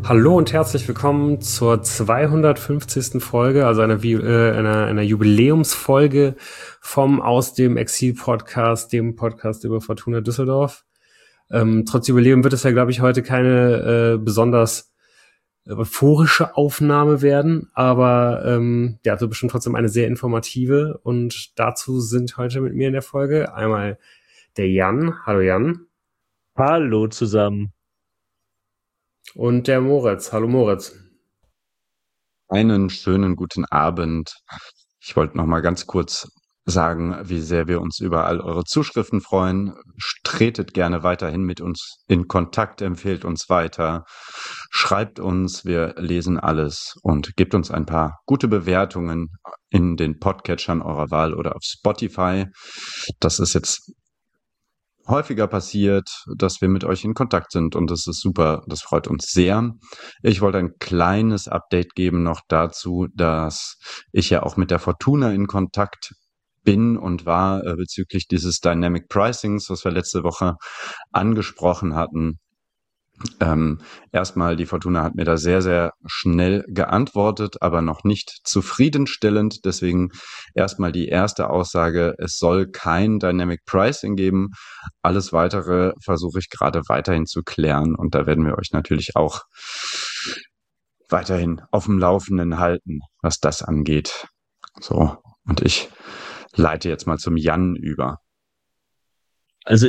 Hallo und herzlich willkommen zur 250. Folge, also einer Jubiläumsfolge vom Aus dem Exil-Podcast, dem Podcast über Fortuna Düsseldorf. Trotz Jubiläum wird es ja, glaube ich, heute keine besonders euphorische Aufnahme werden, aber wird bestimmt trotzdem eine sehr informative, und dazu sind heute mit mir in der Folge einmal der Jan. Hallo Jan. Hallo zusammen. Und der Moritz. Hallo Moritz. Einen schönen guten Abend. Ich wollte noch mal ganz kurz sagen, wie sehr wir uns über all eure Zuschriften freuen. Tretet gerne weiterhin mit uns in Kontakt, empfehlt uns weiter, schreibt uns, wir lesen alles und gebt uns ein paar gute Bewertungen in den Podcatchern eurer Wahl oder auf Spotify. Das ist jetzt häufiger passiert, dass wir mit euch in Kontakt sind, und das ist super, das freut uns sehr. Ich wollte ein kleines Update geben noch dazu, dass ich ja auch mit der Fortuna in Kontakt bin und war bezüglich dieses Dynamic Pricings, was wir letzte Woche angesprochen hatten. Erstmal, die Fortuna hat mir da sehr, sehr schnell geantwortet, aber noch nicht zufriedenstellend. Deswegen erstmal die erste Aussage: Es soll kein Dynamic Pricing geben. Alles Weitere versuche ich gerade weiterhin zu klären, und da werden wir euch natürlich auch weiterhin auf dem Laufenden halten, was das angeht. So, und ich leite jetzt mal zum Jan über. Also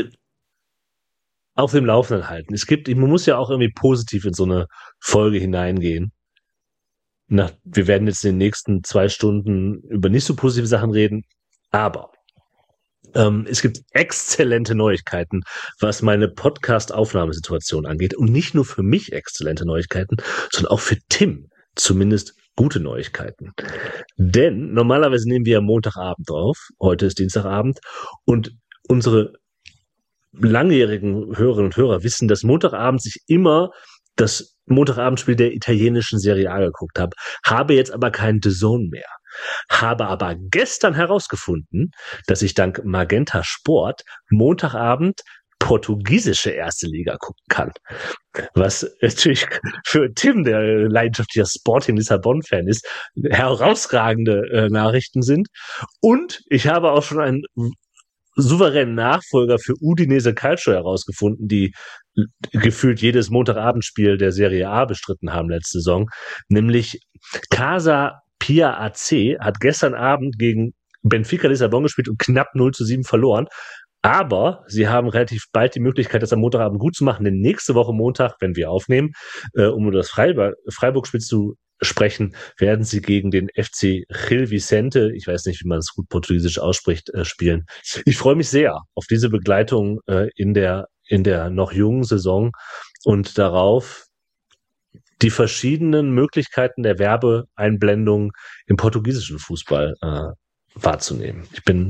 auf dem Laufenden halten. Man muss ja auch irgendwie positiv in so eine Folge hineingehen. Wir werden jetzt in den nächsten 2 Stunden über nicht so positive Sachen reden, aber es gibt exzellente Neuigkeiten, was meine Podcast-Aufnahmesituation angeht, und nicht nur für mich exzellente Neuigkeiten, sondern auch für Tim zumindest gute Neuigkeiten. Denn normalerweise nehmen wir ja Montagabend auf, heute ist Dienstagabend, und unsere langjährigen Hörerinnen und Hörer wissen, dass Montagabend ich immer das Montagabendspiel der italienischen Serie A geguckt habe jetzt aber kein DAZN mehr. Habe aber gestern herausgefunden, dass ich dank Magenta Sport Montagabend portugiesische erste Liga gucken kann. Was natürlich für Tim, der leidenschaftlicher Sporting Lissabon-Fan ist, herausragende Nachrichten sind. Und ich habe auch schon einen souveränen Nachfolger für Udinese Calcio herausgefunden, die gefühlt jedes Montagabendspiel der Serie A bestritten haben letzte Saison, nämlich Casa Pia AC hat gestern Abend gegen Benfica Lissabon gespielt und knapp 0-7 verloren. Aber sie haben relativ bald die Möglichkeit, das am Montagabend gut zu machen, denn nächste Woche Montag, wenn wir aufnehmen, um über das Freiburg-Spiel zu sprechen, werden sie gegen den FC Gil Vicente, ich weiß nicht, wie man es gut portugiesisch ausspricht, spielen. Ich freue mich sehr auf diese Begleitung in der noch jungen Saison und darauf, die verschiedenen Möglichkeiten der Werbeeinblendung im portugiesischen Fußball wahrzunehmen.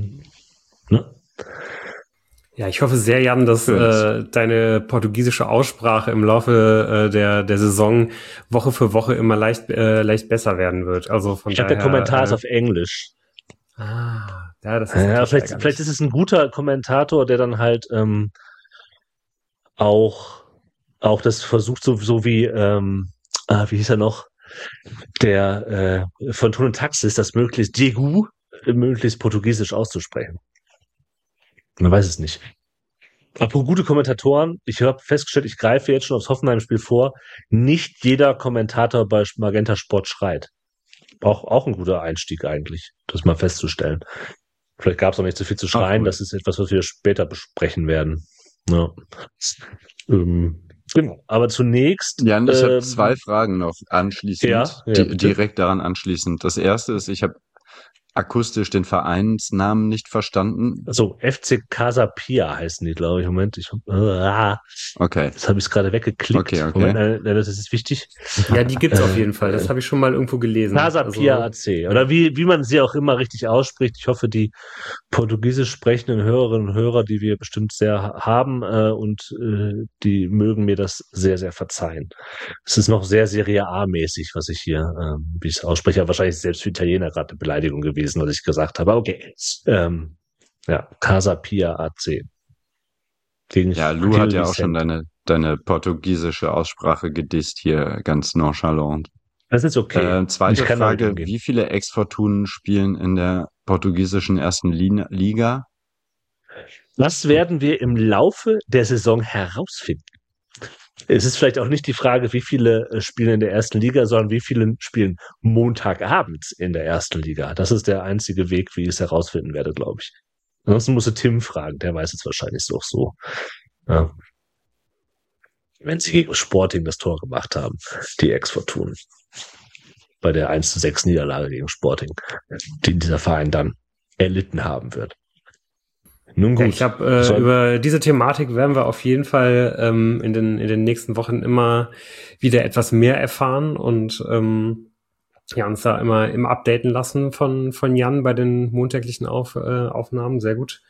Ja, ich hoffe sehr, Jan, dass deine portugiesische Aussprache im Laufe der Saison Woche für Woche immer leicht besser werden wird. Also von daher, der Kommentar ist auf Englisch. Ja, das ist vielleicht ist es ein guter Kommentator, der dann halt auch das versucht, so wie wie hieß er noch, der von Ton und Taxis, das möglichst portugiesisch auszusprechen. Man weiß es nicht. Apropos gute Kommentatoren, ich habe festgestellt, ich greife jetzt schon aufs Hoffenheim-Spiel vor, nicht jeder Kommentator bei Magenta Sport schreit. Auch ein guter Einstieg eigentlich, das mal festzustellen. Vielleicht gab es auch nicht so viel zu schreien, das ist etwas, was wir später besprechen werden. Ja. Genau. Aber zunächst... Jan, ich habe 2 Fragen noch anschließend, direkt daran anschließend. Das erste ist, ich habe akustisch den Vereinsnamen nicht verstanden. So, FC Casa Pia heißen die, glaube ich. Moment, okay. Das habe ich gerade weggeklickt. Okay. Moment, das ist wichtig. Ja, die gibt's auf jeden Fall. Das habe ich schon mal irgendwo gelesen. Casa Pia AC. Oder wie man sie auch immer richtig ausspricht. Ich hoffe, die portugiesisch sprechenden Hörerinnen und Hörer, die wir bestimmt sehr haben, die mögen mir das sehr, sehr verzeihen. Es ist noch sehr Serie A-mäßig, was ich hier, wie ich es ausspreche. Wahrscheinlich selbst für Italiener gerade eine Beleidigung gewesen, was ich gesagt habe. Okay. Casa Pia AC. Lou hat ja auch schon deine deine portugiesische Aussprache gedisst hier ganz nonchalant. Das ist okay. Zweite Ich kann damit Frage, umgehen. wie viele Ex-Fortunen spielen in der portugiesischen ersten Liga? Das werden wir im Laufe der Saison herausfinden. Es ist vielleicht auch nicht die Frage, wie viele spielen in der ersten Liga, sondern wie viele spielen Montagabends in der ersten Liga. Das ist der einzige Weg, wie ich es herausfinden werde, glaube ich. Ansonsten musst du Tim fragen, der weiß es wahrscheinlich auch so. Ja. Wenn sie gegen Sporting das Tor gemacht haben, die Ex-Fortunen. Bei der 1:6 Niederlage gegen Sporting, die dieser Verein dann erlitten haben wird. Nun gut. Ja, ich habe über diese Thematik werden wir auf jeden Fall in den nächsten Wochen immer wieder etwas mehr erfahren und uns da immer updaten lassen von Jan bei den montäglichen Aufnahmen. Sehr gut.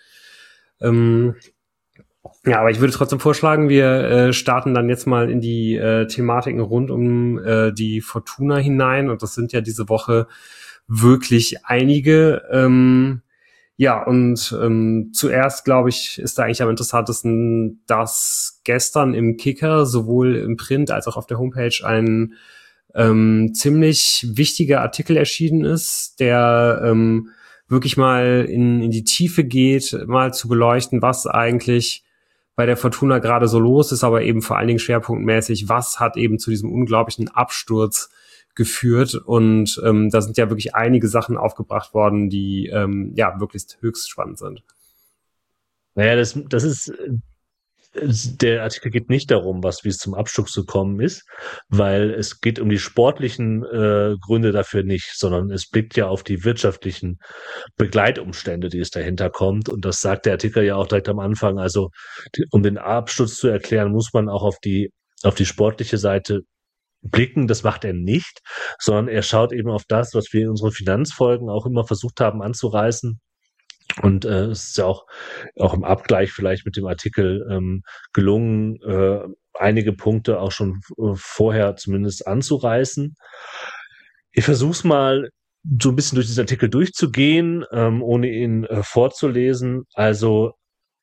Aber ich würde trotzdem vorschlagen, wir starten dann jetzt mal in die Thematiken rund um die Fortuna hinein. Und das sind ja diese Woche wirklich einige. Zuerst, glaube ich, ist da eigentlich am interessantesten, dass gestern im Kicker sowohl im Print als auch auf der Homepage ein ziemlich wichtiger Artikel erschienen ist, der wirklich mal in die Tiefe geht, mal zu beleuchten, was eigentlich bei der Fortuna gerade so los ist, aber eben vor allen Dingen schwerpunktmäßig, was hat eben zu diesem unglaublichen Absturz geführt. Und da sind ja wirklich einige Sachen aufgebracht worden, die wirklich höchst spannend sind. Naja, das ist, der Artikel geht nicht darum, wie es zum Absturz gekommen ist, weil es geht um die sportlichen Gründe dafür nicht, sondern es blickt ja auf die wirtschaftlichen Begleitumstände, die es dahinter kommt. Und das sagt der Artikel ja auch direkt am Anfang. Also um den Absturz zu erklären, muss man auch auf die sportliche Seite blicken. Das macht er nicht, sondern er schaut eben auf das, was wir in unseren Finanzfolgen auch immer versucht haben anzureißen. Und es ist ja auch im Abgleich vielleicht mit dem Artikel gelungen, einige Punkte auch schon vorher zumindest anzureißen. Ich versuche es mal so ein bisschen durch diesen Artikel durchzugehen, ohne ihn vorzulesen. Also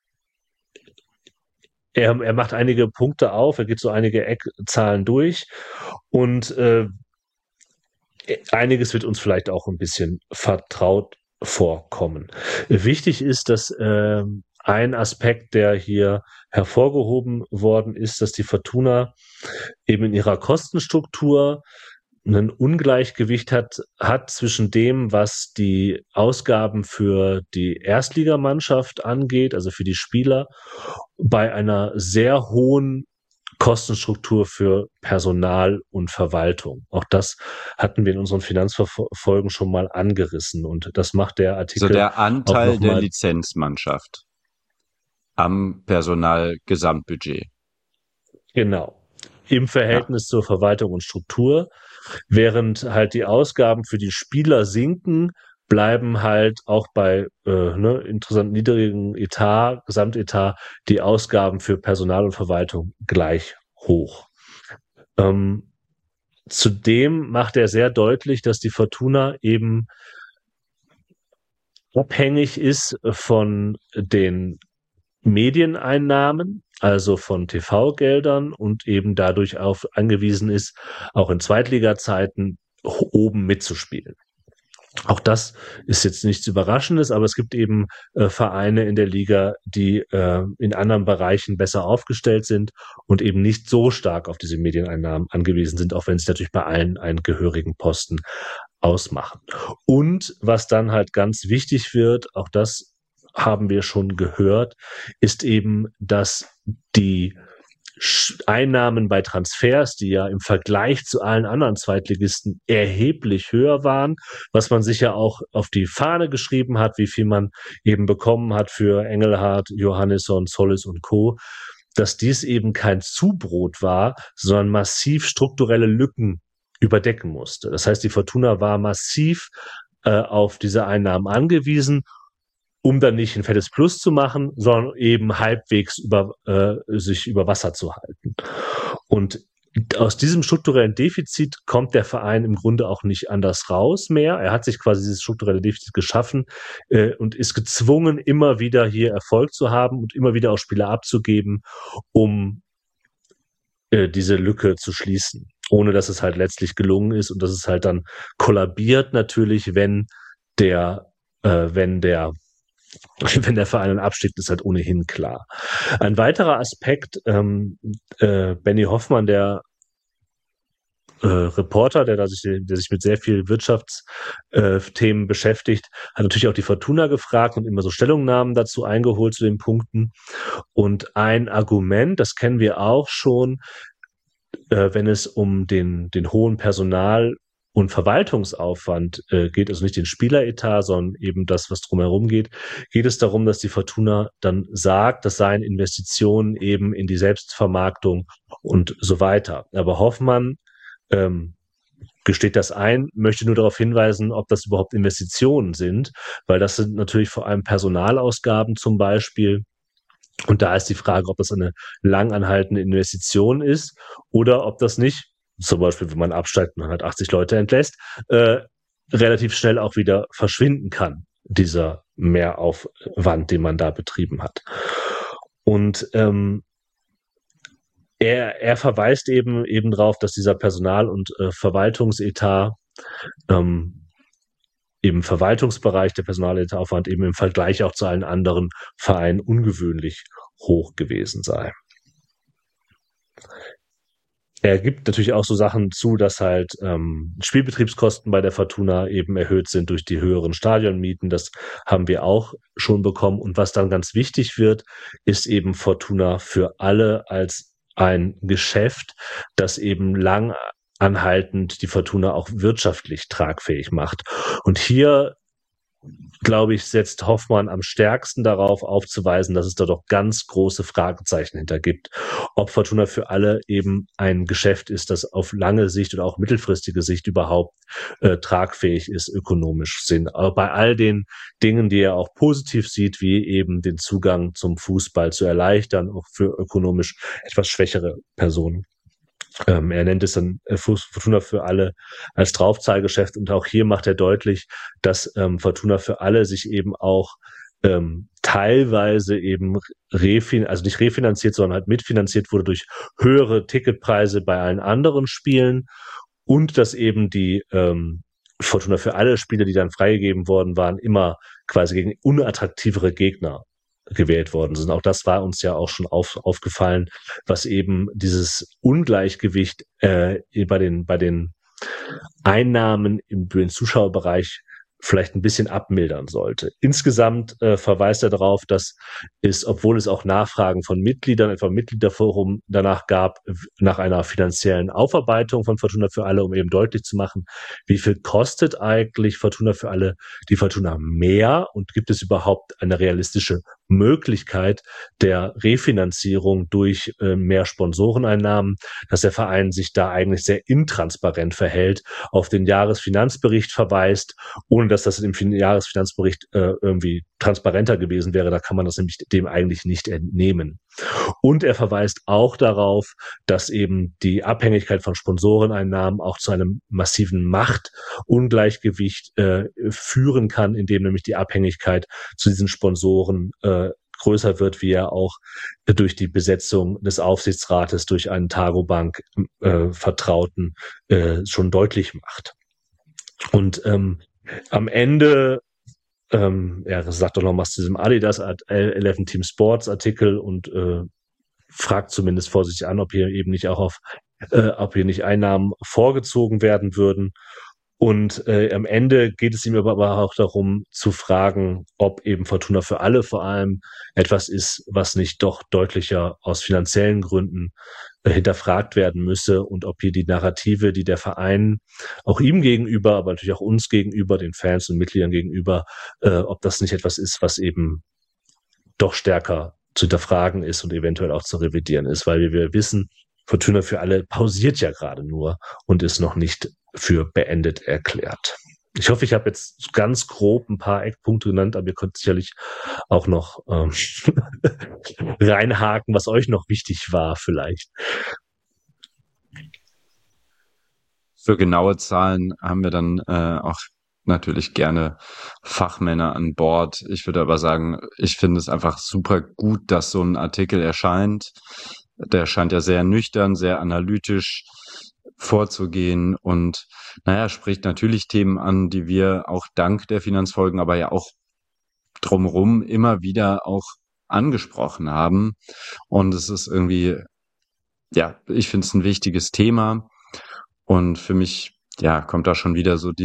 er macht einige Punkte auf, er geht so einige Eckzahlen durch und einiges wird uns vielleicht auch ein bisschen vertraut vorkommen. Wichtig ist, dass ein Aspekt, der hier hervorgehoben worden ist, dass die Fortuna eben in ihrer Kostenstruktur ein Ungleichgewicht hat zwischen dem, was die Ausgaben für die Erstligamannschaft angeht, also für die Spieler, bei einer sehr hohen Kostenstruktur für Personal und Verwaltung. Auch das hatten wir in unseren Finanzfolgen schon mal angerissen und das macht der Artikel. Also der Anteil der Lizenzmannschaft am Personalgesamtbudget. Genau. Im Verhältnis zur Verwaltung und Struktur, während halt die Ausgaben für die Spieler sinken, bleiben halt auch bei interessant niedrigen Gesamtetat, die Ausgaben für Personal und Verwaltung gleich hoch. Zudem macht er sehr deutlich, dass die Fortuna eben abhängig ist von den Medieneinnahmen, also von TV-Geldern und eben dadurch auch angewiesen ist, auch in Zweitliga-Zeiten oben mitzuspielen. Auch das ist jetzt nichts Überraschendes, aber es gibt eben Vereine in der Liga, die in anderen Bereichen besser aufgestellt sind und eben nicht so stark auf diese Medieneinnahmen angewiesen sind, auch wenn sie natürlich bei allen einen gehörigen Posten ausmachen. Und was dann halt ganz wichtig wird, auch das haben wir schon gehört, ist eben, dass die Einnahmen bei Transfers, die ja im Vergleich zu allen anderen Zweitligisten erheblich höher waren, was man sich ja auch auf die Fahne geschrieben hat, wie viel man eben bekommen hat für Engelhardt, Johannesson, Zollis und Co., dass dies eben kein Zubrot war, sondern massiv strukturelle Lücken überdecken musste. Das heißt, die Fortuna war massiv auf diese Einnahmen angewiesen, um dann nicht ein fettes Plus zu machen, sondern eben halbwegs sich über Wasser zu halten. Und aus diesem strukturellen Defizit kommt der Verein im Grunde auch nicht anders raus mehr. Er hat sich quasi dieses strukturelle Defizit geschaffen und ist gezwungen, immer wieder hier Erfolg zu haben und immer wieder auch Spieler abzugeben, um diese Lücke zu schließen, ohne dass es halt letztlich gelungen ist und dass es halt dann kollabiert natürlich, wenn der Verein dann abstieg, ist halt ohnehin klar. Ein weiterer Aspekt, Benny Hoffmann, der Reporter, der sich mit sehr viel Wirtschaftsthemen beschäftigt, hat natürlich auch die Fortuna gefragt und immer so Stellungnahmen dazu eingeholt zu den Punkten. Und ein Argument, das kennen wir auch schon, wenn es um den hohen Personal- und Verwaltungsaufwand geht, also nicht den Spieleretat, sondern eben das, was drumherum geht es darum, dass die Fortuna dann sagt, das seien Investitionen eben in die Selbstvermarktung und so weiter. Aber Hoffmann gesteht das ein, möchte nur darauf hinweisen, ob das überhaupt Investitionen sind, weil das sind natürlich vor allem Personalausgaben zum Beispiel. Und da ist die Frage, ob das eine langanhaltende Investition ist oder ob das nicht, zum Beispiel, wenn man absteigt und 180 Leute entlässt, relativ schnell auch wieder verschwinden kann, dieser Mehraufwand, den man da betrieben hat. Und er verweist eben darauf, dass dieser Personal- und Verwaltungsetat im Verwaltungsbereich, der Personaletaufwand eben im Vergleich auch zu allen anderen Vereinen ungewöhnlich hoch gewesen sei. Er gibt natürlich auch so Sachen zu, dass halt Spielbetriebskosten bei der Fortuna eben erhöht sind durch die höheren Stadionmieten. Das haben wir auch schon bekommen. Und was dann ganz wichtig wird, ist eben Fortuna für alle als ein Geschäft, das eben lang anhaltend die Fortuna auch wirtschaftlich tragfähig macht. Und hier, glaube ich, setzt Hoffmann am stärksten darauf aufzuweisen, dass es da doch ganz große Fragezeichen hinter gibt. Ob Fortuna für alle eben ein Geschäft ist, das auf lange Sicht oder auch mittelfristige Sicht überhaupt tragfähig ist, ökonomisch sind. Aber bei all den Dingen, die er auch positiv sieht, wie eben den Zugang zum Fußball zu erleichtern, auch für ökonomisch etwas schwächere Personen. Er nennt es dann Fortuna für alle als Draufzahlgeschäft und auch hier macht er deutlich, dass Fortuna für alle sich eben auch teilweise eben nicht refinanziert, sondern halt mitfinanziert wurde durch höhere Ticketpreise bei allen anderen Spielen und dass eben die Fortuna für alle Spiele, die dann freigegeben worden waren, immer quasi gegen unattraktivere Gegner gewählt worden sind. Auch das war uns ja auch schon aufgefallen, was eben dieses Ungleichgewicht bei den Einnahmen im Zuschauerbereich vielleicht ein bisschen abmildern sollte. Insgesamt verweist er darauf, dass es, obwohl es auch Nachfragen von Mitgliedern, etwa im Mitgliederforum danach gab, nach einer finanziellen Aufarbeitung von Fortuna für alle, um eben deutlich zu machen, wie viel kostet eigentlich Fortuna für alle die Fortuna mehr und gibt es überhaupt eine realistische Möglichkeit der Refinanzierung durch mehr Sponsoreneinnahmen, dass der Verein sich da eigentlich sehr intransparent verhält, auf den Jahresfinanzbericht verweist, ohne dass das im Jahresfinanzbericht irgendwie transparenter gewesen wäre. Da kann man das nämlich dem eigentlich nicht entnehmen. Und er verweist auch darauf, dass eben die Abhängigkeit von Sponsoreneinnahmen auch zu einem massiven Machtungleichgewicht führen kann, indem nämlich die Abhängigkeit zu diesen Sponsoren größer wird, wie er auch durch die Besetzung des Aufsichtsrates durch einen Targobank Vertrauten schon deutlich macht. Und am Ende, er sagt doch noch was zu diesem Adidas 11 Team Sports Artikel und fragt zumindest vorsichtig an, ob hier eben nicht auch ob hier nicht Einnahmen vorgezogen werden würden. Und am Ende geht es ihm aber auch darum zu fragen, ob eben Fortuna für alle vor allem etwas ist, was nicht doch deutlicher aus finanziellen Gründen hinterfragt werden müsse und ob hier die Narrative, die der Verein auch ihm gegenüber, aber natürlich auch uns gegenüber, den Fans und Mitgliedern gegenüber, ob das nicht etwas ist, was eben doch stärker zu hinterfragen ist und eventuell auch zu revidieren ist, weil wir wissen, Fortuna für alle pausiert ja gerade nur und ist noch nicht für beendet erklärt. Ich hoffe, ich habe jetzt ganz grob ein paar Eckpunkte genannt, aber ihr könnt sicherlich auch noch reinhaken, was euch noch wichtig war vielleicht. Für genaue Zahlen haben wir dann auch natürlich gerne Fachmänner an Bord. Ich würde aber sagen, ich finde es einfach super gut, dass so ein Artikel erscheint. Der scheint ja sehr nüchtern, sehr analytisch vorzugehen und spricht natürlich Themen an, die wir auch dank der Finanzfolgen, aber ja auch drumherum immer wieder auch angesprochen haben. Und es ist irgendwie, ich finde es ein wichtiges Thema. Und für mich, kommt da schon wieder so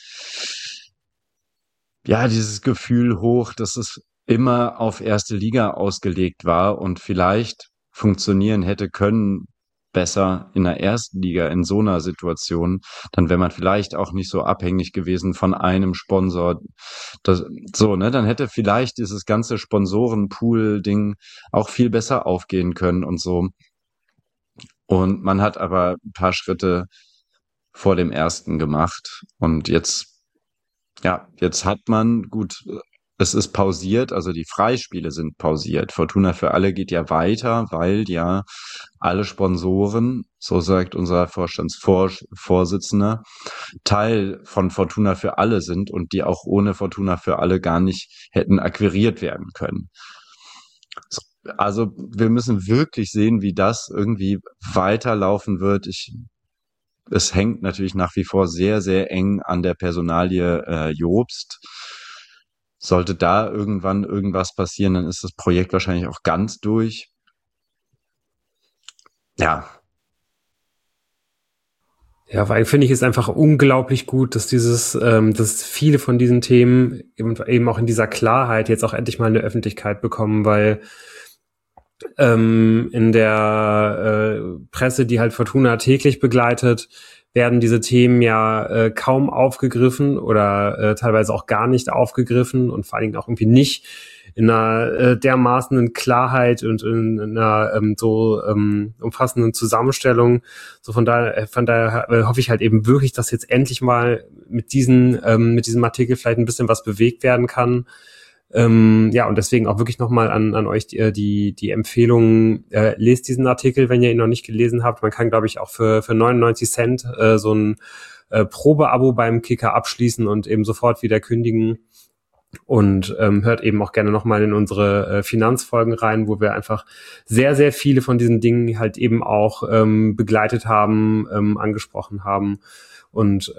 dieses Gefühl hoch, dass es immer auf erste Liga ausgelegt war und vielleicht funktionieren hätte können besser in der ersten Liga in so einer Situation, dann wäre man vielleicht auch nicht so abhängig gewesen von einem Sponsor. Dann hätte vielleicht dieses ganze Sponsorenpool-Ding auch viel besser aufgehen können und so. Und man hat aber ein paar Schritte vor dem ersten gemacht und jetzt hat man, gut, es ist pausiert, also die Freispiele sind pausiert. Fortuna für alle geht ja weiter, weil ja alle Sponsoren, so sagt unser Vorstandsvorsitzender, Teil von Fortuna für alle sind und die auch ohne Fortuna für alle gar nicht hätten akquiriert werden können. Also wir müssen wirklich sehen, wie das irgendwie weiterlaufen wird. Es hängt natürlich nach wie vor sehr, sehr eng an der Personalie Jobst. Sollte da irgendwann irgendwas passieren, dann ist das Projekt wahrscheinlich auch ganz durch. Ja. Ja, vor allem finde ich es einfach unglaublich gut, dass dass viele von diesen Themen eben auch in dieser Klarheit jetzt auch endlich mal eine Öffentlichkeit bekommen, weil in der Presse, die halt Fortuna täglich begleitet, werden diese Themen ja kaum aufgegriffen oder teilweise auch gar nicht aufgegriffen und vor allen Dingen auch irgendwie nicht in einer dermaßenen Klarheit und in einer umfassenden Zusammenstellung. So von daher hoffe ich halt eben wirklich, dass jetzt endlich mal mit diesem Artikel vielleicht ein bisschen was bewegt werden kann. Und deswegen auch wirklich nochmal an euch die Empfehlung, lest diesen Artikel, wenn ihr ihn noch nicht gelesen habt. Man kann, glaube ich, auch für 99 Cent so ein Probeabo beim Kicker abschließen und eben sofort wieder kündigen. Und hört eben auch gerne nochmal in unsere Finanzfolgen rein, wo wir einfach sehr, sehr viele von diesen Dingen halt eben auch begleitet haben, angesprochen haben. Und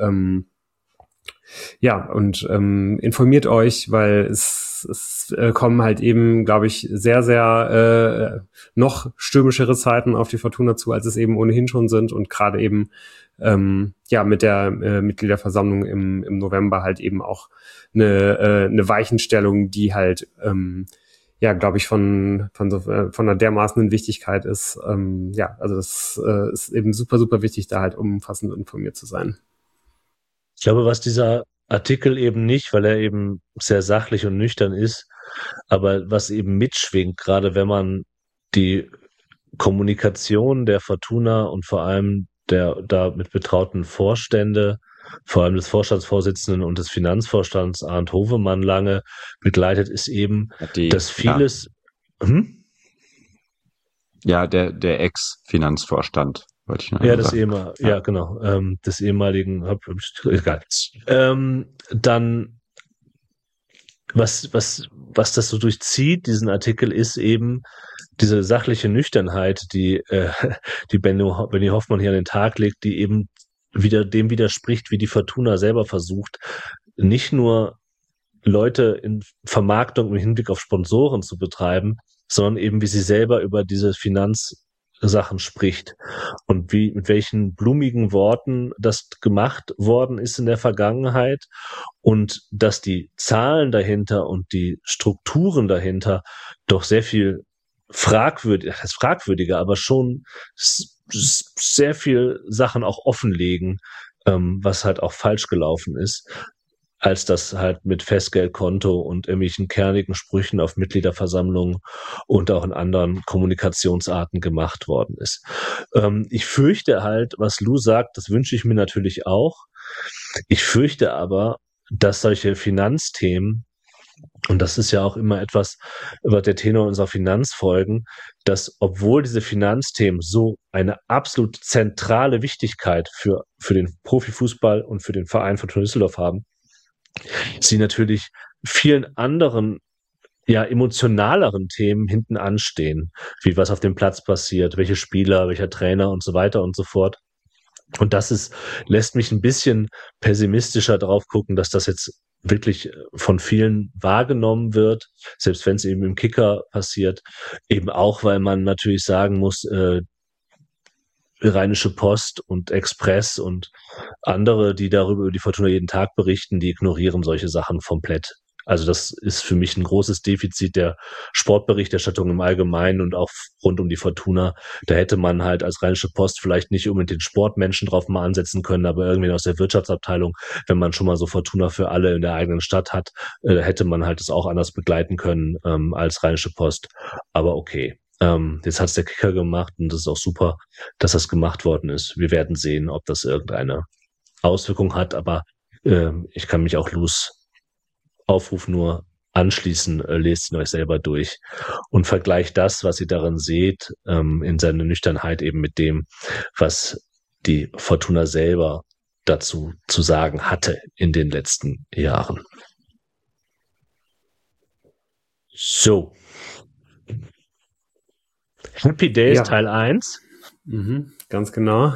informiert euch, weil es kommen halt eben, glaube ich, sehr, sehr noch stürmischere Zeiten auf die Fortuna zu, als es eben ohnehin schon sind und gerade eben mit der Mitgliederversammlung im November halt eben auch eine Weichenstellung, die halt glaube ich von einer dermaßenen Wichtigkeit ist. Also das ist eben super, super wichtig, da halt umfassend informiert zu sein. Ich glaube, was dieser Artikel eben nicht, weil er eben sehr sachlich und nüchtern ist, aber was eben mitschwingt, gerade wenn man die Kommunikation der Fortuna und vor allem der damit betrauten Vorstände, vor allem des Vorstandsvorsitzenden und des Finanzvorstands Arndt Hovemann lange begleitet, ist eben, dass vieles... Der Ex-Finanzvorstand. Das des ehemaligen, egal. Dann, was das so durchzieht, diesen Artikel, ist eben diese sachliche Nüchternheit, die Benny Hoffmann hier an den Tag legt, die eben dem widerspricht, wie die Fortuna selber versucht, nicht nur Leute in Vermarktung im Hinblick auf Sponsoren zu betreiben, sondern eben, wie sie selber über diese Finanzsachen spricht und mit welchen blumigen Worten das gemacht worden ist in der Vergangenheit und dass die Zahlen dahinter und die Strukturen dahinter doch sehr viel fragwürdiger, aber schon sehr viel Sachen auch offenlegen, was halt auch falsch gelaufen ist, als das halt mit Festgeldkonto und irgendwelchen kernigen Sprüchen auf Mitgliederversammlungen und auch in anderen Kommunikationsarten gemacht worden ist. Ich fürchte halt, was Lou sagt, das wünsche ich mir natürlich auch. Ich fürchte aber, dass solche Finanzthemen, und das ist ja auch immer etwas über der Tenor unserer Finanzfolgen, dass obwohl diese Finanzthemen so eine absolut zentrale Wichtigkeit für den Profifußball und für den Verein Fortuna Düsseldorf haben, sie natürlich vielen anderen ja, emotionaleren Themen hinten anstehen, wie was auf dem Platz passiert, welche Spieler, welcher Trainer und so weiter und so fort. Und lässt mich ein bisschen pessimistischer drauf gucken, dass das jetzt wirklich von vielen wahrgenommen wird, selbst wenn es eben im Kicker passiert. Eben auch, weil man natürlich sagen muss, Rheinische Post und Express und andere, die darüber über die Fortuna jeden Tag berichten, die ignorieren solche Sachen komplett. Also das ist für mich ein großes Defizit der Sportberichterstattung im Allgemeinen und auch rund um die Fortuna. Da hätte man halt als Rheinische Post vielleicht nicht unbedingt den Sportmenschen drauf mal ansetzen können, aber irgendwie aus der Wirtschaftsabteilung, wenn man schon mal so Fortuna für alle in der eigenen Stadt hat, hätte man halt das auch anders begleiten können als Rheinische Post. Aber okay. Jetzt hat's der Kicker gemacht und das ist auch super, dass das gemacht worden ist. Wir werden sehen, ob das irgendeine Auswirkung hat, aber ich kann mich auch Aufruf nur anschließen, lest ihn euch selber durch und vergleicht das, was ihr darin seht, in seiner Nüchternheit eben mit dem, was die Fortuna selber dazu zu sagen hatte in den letzten Jahren. So. Happy Days Teil 1. Ganz genau.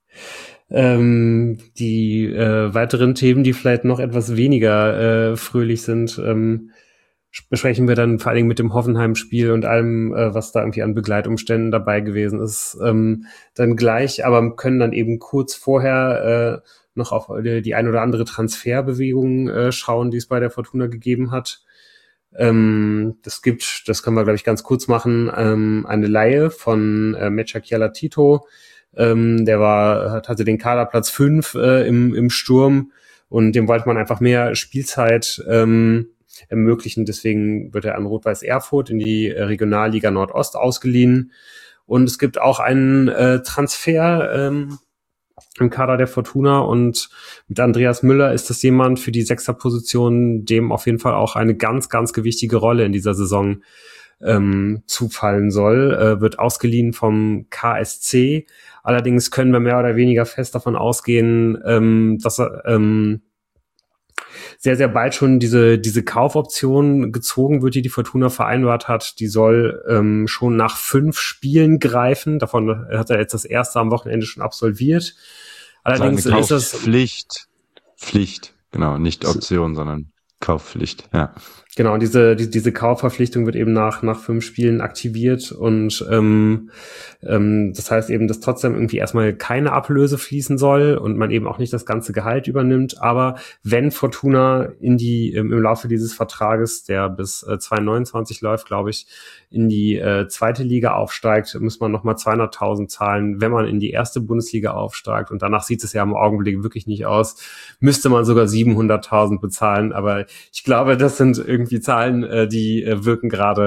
Die weiteren Themen, die vielleicht noch etwas weniger fröhlich sind, besprechen wir dann vor allen Dingen mit dem Hoffenheim-Spiel und allem, was da irgendwie an Begleitumständen dabei gewesen ist, dann gleich, aber können dann eben kurz vorher noch auf die ein oder andere Transferbewegung schauen, die es bei der Fortuna gegeben hat. Das können wir, glaube ich, ganz kurz machen, eine Leihe von Mechakiala Tito. Hatte den Kaderplatz 5 im Sturm und dem wollte man einfach mehr Spielzeit ermöglichen. Deswegen wird er an Rot-Weiß Erfurt in die Regionalliga Nordost ausgeliehen. Und es gibt auch einen Transfer im Kader der Fortuna und mit Andreas Müller ist das jemand für die Sechserposition, dem auf jeden Fall auch eine ganz, ganz gewichtige Rolle in dieser Saison zufallen soll, wird ausgeliehen vom KSC. Allerdings können wir mehr oder weniger fest davon ausgehen, dass er sehr, sehr bald schon diese Kaufoption gezogen wird, die Fortuna vereinbart hat. Die soll schon nach 5 Spielen greifen. Davon hat er jetzt das erste am Wochenende schon absolviert. Allerdings ist das Pflicht, genau, nicht Option, sondern Kaufpflicht, ja. Genau, diese Kaufverpflichtung wird eben nach 5 Spielen aktiviert und das heißt eben, dass trotzdem irgendwie erstmal keine Ablöse fließen soll und man eben auch nicht das ganze Gehalt übernimmt. Aber wenn Fortuna im Laufe dieses Vertrages, der bis 2029 läuft, glaube ich, in die zweite Liga aufsteigt, muss man nochmal 200.000 zahlen. Wenn man in die erste Bundesliga aufsteigt, und danach sieht es ja im Augenblick wirklich nicht aus, müsste man sogar 700.000 bezahlen. Aber ich glaube, das sind irgendwie Zahlen, die wirken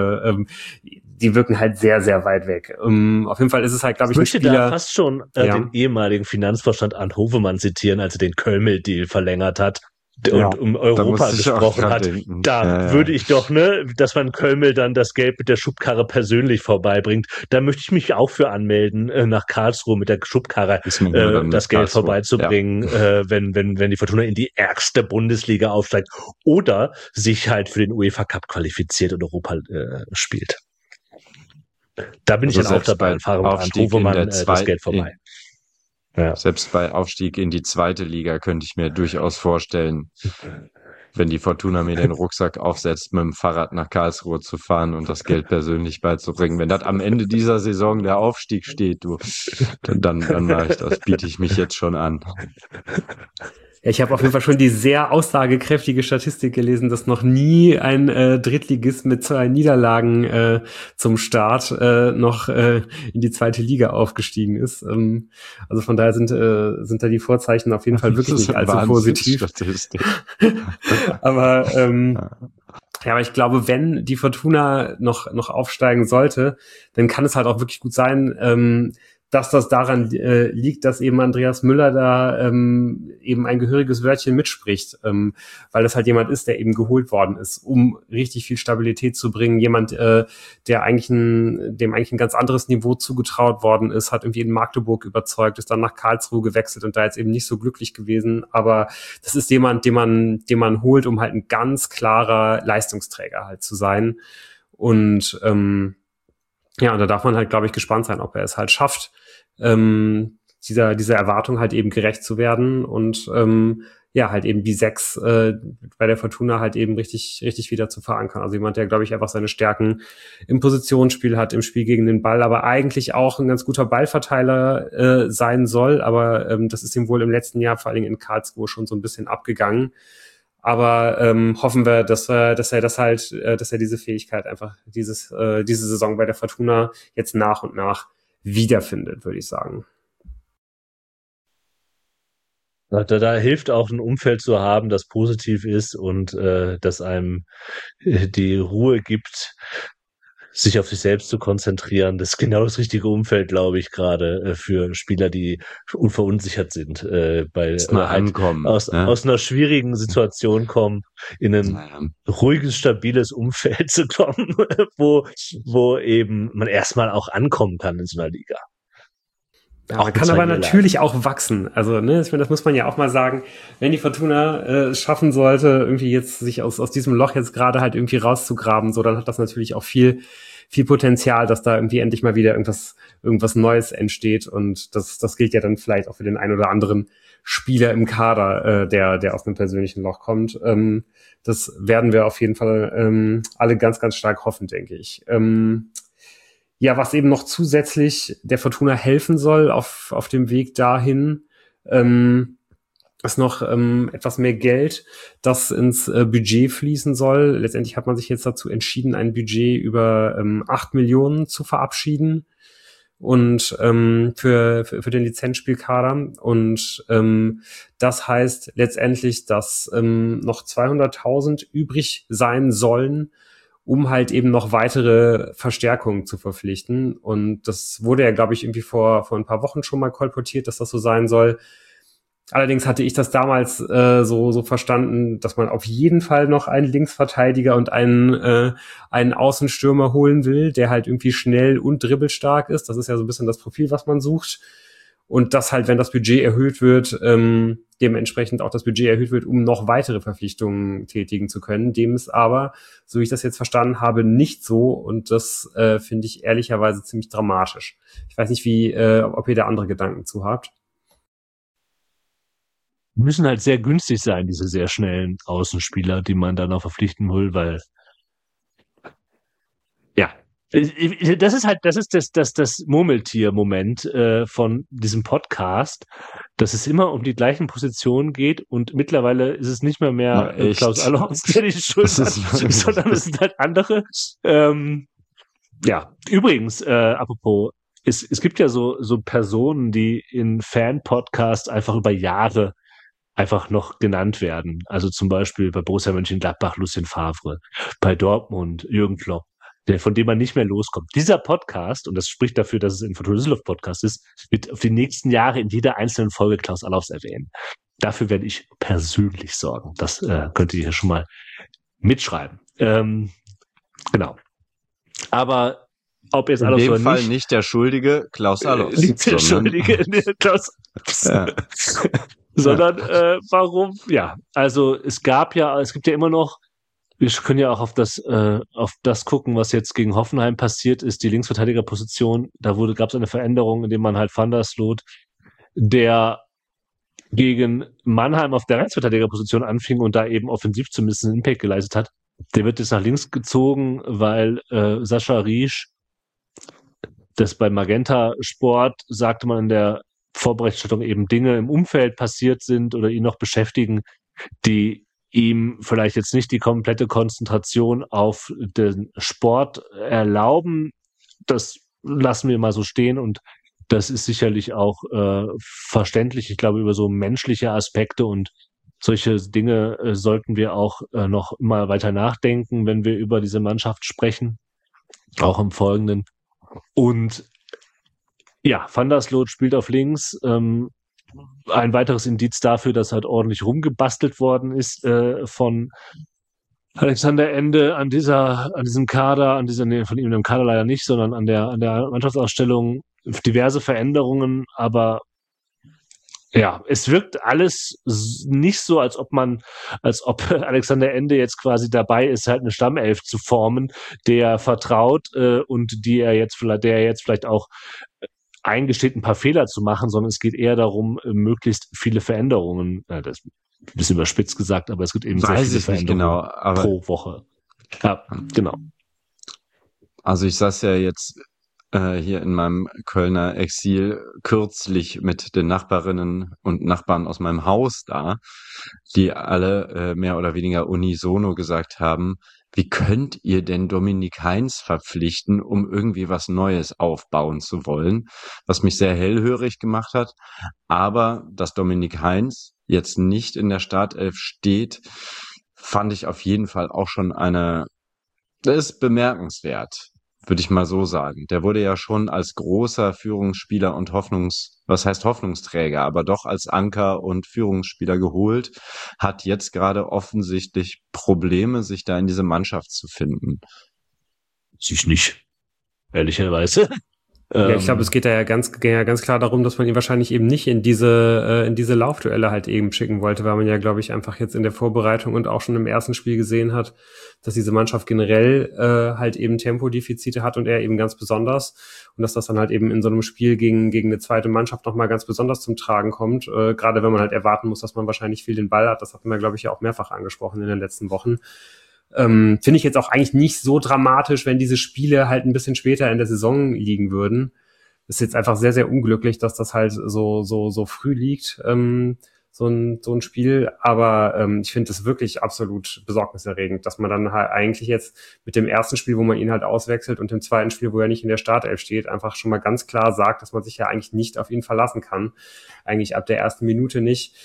halt sehr, sehr weit weg. Auf jeden Fall ist es halt, glaube ich, ein Spieler. Ich möchte da fast schon den ehemaligen Finanzvorstand Arndt Hovemann zitieren, als er den Kölmel-Deal verlängert hat und um Europa gesprochen hat. Würde ich doch, dass man Kölmel dann das Geld mit der Schubkarre persönlich vorbeibringt. Da möchte ich mich auch für anmelden, nach Karlsruhe mit der Schubkarre das Geld vorbeizubringen, wenn die Fortuna in die ärgste Bundesliga aufsteigt oder sich halt für den UEFA Cup qualifiziert und Europa spielt. Da bin ich dann auch dabei und fahre mit Arndt Hovemann das Geld vorbei. Ja. Selbst bei Aufstieg in die zweite Liga könnte ich mir durchaus vorstellen, wenn die Fortuna mir den Rucksack aufsetzt, mit dem Fahrrad nach Karlsruhe zu fahren und das Geld persönlich beizubringen. Wenn das am Ende dieser Saison der Aufstieg steht, dann mache ich das, biete ich mich jetzt schon an. Ja, ich habe auf jeden Fall schon die sehr aussagekräftige Statistik gelesen, dass noch nie ein Drittligist mit 2 Niederlagen zum Start noch in die zweite Liga aufgestiegen ist. Also von daher sind da die Vorzeichen auf jeden Fall wirklich nicht allzu positiv. Aber aber ich glaube, wenn die Fortuna noch aufsteigen sollte, dann kann es halt auch wirklich gut sein, dass das daran liegt, dass eben Andreas Müller da eben ein gehöriges Wörtchen mitspricht, weil das halt jemand ist, der eben geholt worden ist, um richtig viel Stabilität zu bringen. Jemand, dem eigentlich ein ganz anderes Niveau zugetraut worden ist, hat irgendwie in Magdeburg überzeugt, ist dann nach Karlsruhe gewechselt und da jetzt eben nicht so glücklich gewesen. Aber das ist jemand, den man holt, um halt ein ganz klarer Leistungsträger halt zu sein. Und ja, und da darf man halt, glaube ich, gespannt sein, ob er es halt schafft, dieser Erwartung halt eben gerecht zu werden und ja, halt eben die 6 bei der Fortuna halt eben richtig wieder zu verankern. Also jemand, der, glaube ich, einfach seine Stärken im Positionsspiel hat, im Spiel gegen den Ball, aber eigentlich auch ein ganz guter Ballverteiler sein soll. Aber das ist ihm wohl im letzten Jahr, vor allen Dingen in Karlsruhe, schon so ein bisschen abgegangen. Aber hoffen wir, dass er diese Fähigkeit einfach diese Saison bei der Fortuna jetzt nach und nach wiederfindet, würde ich sagen. Da hilft auch ein Umfeld zu haben, das positiv ist und das einem die Ruhe gibt, sich auf sich selbst zu konzentrieren. Das ist genau das richtige Umfeld, glaube ich, gerade für Spieler, die verunsichert sind, aus einer schwierigen Situation kommen, in ein ruhiges, stabiles Umfeld zu kommen, wo eben man erstmal auch ankommen kann in so einer Liga. Ja, man kann aber natürlich auch wachsen. Also, ne, ich meine, das muss man ja auch mal sagen. Wenn die Fortuna es schaffen sollte, irgendwie jetzt sich aus diesem Loch jetzt gerade halt irgendwie rauszugraben, so, dann hat das natürlich auch viel Potenzial, dass da irgendwie endlich mal wieder irgendwas Neues entsteht. Und das gilt ja dann vielleicht auch für den einen oder anderen Spieler im Kader, der aus einem persönlichen Loch kommt. Das werden wir auf jeden Fall alle ganz, ganz stark hoffen, denke ich. Ja, was eben noch zusätzlich der Fortuna helfen soll auf dem Weg dahin, ist noch etwas mehr Geld, das ins Budget fließen soll. Letztendlich hat man sich jetzt dazu entschieden, ein Budget über 8 Millionen zu verabschieden und für den Lizenzspielkader. Und das heißt letztendlich, dass noch 200.000 übrig sein sollen, um halt eben noch weitere Verstärkungen zu verpflichten. Und das wurde ja, glaube ich, irgendwie vor ein paar Wochen schon mal kolportiert, dass das so sein soll. Allerdings hatte ich das damals so verstanden, dass man auf jeden Fall noch einen Linksverteidiger und einen Außenstürmer holen will, der halt irgendwie schnell und dribbelstark ist. Das ist ja so ein bisschen das Profil, was man sucht. Und das halt, wenn das Budget erhöht wird, dementsprechend auch das Budget erhöht wird, um noch weitere Verpflichtungen tätigen zu können. Dem ist aber, so wie ich das jetzt verstanden habe, nicht so. Und das finde ich ehrlicherweise ziemlich dramatisch. Ich weiß nicht, ob ihr da andere Gedanken zu habt. Müssen halt sehr günstig sein, diese sehr schnellen Außenspieler, die man dann noch verpflichten will, weil ja, das ist das Murmeltier-Moment von diesem Podcast, dass es immer um die gleichen Positionen geht und mittlerweile ist es nicht mehr Klaus Allofs, der die Schuld hat, sondern es sind halt andere. Ja, übrigens, apropos, es gibt ja so Personen, die in Fan-Podcasts einfach über Jahre einfach noch genannt werden. Also zum Beispiel bei Borussia Mönchengladbach Lucien Favre, bei Dortmund Jürgen Klopp, von dem man nicht mehr loskommt. Dieser Podcast, und das spricht dafür, dass es ein Fortuna Düsseldorf Podcast ist, wird auf die nächsten Jahre in jeder einzelnen Folge Klaus Allofs erwähnen. Dafür werde ich persönlich sorgen. Das könnt ihr hier schon mal mitschreiben. Genau. Aber ob jetzt Allofs oder nicht... In dem Fall nicht der Schuldige, Klaus Allofs. Nicht der Schuldige, Klaus Allofs. Sondern warum? Ja, also es gibt ja immer noch, wir können ja auch auf das gucken, was jetzt gegen Hoffenheim passiert ist, die Linksverteidigerposition. Da gab es eine Veränderung, indem man halt Van der Sloot, der gegen Mannheim auf der Rechtsverteidigerposition anfing und da eben offensiv zumindest einen Impact geleistet hat. Der wird jetzt nach links gezogen, weil Sascha Riesch, das bei Magenta Sport, sagte man in der Vorberichterstattung, eben Dinge im Umfeld passiert sind oder ihn noch beschäftigen, die ihm vielleicht jetzt nicht die komplette Konzentration auf den Sport erlauben. Das lassen wir mal so stehen und das ist sicherlich auch verständlich. Ich glaube, über so menschliche Aspekte und solche Dinge sollten wir auch noch mal weiter nachdenken, wenn wir über diese Mannschaft sprechen, auch im Folgenden. Und Ja, Van der Sloot spielt auf links. Ein weiteres Indiz dafür, dass halt ordentlich rumgebastelt worden ist von Alexander Ende an diesem Kader, von ihm im Kader leider nicht, sondern an der Mannschaftsausstellung diverse Veränderungen, aber ja, es wirkt alles nicht so, als ob Alexander Ende jetzt quasi dabei ist, halt eine Stammelf zu formen, der er vertraut und der er jetzt vielleicht auch eingesteht, ein paar Fehler zu machen, sondern es geht eher darum, möglichst viele Veränderungen, das ist ein bisschen überspitzt gesagt, aber es gibt eben sehr viele Veränderungen pro Woche. Ja, genau. Also ich saß ja jetzt hier in meinem Kölner Exil kürzlich mit den Nachbarinnen und Nachbarn aus meinem Haus da, die alle mehr oder weniger unisono gesagt haben, wie könnt ihr denn Dominik Heinz verpflichten, um irgendwie was Neues aufbauen zu wollen, was mich sehr hellhörig gemacht hat. Aber dass Dominik Heinz jetzt nicht in der Startelf steht, fand ich auf jeden Fall auch schon das ist bemerkenswert, würde ich mal so sagen. Der wurde ja schon als großer Führungsspieler und Hoffnungsträger, aber doch als Anker und Führungsspieler geholt, hat jetzt gerade offensichtlich Probleme, sich da in diese Mannschaft zu finden. Ich nicht, ehrlicherweise. Ja, ich glaube, es geht da ja ganz klar darum, dass man ihn wahrscheinlich eben nicht in diese Laufduelle halt eben schicken wollte, weil man ja, glaube ich, einfach jetzt in der Vorbereitung und auch schon im ersten Spiel gesehen hat, dass diese Mannschaft generell halt eben Tempodefizite hat und er eben ganz besonders, und dass das dann halt eben in so einem Spiel gegen eine zweite Mannschaft nochmal ganz besonders zum Tragen kommt, gerade wenn man halt erwarten muss, dass man wahrscheinlich viel den Ball hat. Das hatten wir, glaube ich, ja auch mehrfach angesprochen in den letzten Wochen. Finde ich jetzt auch eigentlich nicht so dramatisch, wenn diese Spiele halt ein bisschen später in der Saison liegen würden. Ist jetzt einfach sehr, sehr unglücklich, dass das halt so früh liegt, so ein Spiel. Aber ich finde das wirklich absolut besorgniserregend, dass man dann halt eigentlich jetzt mit dem ersten Spiel, wo man ihn halt auswechselt, und dem zweiten Spiel, wo er nicht in der Startelf steht, einfach schon mal ganz klar sagt, dass man sich ja eigentlich nicht auf ihn verlassen kann. Eigentlich ab der ersten Minute nicht.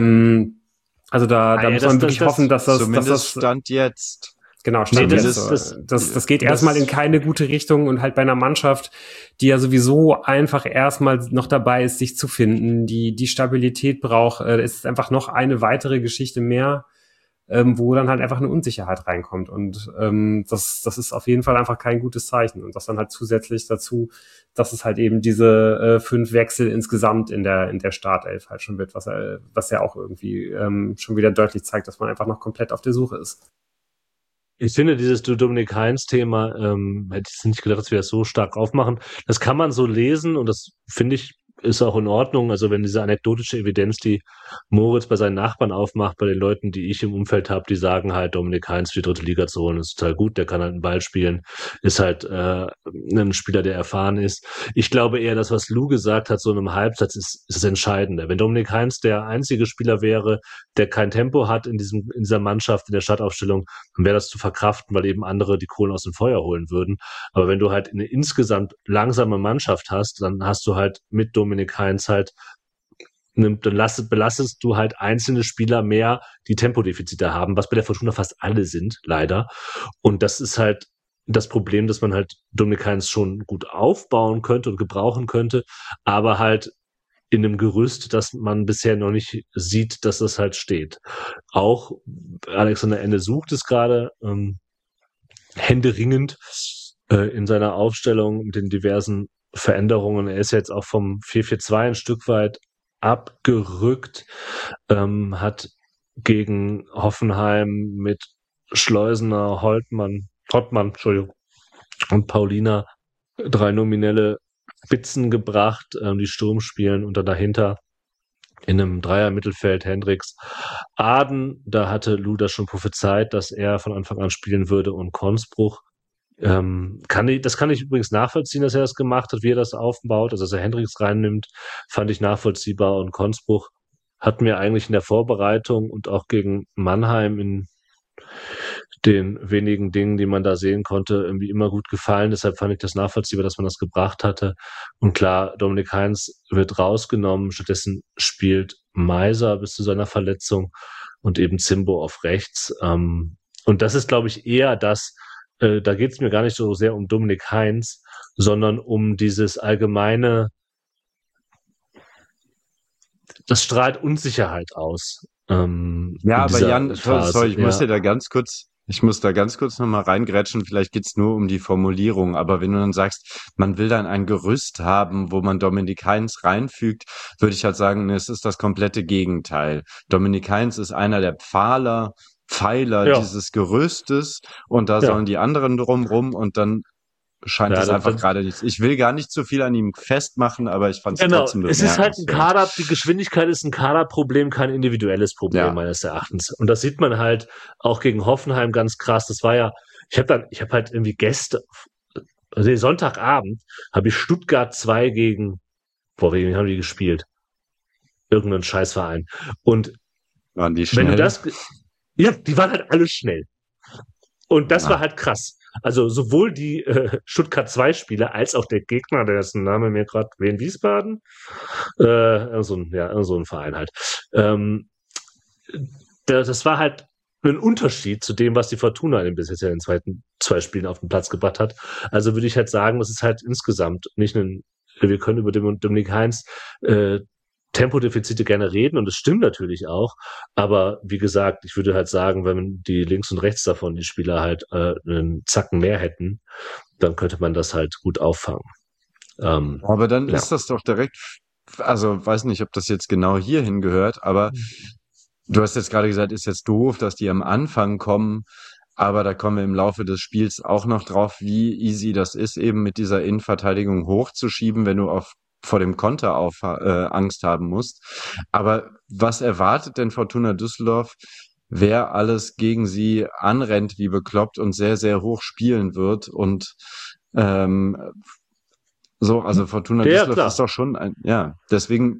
Also da muss man wirklich hoffen, dass das zumindest Stand jetzt. Genau, Stand jetzt. Das geht erstmal in keine gute Richtung, und halt bei einer Mannschaft, die ja sowieso einfach erstmal noch dabei ist, sich zu finden, die Stabilität braucht, ist einfach noch eine weitere Geschichte mehr, wo dann halt einfach eine Unsicherheit reinkommt, und das ist auf jeden Fall einfach kein gutes Zeichen, und das dann halt zusätzlich dazu, dass es halt eben diese 5 Wechsel insgesamt in der Startelf halt schon wird, was ja auch irgendwie schon wieder deutlich zeigt, dass man einfach noch komplett auf der Suche ist. Ich finde dieses Dominik Heinz-Thema, hätte ich nicht gedacht, dass wir das so stark aufmachen. Das kann man so lesen, und das finde ich ist auch in Ordnung. Also wenn diese anekdotische Evidenz, die Moritz bei seinen Nachbarn aufmacht, bei den Leuten, die ich im Umfeld habe, die sagen halt, Dominik Heinz für die 3. Liga zu holen, ist total gut, der kann halt einen Ball spielen, ist halt ein Spieler, der erfahren ist. Ich glaube eher, das, was Lou gesagt hat, so in einem Halbsatz, ist das Entscheidende. Wenn Dominik Heinz der einzige Spieler wäre, der kein Tempo hat in dieser Mannschaft, in der Startaufstellung, dann wäre das zu verkraften, weil eben andere die Kohlen aus dem Feuer holen würden. Aber wenn du halt eine insgesamt langsame Mannschaft hast, dann hast du halt mit Dominik Heinz halt, dann belastest du halt einzelne Spieler mehr, die Tempodefizite haben, was bei der Fortuna fast alle sind, leider. Und das ist halt das Problem, dass man halt Dominik Heinz schon gut aufbauen könnte und gebrauchen könnte, aber halt in einem Gerüst, das man bisher noch nicht sieht, dass das halt steht. Auch Alexander Ende sucht es gerade händeringend in seiner Aufstellung mit den diversen Veränderungen. Er ist jetzt auch vom 4-4-2 ein Stück weit abgerückt, hat gegen Hoffenheim mit Schleusener, Hottmann, und Paulina 3 nominelle Spitzen gebracht, die Sturm spielen, und dann dahinter in einem Dreier-Mittelfeld Hendricks, Aden. Da hatte Lou das schon prophezeit, dass er von Anfang an spielen würde, und Consbruch. Das kann ich übrigens nachvollziehen, dass er das gemacht hat, wie er das aufbaut. Also, dass er Hendricks reinnimmt, fand ich nachvollziehbar, und Consbruch hat mir eigentlich in der Vorbereitung und auch gegen Mannheim in den wenigen Dingen, die man da sehen konnte, irgendwie immer gut gefallen. Deshalb fand ich das nachvollziehbar, dass man das gebracht hatte. Und klar, Dominik Heinz wird rausgenommen. Stattdessen spielt Meiser bis zu seiner Verletzung und eben Zimbo auf rechts. Und das ist, glaube ich, eher das, da geht es mir gar nicht so sehr um Dominik Heinz, sondern um dieses allgemeine das strahlt Unsicherheit aus. Ja, aber Jan, sorry, ich muss da ganz kurz nochmal reingrätschen, vielleicht geht's nur um die Formulierung, aber wenn du dann sagst, man will dann ein Gerüst haben, wo man Dominik Heinz reinfügt, würde ich halt sagen, es ist das komplette Gegenteil. Dominik Heinz ist einer der Pfeiler dieses Gerüstes und da sollen die anderen drumrum und dann scheint es einfach gerade nicht. Ich will gar nicht zu viel an ihm festmachen, aber ich fand es trotzdem bemerkenswert. Es ist halt ein Kader, die Geschwindigkeit ist ein Kaderproblem, kein individuelles Problem meines Erachtens. Und das sieht man halt auch gegen Hoffenheim ganz krass. Das war ja, ich habe halt irgendwie Sonntagabend habe ich Stuttgart 2 gegen haben die gespielt? Irgendeinen Scheißverein. Und waren die schnell? Die waren halt alle schnell. Und das war halt krass. Also sowohl die Stuttgart 2 Spieler als auch der Gegner, dessen Name mir gerade Wien Wiesbaden, so ein Verein halt. Das war halt ein Unterschied zu dem, was die Fortuna bis in den zweiten 2 Spielen auf den Platz gebracht hat. Also würde ich halt sagen, das ist halt insgesamt nicht wir können über Dominik Heinz Tempodefizite gerne reden und das stimmt natürlich auch, aber wie gesagt, ich würde halt sagen, wenn die links und rechts davon die Spieler halt einen Zacken mehr hätten, dann könnte man das halt gut auffangen. Aber dann ist das doch direkt, also weiß nicht, ob das jetzt genau hier hingehört, aber du hast jetzt gerade gesagt, ist jetzt doof, dass die am Anfang kommen, aber da kommen wir im Laufe des Spiels auch noch drauf, wie easy das ist, eben mit dieser Innenverteidigung hochzuschieben, wenn du vor dem Konter Angst haben musst. Aber was erwartet denn Fortuna Düsseldorf, wer alles gegen sie anrennt wie bekloppt und sehr, sehr hoch spielen wird? Und also Fortuna Düsseldorf ist doch schon deswegen,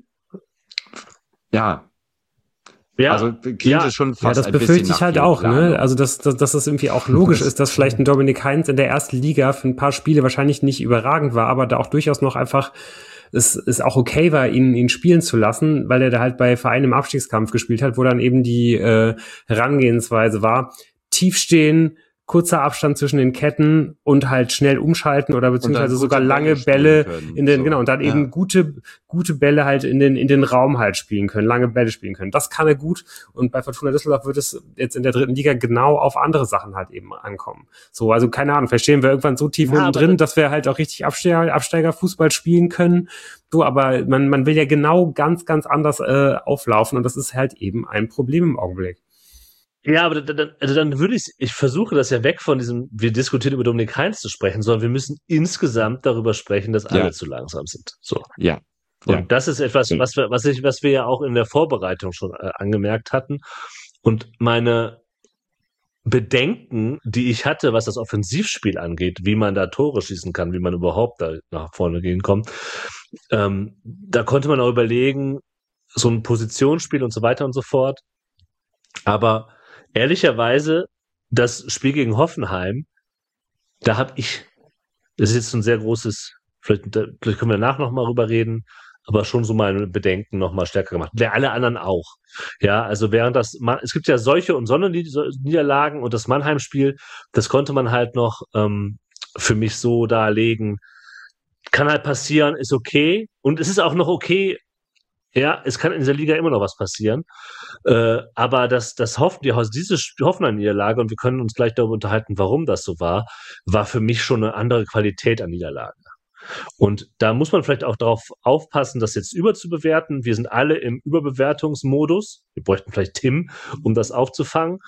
also klingt es schon fast das befürchte ich halt auch, ne? Also dass das irgendwie auch logisch ist, dass vielleicht ein Dominik Heinz in der ersten Liga für ein paar Spiele wahrscheinlich nicht überragend war, aber da auch durchaus noch einfach es auch okay war, ihn spielen zu lassen, weil er da halt bei Vereinen im Abstiegskampf gespielt hat, wo dann eben die Herangehensweise war, tief stehen, kurzer Abstand zwischen den Ketten und halt schnell umschalten oder beziehungsweise sogar lange Bälle und dann eben gute Bälle halt in den Raum halt spielen können, lange Bälle spielen können. Das kann er gut und bei Fortuna Düsseldorf wird es jetzt in der dritten Liga genau auf andere Sachen halt eben ankommen. So, also keine Ahnung, verstehen wir irgendwann so tief unten drin, dass wir halt auch richtig Absteigerfußball spielen können. So, aber man will ja genau ganz, ganz anders auflaufen und das ist halt eben ein Problem im Augenblick. Ja, aber dann würde ich versuche das ja weg von diesem, wir diskutieren über Dominik Heinz zu sprechen, sondern wir müssen insgesamt darüber sprechen, dass alle zu langsam sind. So. Ja. Und das ist etwas, was wir ja auch in der Vorbereitung schon angemerkt hatten. Und meine Bedenken, die ich hatte, was das Offensivspiel angeht, wie man da Tore schießen kann, wie man überhaupt da nach vorne gehen kommt, da konnte man auch überlegen, so ein Positionsspiel und so weiter und so fort. Aber ehrlicherweise, das Spiel gegen Hoffenheim, das ist jetzt ein sehr großes, vielleicht können wir danach nochmal rüber reden, aber schon so meine Bedenken nochmal stärker gemacht. Alle anderen auch. Ja, also es gibt ja solche und Niederlagen und das Mannheim-Spiel, das konnte man halt noch für mich so darlegen. Kann halt passieren, ist okay. Und es ist auch noch okay, ja, es kann in dieser Liga immer noch was passieren. Aber diese Hoffenheim-Niederlage, und wir können uns gleich darüber unterhalten, warum das so war für mich schon eine andere Qualität an Niederlagen. Und da muss man vielleicht auch darauf aufpassen, das jetzt überzubewerten. Wir sind alle im Überbewertungsmodus. Wir bräuchten vielleicht Tim, um das aufzufangen.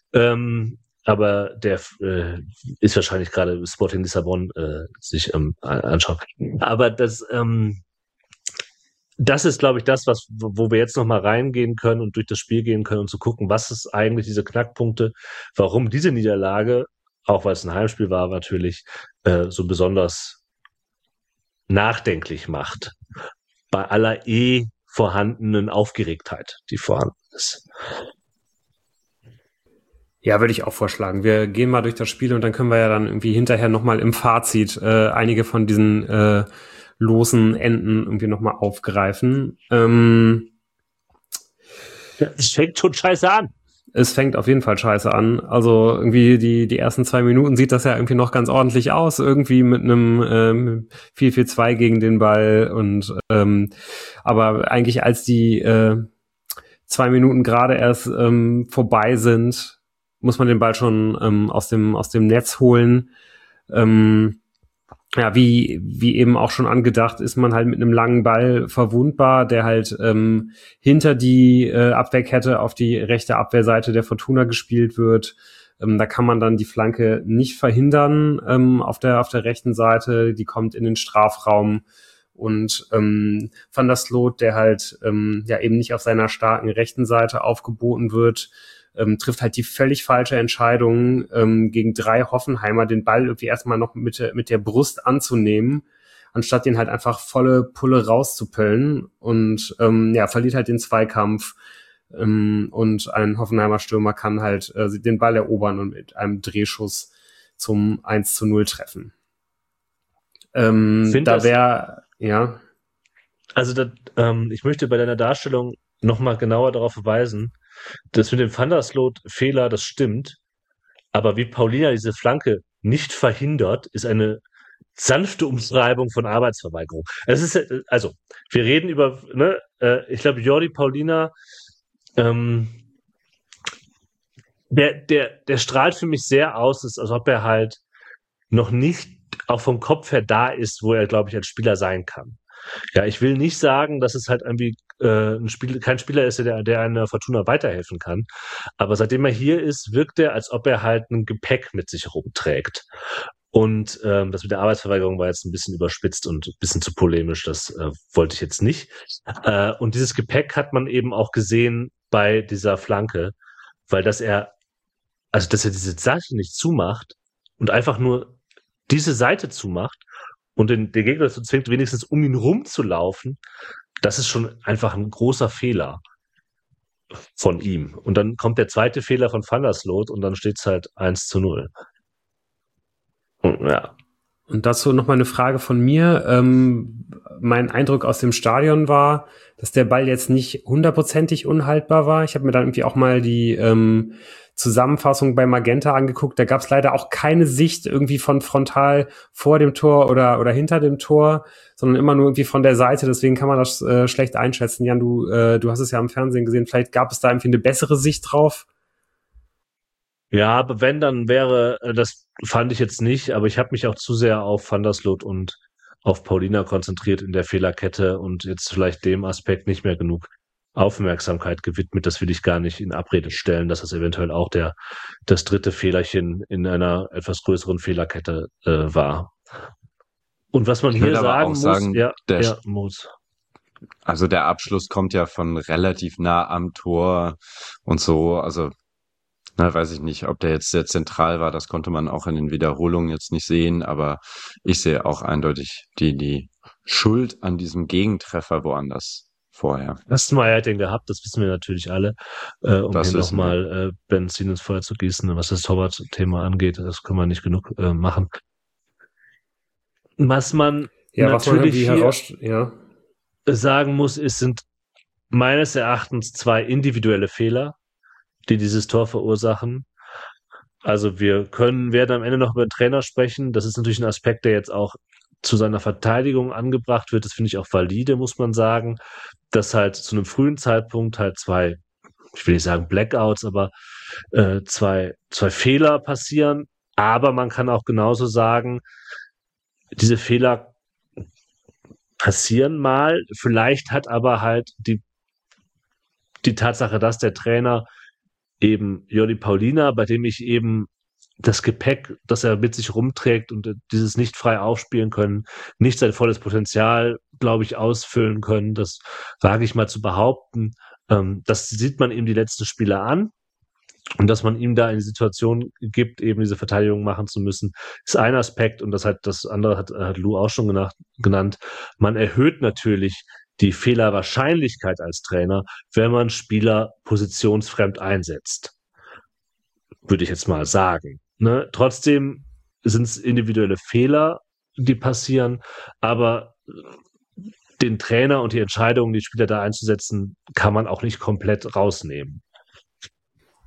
Aber der ist wahrscheinlich gerade Sporting Lissabon sich anschaut. Aber das ist, glaube ich, das, wo wir jetzt nochmal reingehen können und durch das Spiel gehen können und zu gucken, was ist eigentlich diese Knackpunkte, warum diese Niederlage, auch weil es ein Heimspiel war natürlich, so besonders nachdenklich macht. Bei aller vorhandenen Aufgeregtheit, die vorhanden ist. Ja, würde ich auch vorschlagen. Wir gehen mal durch das Spiel und dann können wir ja dann irgendwie hinterher nochmal im Fazit einige von diesen losen Enden irgendwie nochmal aufgreifen. Es fängt schon scheiße an. es fängt auf jeden Fall scheiße an. Also irgendwie die ersten 2 Minuten sieht das ja irgendwie noch ganz ordentlich aus, irgendwie mit einem 4-4-2 gegen den Ball und aber eigentlich als die 2 Minuten gerade erst vorbei sind, muss man den Ball schon aus dem Netz holen. Ja, wie eben auch schon angedacht, ist man halt mit einem langen Ball verwundbar, der halt hinter die Abwehrkette auf die rechte Abwehrseite der Fortuna gespielt wird. Da kann man dann die Flanke nicht verhindern auf der rechten Seite. Die kommt in den Strafraum und Van der Sloot, der halt ja eben nicht auf seiner starken rechten Seite aufgeboten wird, trifft halt die völlig falsche Entscheidung, gegen 3 Hoffenheimer den Ball irgendwie erstmal noch mit der Brust anzunehmen, anstatt den halt einfach volle Pulle rauszupöllen und ja, verliert halt den Zweikampf und ein Hoffenheimer Stürmer kann halt den Ball erobern und mit einem Drehschuss zum 1:0 treffen. Da wäre, ja. Also ich möchte bei deiner Darstellung nochmal genauer darauf verweisen, das mit dem Van der Sloot-Fehler, das stimmt, aber wie Paulina diese Flanke nicht verhindert, ist eine sanfte Umschreibung von Arbeitsverweigerung. Es ist, also, wir reden über, ne, ich glaube, Jordi Paulina, der strahlt für mich sehr aus, als ob er halt noch nicht auch vom Kopf her da ist, wo er, glaube ich, als Spieler sein kann. Ja, ich will nicht sagen, dass es halt irgendwie kein Spieler ist, der einer Fortuna weiterhelfen kann. Aber seitdem er hier ist, wirkt er, als ob er halt ein Gepäck mit sich rumträgt. Und das mit der Arbeitsverweigerung war jetzt ein bisschen überspitzt und ein bisschen zu polemisch. Das wollte ich jetzt nicht. Und dieses Gepäck hat man eben auch gesehen bei dieser Flanke, weil dass er diese Seite nicht zumacht und einfach nur diese Seite zumacht und den Gegner dazu zwingt, wenigstens um ihn rumzulaufen, das ist schon einfach ein großer Fehler von ihm. Und dann kommt der zweite Fehler von Van der Sloot und dann steht es halt 1:0. Und, ja. Und dazu noch mal eine Frage von mir. Mein Eindruck aus dem Stadion war, dass der Ball jetzt nicht 100%ig unhaltbar war. Ich habe mir dann irgendwie auch mal die Zusammenfassung bei Magenta angeguckt. Da gab es leider auch keine Sicht irgendwie von frontal vor dem Tor oder hinter dem Tor, sondern immer nur irgendwie von der Seite. Deswegen kann man das schlecht einschätzen. Jan, du hast es ja im Fernsehen gesehen. Vielleicht gab es da irgendwie eine bessere Sicht drauf. Ja, aber wenn, dann wäre, das fand ich jetzt nicht, aber ich habe mich auch zu sehr auf Van der Sloot und auf Paulina konzentriert in der Fehlerkette und jetzt vielleicht dem Aspekt nicht mehr genug Aufmerksamkeit gewidmet. Das will ich gar nicht in Abrede stellen, dass das eventuell auch das dritte Fehlerchen in einer etwas größeren Fehlerkette war. Und was man hier sagen muss, also der Abschluss kommt ja von relativ nah am Tor und so, also weiß ich nicht, ob der jetzt sehr zentral war, das konnte man auch in den Wiederholungen jetzt nicht sehen, aber ich sehe auch eindeutig die Schuld an diesem Gegentreffer woanders vorher. Kastenmeier hat den gehabt, das wissen wir natürlich alle, um hier nochmal Benzin ins Feuer zu gießen, was das Torwart-Thema angeht, das können wir nicht genug machen. Was man natürlich sagen muss, sind meines Erachtens 2 individuelle Fehler, die dieses Tor verursachen. Also wir werden am Ende noch über den Trainer sprechen. Das ist natürlich ein Aspekt, der jetzt auch zu seiner Verteidigung angebracht wird. Das finde ich auch valide, muss man sagen, dass halt zu einem frühen Zeitpunkt halt 2, ich will nicht sagen Blackouts, aber 2 Fehler passieren. Aber man kann auch genauso sagen, diese Fehler passieren mal. Vielleicht hat aber halt die Tatsache, dass der Trainer eben Jordi Paulina, bei dem ich eben das Gepäck, das er mit sich rumträgt und dieses nicht frei aufspielen können, nicht sein volles Potenzial, glaube ich, ausfüllen können. Das wage ich mal zu behaupten. Das sieht man eben die letzten Spiele an. Und dass man ihm da in die Situation gibt, eben diese Verteidigung machen zu müssen, ist ein Aspekt. Und das andere hat Lou auch schon genannt. Man erhöht natürlich die Fehlerwahrscheinlichkeit als Trainer, wenn man Spieler positionsfremd einsetzt. Würde ich jetzt mal sagen. Ne? Trotzdem sind es individuelle Fehler, die passieren, aber den Trainer und die Entscheidung, die Spieler da einzusetzen, kann man auch nicht komplett rausnehmen.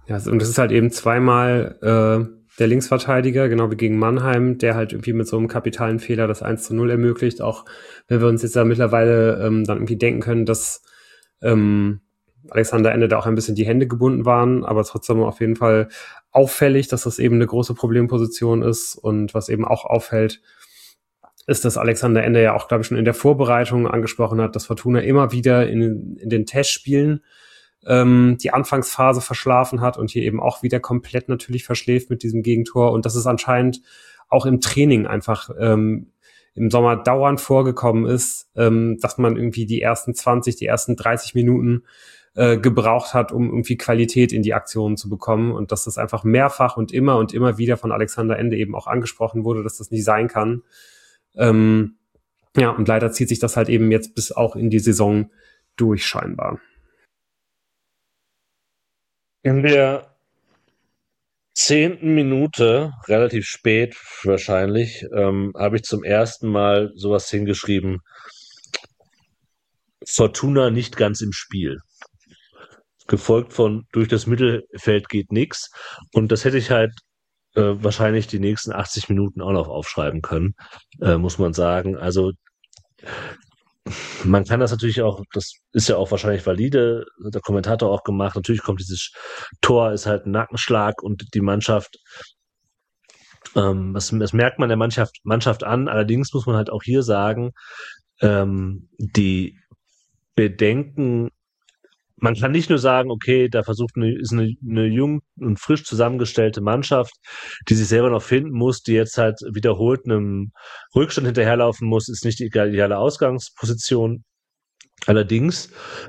Ja, und das ist halt eben zweimal der Linksverteidiger, genau wie gegen Mannheim, der halt irgendwie mit so einem kapitalen Fehler das 1:0 ermöglicht, auch wenn wir uns jetzt da mittlerweile dann irgendwie denken können, dass Alexander Ende da auch ein bisschen die Hände gebunden waren, aber trotzdem auf jeden Fall auffällig, dass das eben eine große Problemposition ist. Und was eben auch auffällt, ist, dass Alexander Ende ja auch, glaube ich, schon in der Vorbereitung angesprochen hat, dass Fortuna immer wieder in den Testspielen die Anfangsphase verschlafen hat und hier eben auch wieder komplett natürlich verschläft mit diesem Gegentor. Und dass es anscheinend auch im Training einfach im Sommer dauernd vorgekommen ist, dass man irgendwie die ersten 20, die ersten 30 Minuten gebraucht hat, um irgendwie Qualität in die Aktionen zu bekommen. Und dass das einfach mehrfach und immer wieder von Alexander Ende eben auch angesprochen wurde, dass das nicht sein kann. Ja, und leider zieht sich das halt eben jetzt bis auch in die Saison durch scheinbar. In der 10. Minute, relativ spät wahrscheinlich, habe ich zum ersten Mal sowas hingeschrieben: Fortuna nicht ganz im Spiel. Gefolgt von durch das Mittelfeld geht nix. Und das hätte ich halt wahrscheinlich die nächsten 80 Minuten auch noch aufschreiben können, muss man sagen. Also man kann das natürlich auch, das ist ja auch wahrscheinlich valide, hat der Kommentator auch gemacht. Natürlich kommt dieses Tor, ist halt ein Nackenschlag und die Mannschaft, das merkt man der Mannschaft an. Allerdings muss man halt auch hier sagen, die Bedenken, man kann nicht nur sagen, okay, da ist eine jung und frisch zusammengestellte Mannschaft, die sich selber noch finden muss, die jetzt halt wiederholt einem Rückstand hinterherlaufen muss, ist nicht die ideale Ausgangsposition. Allerdings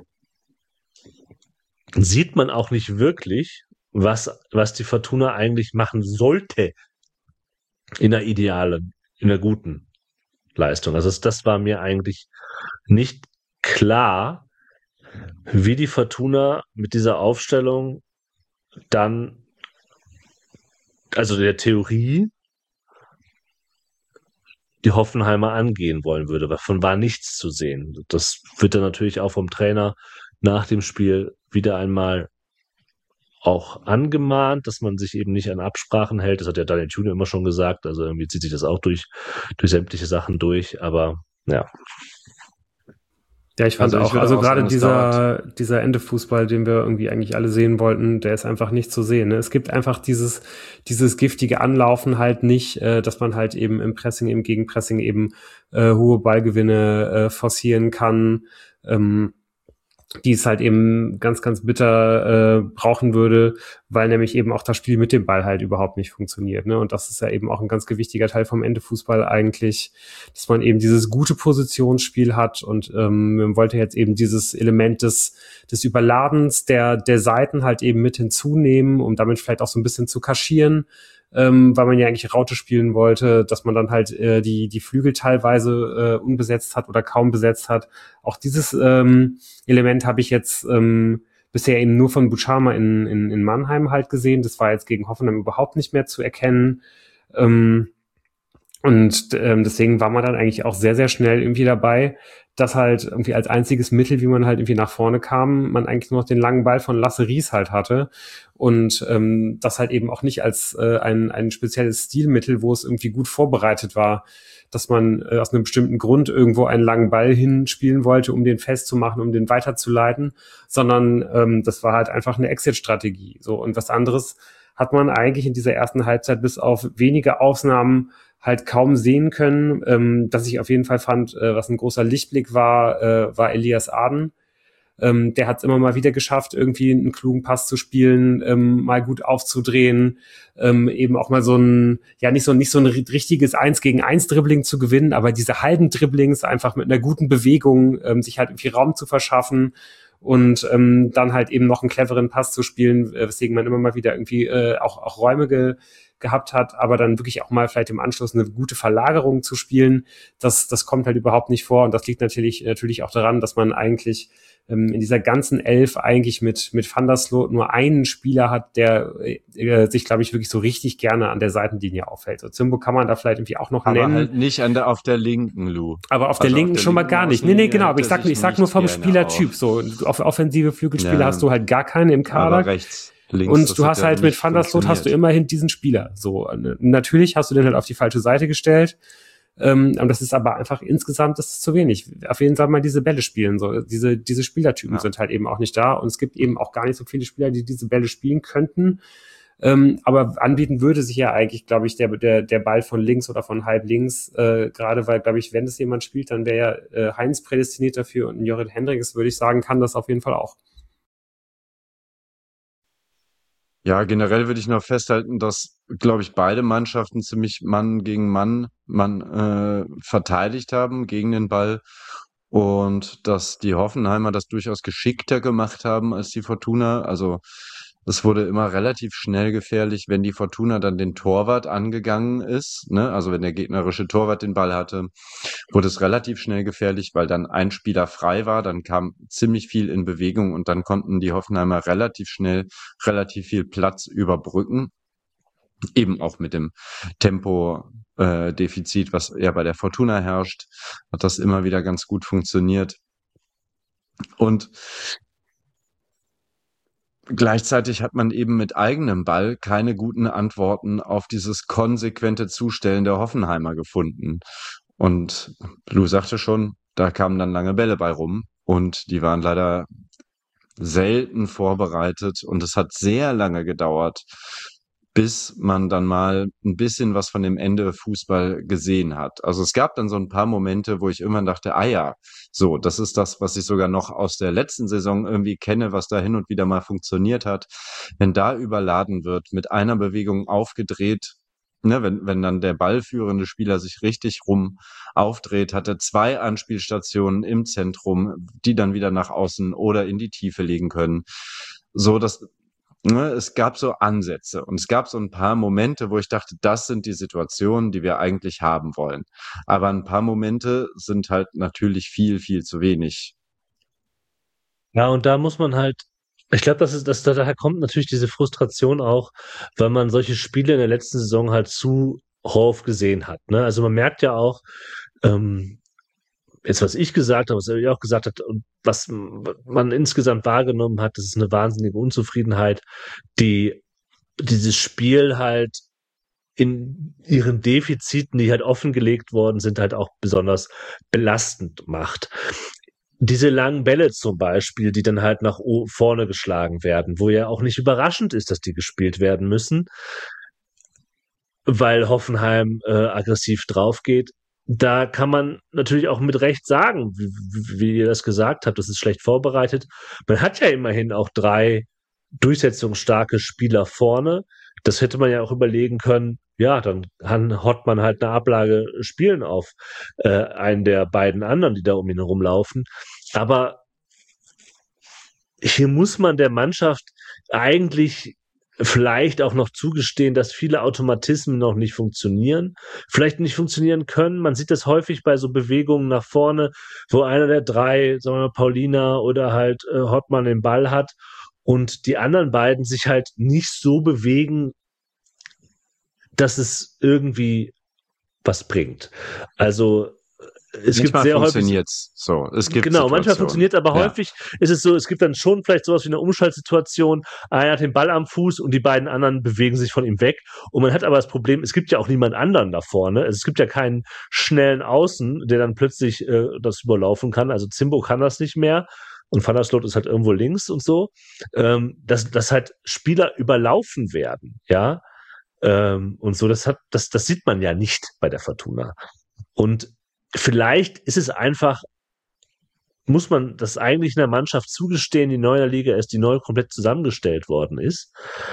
sieht man auch nicht wirklich, was die Fortuna eigentlich machen sollte in einer guten Leistung. Also das war mir eigentlich nicht klar, wie die Fortuna mit dieser Aufstellung dann, also der Theorie, die Hoffenheimer angehen wollen würde. Davon war nichts zu sehen. Das wird dann natürlich auch vom Trainer nach dem Spiel wieder einmal auch angemahnt, dass man sich eben nicht an Absprachen hält. Das hat ja Daniel Thune immer schon gesagt. Also irgendwie zieht sich das auch durch sämtliche Sachen durch. Aber ja. Ja, ich fand auch, also gerade dieser Ende-Fußball, den wir irgendwie eigentlich alle sehen wollten, der ist einfach nicht zu sehen. Ne? Es gibt einfach dieses giftige Anlaufen halt nicht, dass man halt eben im Pressing, im Gegenpressing eben hohe Ballgewinne forcieren kann, die es halt eben ganz, ganz bitter brauchen würde, weil nämlich eben auch das Spiel mit dem Ball halt überhaupt nicht funktioniert. Ne? Und das ist ja eben auch ein ganz gewichtiger Teil vom Ende-Fußball eigentlich, dass man eben dieses gute Positionsspiel hat und man wollte jetzt eben dieses Element des Überladens der Seiten halt eben mit hinzunehmen, um damit vielleicht auch so ein bisschen zu kaschieren, weil man ja eigentlich Raute spielen wollte, dass man dann halt die Flügel teilweise unbesetzt hat oder kaum besetzt hat. Auch dieses Element habe ich jetzt bisher eben nur von Buchama in Mannheim halt gesehen. Das war jetzt gegen Hoffenheim überhaupt nicht mehr zu erkennen. Und deswegen war man dann eigentlich auch sehr, sehr schnell irgendwie dabei, dass halt irgendwie als einziges Mittel, wie man halt irgendwie nach vorne kam, man eigentlich nur noch den langen Ball von Lasse Ries halt hatte. Und das halt eben auch nicht als ein spezielles Stilmittel, wo es irgendwie gut vorbereitet war, dass man aus einem bestimmten Grund irgendwo einen langen Ball hinspielen wollte, um den festzumachen, um den weiterzuleiten, sondern das war halt einfach eine Exit-Strategie. So, und was anderes hat man eigentlich in dieser ersten Halbzeit bis auf wenige Ausnahmen halt kaum sehen können. Das ich auf jeden Fall fand, was ein großer Lichtblick war Elias Aden. Der hat es immer mal wieder geschafft, irgendwie einen klugen Pass zu spielen, mal gut aufzudrehen, eben auch mal nicht so ein richtiges 1-gegen-1 Dribbling zu gewinnen, aber diese halben Dribblings einfach mit einer guten Bewegung, sich halt irgendwie Raum zu verschaffen und dann halt eben noch einen cleveren Pass zu spielen, weswegen man immer mal wieder irgendwie auch Räume gehabt hat, aber dann wirklich auch mal vielleicht im Anschluss eine gute Verlagerung zu spielen, das kommt halt überhaupt nicht vor und das liegt natürlich auch daran, dass man eigentlich in dieser ganzen Elf eigentlich mit Van der Sloot nur einen Spieler hat, der sich, glaube ich, wirklich so richtig gerne an der Seitenlinie aufhält. So Zimbo kann man da vielleicht irgendwie auch noch nennen. Aber halt nicht auf der linken, Lou. Aber auf der linken schon mal gar nicht. Nee, genau, aber ich sag nur vom Spielertyp. So, auf offensive Flügelspieler hast du halt gar keine im Kader. Aber rechts. links. Und Das du hat hast ja halt mit nicht Van der Sloot hast du funktioniert. immerhin diesen Spieler. So, natürlich hast du den halt auf die falsche Seite gestellt. Und das ist aber einfach insgesamt, das ist zu wenig. Auf jeden Fall mal diese Bälle spielen. So, diese Spielertypen Ja. sind halt eben auch nicht da. Und es gibt eben auch gar nicht so viele Spieler, die diese Bälle spielen könnten. Aber anbieten würde sich ja eigentlich, glaube ich, der Ball von links oder von halb links, gerade weil, glaube ich, wenn es jemand spielt, dann wäre ja Heinz prädestiniert dafür und Jorrit Hendricks, würde ich sagen, kann das auf jeden Fall auch. Ja, generell würde ich noch festhalten, dass, glaube ich, beide Mannschaften ziemlich Mann gegen Mann verteidigt haben gegen den Ball und dass die Hoffenheimer das durchaus geschickter gemacht haben als die Fortuna. Also es wurde immer relativ schnell gefährlich, wenn die Fortuna dann den Torwart angegangen ist, ne? Also wenn der gegnerische Torwart den Ball hatte, wurde es relativ schnell gefährlich, weil dann ein Spieler frei war, dann kam ziemlich viel in Bewegung und dann konnten die Hoffenheimer relativ schnell relativ viel Platz überbrücken, eben auch mit dem Tempo-Defizit, was ja bei der Fortuna herrscht, hat das immer wieder ganz gut funktioniert. Und gleichzeitig hat man eben mit eigenem Ball keine guten Antworten auf dieses konsequente Zustellen der Hoffenheimer gefunden. Und Lou sagte schon, da kamen dann lange Bälle bei rum und die waren leider selten vorbereitet und es hat sehr lange gedauert, bis man dann mal ein bisschen was von dem Ende Fußball gesehen hat. Also es gab dann so ein paar Momente, wo ich irgendwann dachte, ah ja, so, das ist das, was ich sogar noch aus der letzten Saison irgendwie kenne, was da hin und wieder mal funktioniert hat. Wenn da überladen wird, mit einer Bewegung aufgedreht, ne, wenn dann der ballführende Spieler sich richtig rum aufdreht, hat er 2 Anspielstationen im Zentrum, die dann wieder nach außen oder in die Tiefe legen können. So, dass, ne, es gab so Ansätze und es gab so ein paar Momente, wo ich dachte, das sind die Situationen, die wir eigentlich haben wollen. Aber ein paar Momente sind halt natürlich viel, viel zu wenig. Ja, und da muss man halt, ich glaube, daher kommt natürlich diese Frustration auch, weil man solche Spiele in der letzten Saison halt zu häufig gesehen hat. Ne? Also man merkt ja auch, ähm, jetzt was ich gesagt habe, was er auch gesagt hat, und was man insgesamt wahrgenommen hat, das ist eine wahnsinnige Unzufriedenheit, die dieses Spiel halt in ihren Defiziten, die halt offengelegt worden sind, halt auch besonders belastend macht. Diese langen Bälle zum Beispiel, die dann halt nach vorne geschlagen werden, wo ja auch nicht überraschend ist, dass die gespielt werden müssen, weil Hoffenheim aggressiv drauf geht. Da kann man natürlich auch mit Recht sagen, wie ihr das gesagt habt, das ist schlecht vorbereitet. Man hat ja immerhin auch 3 durchsetzungsstarke Spieler vorne. Das hätte man ja auch überlegen können, ja, dann hat man halt eine Ablage spielen auf einen der beiden anderen, die da um ihn herumlaufen. Aber hier muss man der Mannschaft eigentlich vielleicht auch noch zugestehen, dass viele Automatismen noch nicht funktionieren, vielleicht nicht funktionieren können. Man sieht das häufig bei so Bewegungen nach vorne, wo einer der 3, sagen wir mal Paulina oder halt Hottmann den Ball hat und die anderen beiden sich halt nicht so bewegen, dass es irgendwie was bringt. Also es gibt Manchmal sehr häufig funktioniert's so. Es gibt genau, manchmal Situationen. funktioniert es, aber Ja. häufig ist es so, es gibt dann schon vielleicht sowas wie eine Umschaltsituation, einer hat den Ball am Fuß und die beiden anderen bewegen sich von ihm weg und man hat aber das Problem, es gibt ja auch niemand anderen da vorne, also es gibt ja keinen schnellen Außen, der dann plötzlich das überlaufen kann, also Zimbo kann das nicht mehr und Van der Sloot ist halt irgendwo links und so, dass halt Spieler überlaufen werden, ja, und so, das sieht man ja nicht bei der Fortuna und vielleicht ist es einfach, muss man das eigentlich in der Mannschaft zugestehen, die neu in der Liga ist, die neu komplett zusammengestellt worden ist.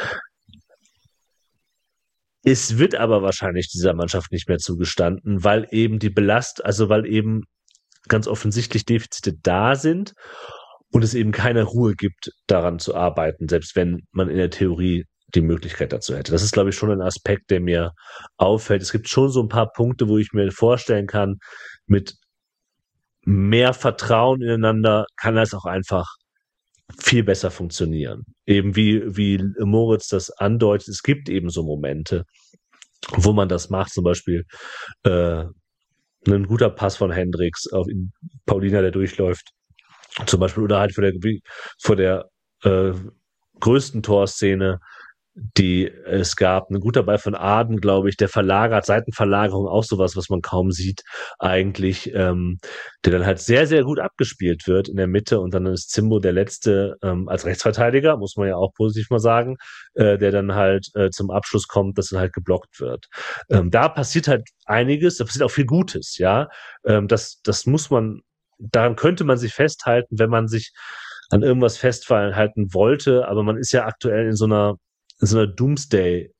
Es wird aber wahrscheinlich dieser Mannschaft nicht mehr zugestanden, weil eben weil eben ganz offensichtlich Defizite da sind und es eben keine Ruhe gibt, daran zu arbeiten, selbst wenn man in der Theorie die Möglichkeit dazu hätte. Das ist, glaube ich, schon ein Aspekt, der mir auffällt. Es gibt schon so ein paar Punkte, wo ich mir vorstellen kann, mit mehr Vertrauen ineinander kann das auch einfach viel besser funktionieren. Eben wie Moritz das andeutet, es gibt eben so Momente, wo man das macht, zum Beispiel ein guter Pass von Hendricks auf Paulina, der durchläuft, zum Beispiel, oder halt vor der größten Torszene, die es gab. Ein guter Ball von Aden, glaube ich, der verlagert, Seitenverlagerung, auch sowas, was man kaum sieht eigentlich, der dann halt sehr, sehr gut abgespielt wird in der Mitte und dann ist Zimbo der Letzte als Rechtsverteidiger, muss man ja auch positiv mal sagen, der dann halt zum Abschluss kommt, dass dann halt geblockt wird. Da passiert halt einiges, da passiert auch viel Gutes, ja. Das muss man, daran könnte man sich festhalten, wenn man sich an irgendwas festhalten wollte, aber man ist ja aktuell in so einer Doomsday-Gefühl,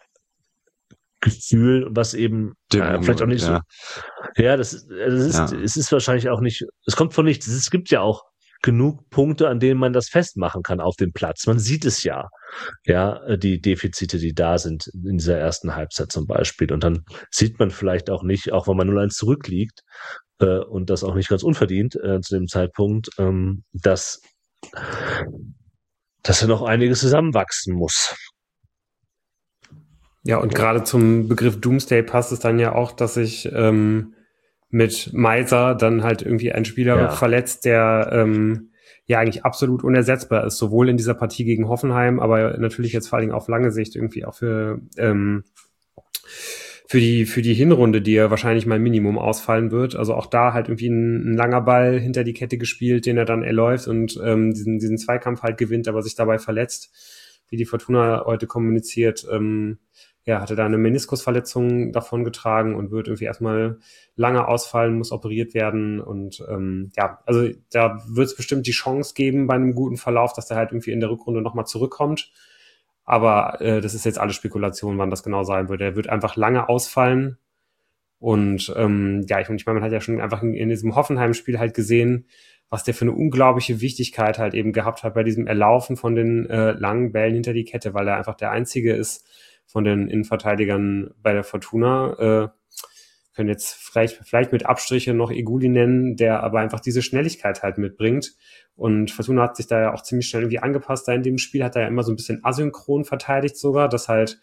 was eben vielleicht auch nicht so. Ja, es ist wahrscheinlich auch nicht, es kommt von nichts. Es gibt ja auch genug Punkte, an denen man das festmachen kann auf dem Platz. Man sieht es ja, die Defizite, die da sind in dieser ersten Halbzeit zum Beispiel. Und dann sieht man vielleicht auch nicht, auch wenn man 0-1 zurückliegt, und das auch nicht ganz unverdient zu dem Zeitpunkt, dass ja noch einiges zusammenwachsen muss. Ja, und gerade zum Begriff Doomsday passt es dann ja auch, dass sich mit Meiser dann halt irgendwie ein Spieler verletzt, der ja eigentlich absolut unersetzbar ist, sowohl in dieser Partie gegen Hoffenheim, aber natürlich jetzt vor allen Dingen auf lange Sicht irgendwie auch für die Hinrunde, die ja wahrscheinlich mal Minimum ausfallen wird. Also auch da halt irgendwie ein langer Ball hinter die Kette gespielt, den er dann erläuft und diesen Zweikampf halt gewinnt, aber sich dabei verletzt, wie die Fortuna heute kommuniziert. Hatte da eine Meniskusverletzung davon getragen und wird irgendwie erstmal lange ausfallen, muss operiert werden und also da wird es bestimmt die Chance geben bei einem guten Verlauf, dass der halt irgendwie in der Rückrunde nochmal zurückkommt. Aber das ist jetzt alles Spekulation, wann das genau sein wird. Er wird einfach lange ausfallen. Und ich meine, man hat ja schon einfach in diesem Hoffenheim-Spiel halt gesehen, was der für eine unglaubliche Wichtigkeit halt eben gehabt hat bei diesem Erlaufen von den langen Bällen hinter die Kette, weil er einfach der Einzige ist von den Innenverteidigern bei der Fortuna. Können jetzt vielleicht mit Abstriche noch Eguli nennen, der aber einfach diese Schnelligkeit halt mitbringt. Und Fortuna hat sich da ja auch ziemlich schnell irgendwie angepasst. Da in dem Spiel hat er ja immer so ein bisschen asynchron verteidigt sogar, dass halt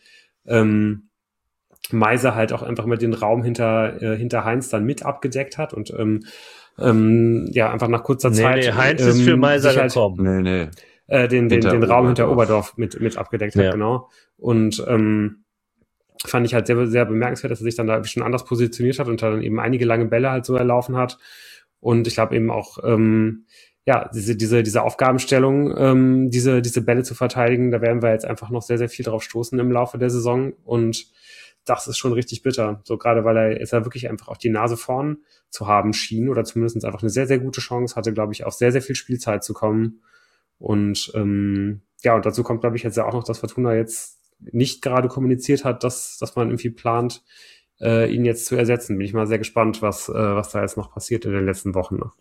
Meiser halt auch einfach mit den Raum hinter Heinz dann mit abgedeckt hat und einfach nach kurzer Zeit. Nee, Heinz ist für Meiser gekommen. Den Raum hinter Oberdorf mit abgedeckt hat, genau. Und fand ich halt sehr, sehr bemerkenswert, dass er sich dann da schon anders positioniert hat und dann eben einige lange Bälle halt so erlaufen hat. Und ich glaube eben auch, diese Aufgabenstellung, diese Bälle zu verteidigen, da werden wir jetzt einfach noch sehr, sehr viel drauf stoßen im Laufe der Saison. Und das ist schon richtig bitter. So gerade, weil er jetzt ja wirklich einfach auch die Nase vorn zu haben schien oder zumindest einfach eine sehr, sehr gute Chance hatte, glaube ich, auf sehr, sehr viel Spielzeit zu kommen. Und und dazu kommt, glaube ich, jetzt ja auch noch, dass Fortuna jetzt nicht gerade kommuniziert hat, dass man irgendwie plant, ihn jetzt zu ersetzen. Bin ich mal sehr gespannt, was da jetzt noch passiert in den letzten Wochen noch.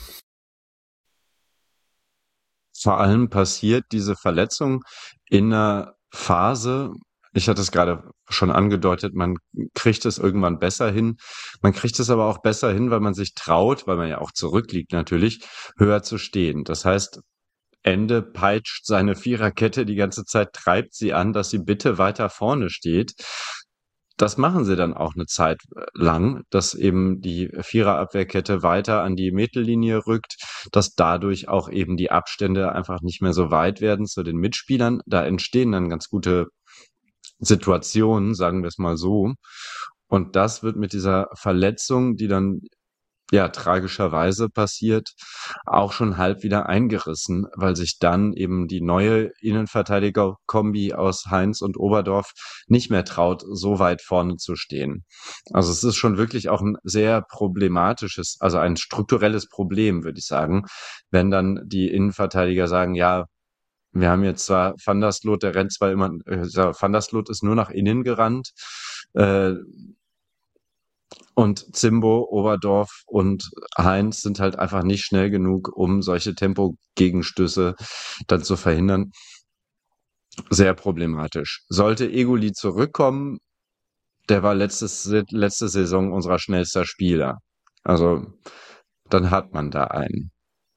Vor allem passiert diese Verletzung in einer Phase, ich hatte es gerade schon angedeutet, man kriegt es irgendwann besser hin. Man kriegt es aber auch besser hin, weil man sich traut, weil man ja auch zurückliegt natürlich, höher zu stehen. Das heißt, Ende peitscht seine Viererkette die ganze Zeit, treibt sie an, dass sie bitte weiter vorne steht. Das machen sie dann auch eine Zeit lang, dass eben die Viererabwehrkette weiter an die Mittellinie rückt, dass dadurch auch eben die Abstände einfach nicht mehr so weit werden zu den Mitspielern. Da entstehen dann ganz gute Situationen, sagen wir es mal so. Und das wird mit dieser Verletzung, die dann tragischerweise passiert, auch schon halb wieder eingerissen, weil sich dann eben die neue Innenverteidiger-Kombi aus Heinz und Oberdorf nicht mehr traut, so weit vorne zu stehen. Also es ist schon wirklich auch ein sehr problematisches, also ein strukturelles Problem, würde ich sagen, wenn dann die Innenverteidiger sagen, ja, wir haben jetzt zwar Van der Sloot, der rennt zwar immer, Van der Sloot ist nur nach innen gerannt, und Zimbo, Oberdorf und Heinz sind halt einfach nicht schnell genug, um solche Tempo-Gegenstöße dann zu verhindern. Sehr problematisch. Sollte Eguli zurückkommen, der war letzte Saison unser schnellster Spieler. Also dann hat man da einen.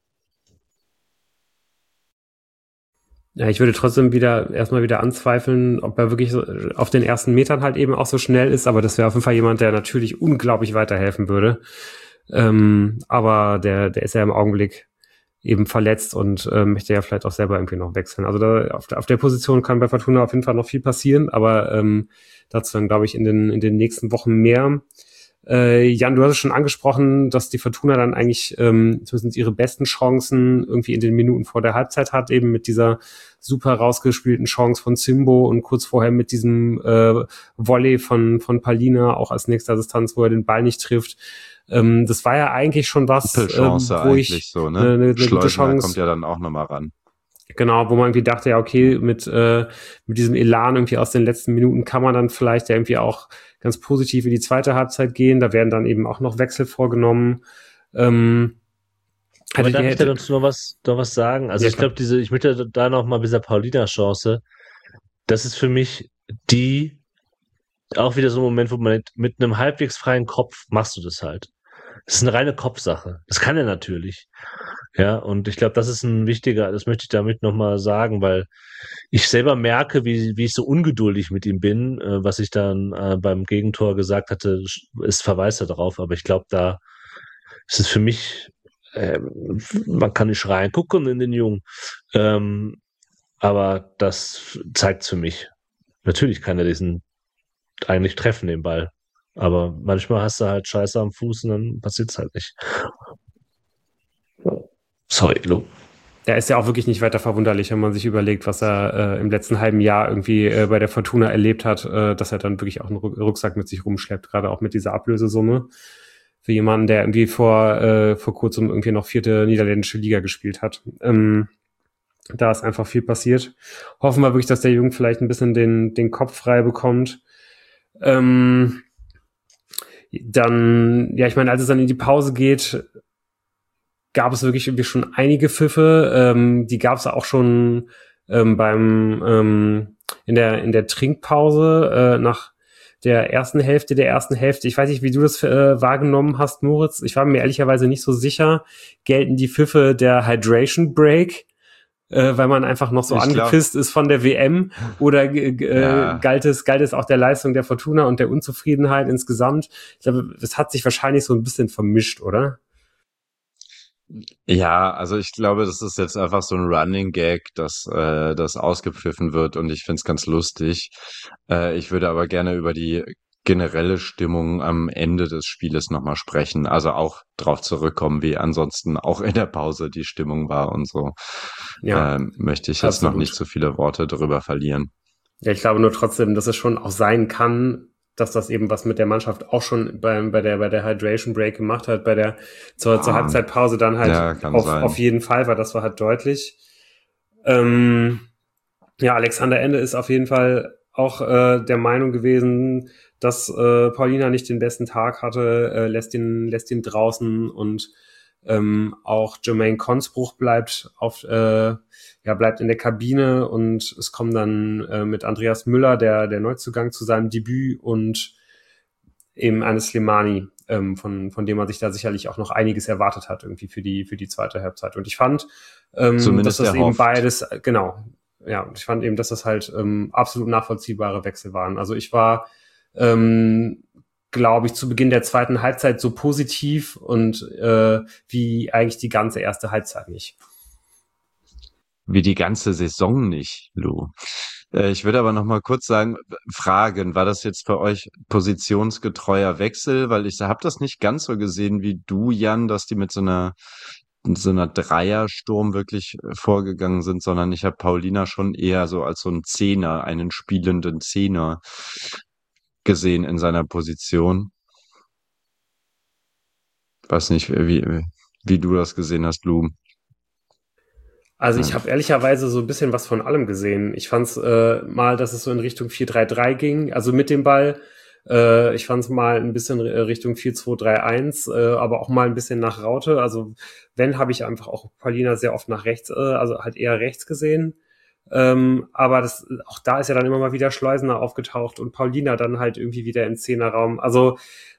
Ja, ich würde trotzdem erstmal wieder anzweifeln, ob er wirklich so auf den ersten Metern halt eben auch so schnell ist, aber das wäre auf jeden Fall jemand, der natürlich unglaublich weiterhelfen würde. Aber der ist ja im Augenblick eben verletzt und möchte ja vielleicht auch selber irgendwie noch wechseln. Also da auf der Position kann bei Fortuna auf jeden Fall noch viel passieren, aber dazu dann, glaube ich, in den nächsten Wochen mehr. Jan, du hast es schon angesprochen, dass die Fortuna dann eigentlich zumindest ihre besten Chancen irgendwie in den Minuten vor der Halbzeit hat, eben mit dieser super rausgespielten Chance von Zimbo und kurz vorher mit diesem Volley von Palhinha, auch als nächster Distanz, wo er den Ball nicht trifft. Das war ja eigentlich schon was, wo ich so, ne? eine gute Chance kommt ja dann auch nochmal ran. Genau, wo man irgendwie dachte, ja, okay, mit diesem Elan irgendwie aus den letzten Minuten kann man dann vielleicht ja irgendwie auch ganz positiv in die zweite Halbzeit gehen. Da werden dann eben auch noch Wechsel vorgenommen. Aber darf ich da noch was sagen? Also Ja, ich glaube, ich möchte da noch mal bei dieser Palhinha-Chance, das ist für mich auch wieder so ein Moment, wo man mit einem halbwegs freien Kopf machst du das halt. Das ist eine reine Kopfsache. Das kann er natürlich. Ja, und ich glaube, das ist das möchte ich damit nochmal sagen, weil ich selber merke, wie ich so ungeduldig mit ihm bin. Was ich dann beim Gegentor gesagt hatte, ist Verweis darauf, aber ich glaube, da ist es für mich, man kann nicht reingucken in den Jungen, aber das zeigt es für mich. Natürlich kann er diesen eigentlich treffen, den Ball. Aber manchmal hast du halt Scheiße am Fuß und dann passiert es halt nicht. Sorry, Lo. Der ist ja auch wirklich nicht weiter verwunderlich, wenn man sich überlegt, was er im letzten halben Jahr irgendwie bei der Fortuna erlebt hat, dass er dann wirklich auch einen Rucksack mit sich rumschleppt, gerade auch mit dieser Ablösesumme. Für jemanden, der irgendwie vor kurzem irgendwie noch 4. niederländische Liga gespielt hat. Da ist einfach viel passiert. Hoffen wir wirklich, dass der Junge vielleicht ein bisschen den Kopf frei bekommt. Dann, ja, ich meine, als es dann in die Pause geht, gab es wirklich irgendwie schon einige Pfiffe. Die gab es auch schon in der Trinkpause nach der ersten Hälfte. Ich weiß nicht, wie du das wahrgenommen hast, Moritz. Ich war mir ehrlicherweise nicht so sicher. Gelten die Pfiffe der Hydration Break, weil man einfach noch so angepisst ist von der WM, oder galt es auch der Leistung der Fortuna und der Unzufriedenheit insgesamt? Ich glaube, es hat sich wahrscheinlich so ein bisschen vermischt, oder? Ja, also ich glaube, das ist jetzt einfach so ein Running Gag, dass das ausgepfiffen wird, und ich find's ganz lustig. Ich würde aber gerne über die generelle Stimmung am Ende des Spieles nochmal sprechen. Also auch drauf zurückkommen, wie ansonsten auch in der Pause die Stimmung war und so. Ja, möchte ich jetzt noch nicht so viele Worte darüber verlieren. Ja, ich glaube nur trotzdem, dass es schon auch sein kann, dass das eben was mit der Mannschaft auch schon bei der Hydration Break gemacht hat, zur Halbzeitpause dann halt auf jeden Fall, weil das war halt deutlich. Ja, Alexander Ende ist auf jeden Fall auch der Meinung gewesen, dass Palhinha nicht den besten Tag hatte, lässt ihn draußen, und auch Jermaine Consbruch bleibt in der Kabine, und es kommen dann mit Andreas Müller der Neuzugang zu seinem Debüt, und eben Anis Slimani, von dem man sich da sicherlich auch noch einiges erwartet hat irgendwie für die zweite Halbzeit. Und ich fand, dass das eben beides, genau, ja, ich fand eben, dass das halt absolut nachvollziehbare Wechsel waren. Also ich war, glaube ich, zu Beginn der zweiten Halbzeit so positiv und wie eigentlich die ganze erste Halbzeit nicht. Wie die ganze Saison nicht, Lou. Ich würde aber noch mal kurz fragen, war das jetzt für euch positionsgetreuer Wechsel? Weil ich habe das nicht ganz so gesehen wie du, Jan, dass die mit so einer Dreiersturm wirklich vorgegangen sind, sondern ich habe Palhinha schon eher so als so einen spielenden Zehner gesehen in seiner Position. Weiß nicht, wie du das gesehen hast, Lou. Also ich habe ehrlicherweise so ein bisschen was von allem gesehen. Ich fand's mal, dass es so in Richtung 4-3-3 ging, also mit dem Ball. Ich fand's mal ein bisschen Richtung 4-2-3-1, aber auch mal ein bisschen nach Raute. Also wenn, habe ich einfach auch Palhinha sehr oft nach rechts, also halt eher rechts gesehen. Aber auch da ist ja dann immer mal wieder Schleusener aufgetaucht und Palhinha dann halt irgendwie wieder im Zehnerraum. Also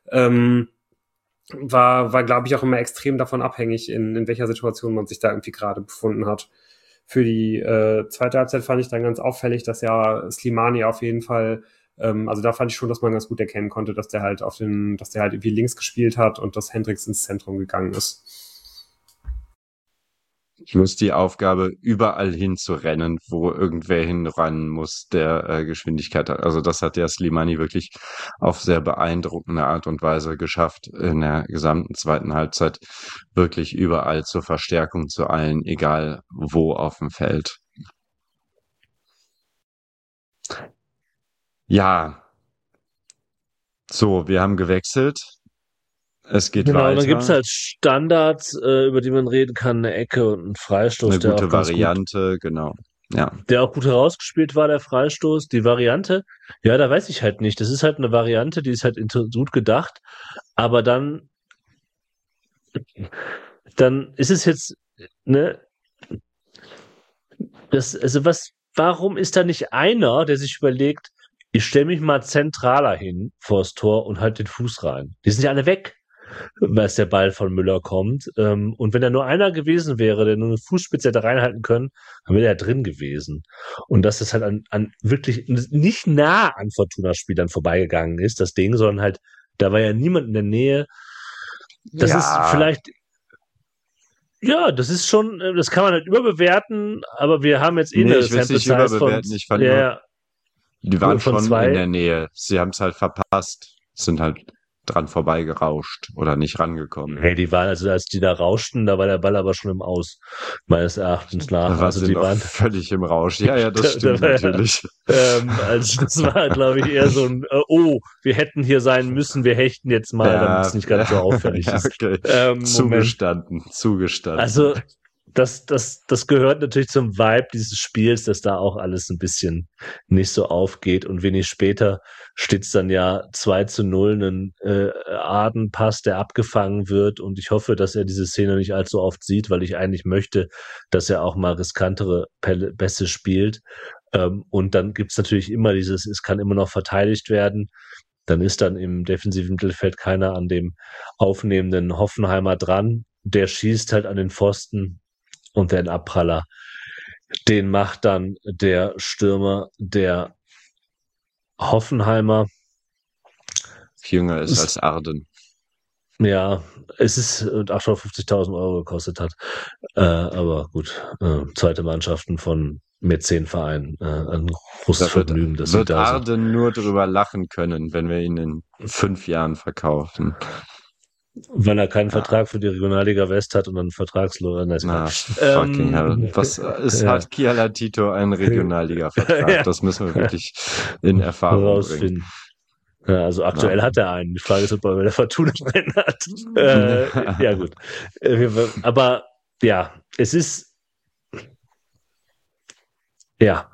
war glaube ich, auch immer extrem davon abhängig, in welcher Situation man sich da irgendwie gerade befunden hat. Für die zweite Halbzeit fand ich dann ganz auffällig, dass ja Slimani auf jeden Fall, also da fand ich schon, dass man ganz gut erkennen konnte, dass der halt irgendwie links gespielt hat und dass Hendricks ins Zentrum gegangen ist. Plus die Aufgabe, überall hin zu rennen, wo irgendwer hinrennen muss, der Geschwindigkeit hat. Also das hat ja Slimani wirklich auf sehr beeindruckende Art und Weise geschafft, in der gesamten zweiten Halbzeit wirklich überall zur Verstärkung zu eilen, egal wo auf dem Feld. Ja, so, wir haben gewechselt. Es geht Genau, weiter. dann gibt es halt Standards, über die man reden kann, eine Ecke und einen Freistoß, Eine der gute auch ganz Variante, genau. Ja. gut, der auch gut herausgespielt war, der Freistoß. Die Variante, ja, da weiß ich halt nicht. Das ist halt eine Variante, die ist halt gut gedacht, aber dann ist es jetzt, ne, warum ist da nicht einer, der sich überlegt, ich stelle mich mal zentraler hin vors Tor und halt den Fuß rein. Die sind ja alle weg, als der Ball von Müller kommt. Und wenn da nur einer gewesen wäre, der nur eine Fußspitze hätte reinhalten können, dann wäre er drin gewesen. Und dass es halt an wirklich nicht nah an Fortuna-Spielern vorbeigegangen ist, das Ding, sondern halt, da war ja niemand in der Nähe. Das ist vielleicht, ja, das ist schon, das kann man halt überbewerten, aber wir haben jetzt Nee, eine ich will es nicht Sample Size überbewerten. Ich fand nur, die waren schon in der Nähe. Sie haben es halt verpasst. Sind halt dran vorbeigerauscht oder nicht rangekommen. Hey, die waren, also als die da rauschten, da war der Ball aber schon im Aus, meines Erachtens nach. Da waren Also sie die noch waren völlig im Rausch. Ja, das stimmt war, natürlich. also das war, glaube ich, eher so ein, oh, wir hätten hier sein müssen, wir hechten jetzt mal, damit es nicht ganz so auffällig ist. Okay. Zugestanden. Also das gehört natürlich zum Vibe dieses Spiels, dass da auch alles ein bisschen nicht so aufgeht. Und wenig später steht es dann ja 2:0, einen Aden-Pass, der abgefangen wird. Und ich hoffe, dass er diese Szene nicht allzu oft sieht, weil ich eigentlich möchte, dass er auch mal riskantere Pässe spielt. Und dann gibt's natürlich immer dieses, es kann immer noch verteidigt werden. Dann ist dann im defensiven Mittelfeld keiner an dem aufnehmenden Hoffenheimer dran. Der schießt halt an den Pfosten. Und den Abpraller, den macht dann der Stürmer der Hoffenheimer. Jünger ist als Arden. Ja, es ist 850.000 Euro gekostet hat. Aber gut, zweite Mannschaften von Mäzenvereinen. Ein großes Vergnügen, dass wird sie da Arden sind. nur drüber lachen können, wenn wir ihn in 5 Jahren verkaufen. Wenn er keinen Vertrag für die Regionalliga West hat und dann vertragslos. Fucking hell. Was ist, hat Kiala Tito einen Regionalliga-Vertrag? Ja. Das müssen wir wirklich in Erfahrung bringen. Ja, also aktuell hat er einen. Die Frage ist, ob er bei der Fortuna einen hat. Ja, gut. Aber ja, es ist ja.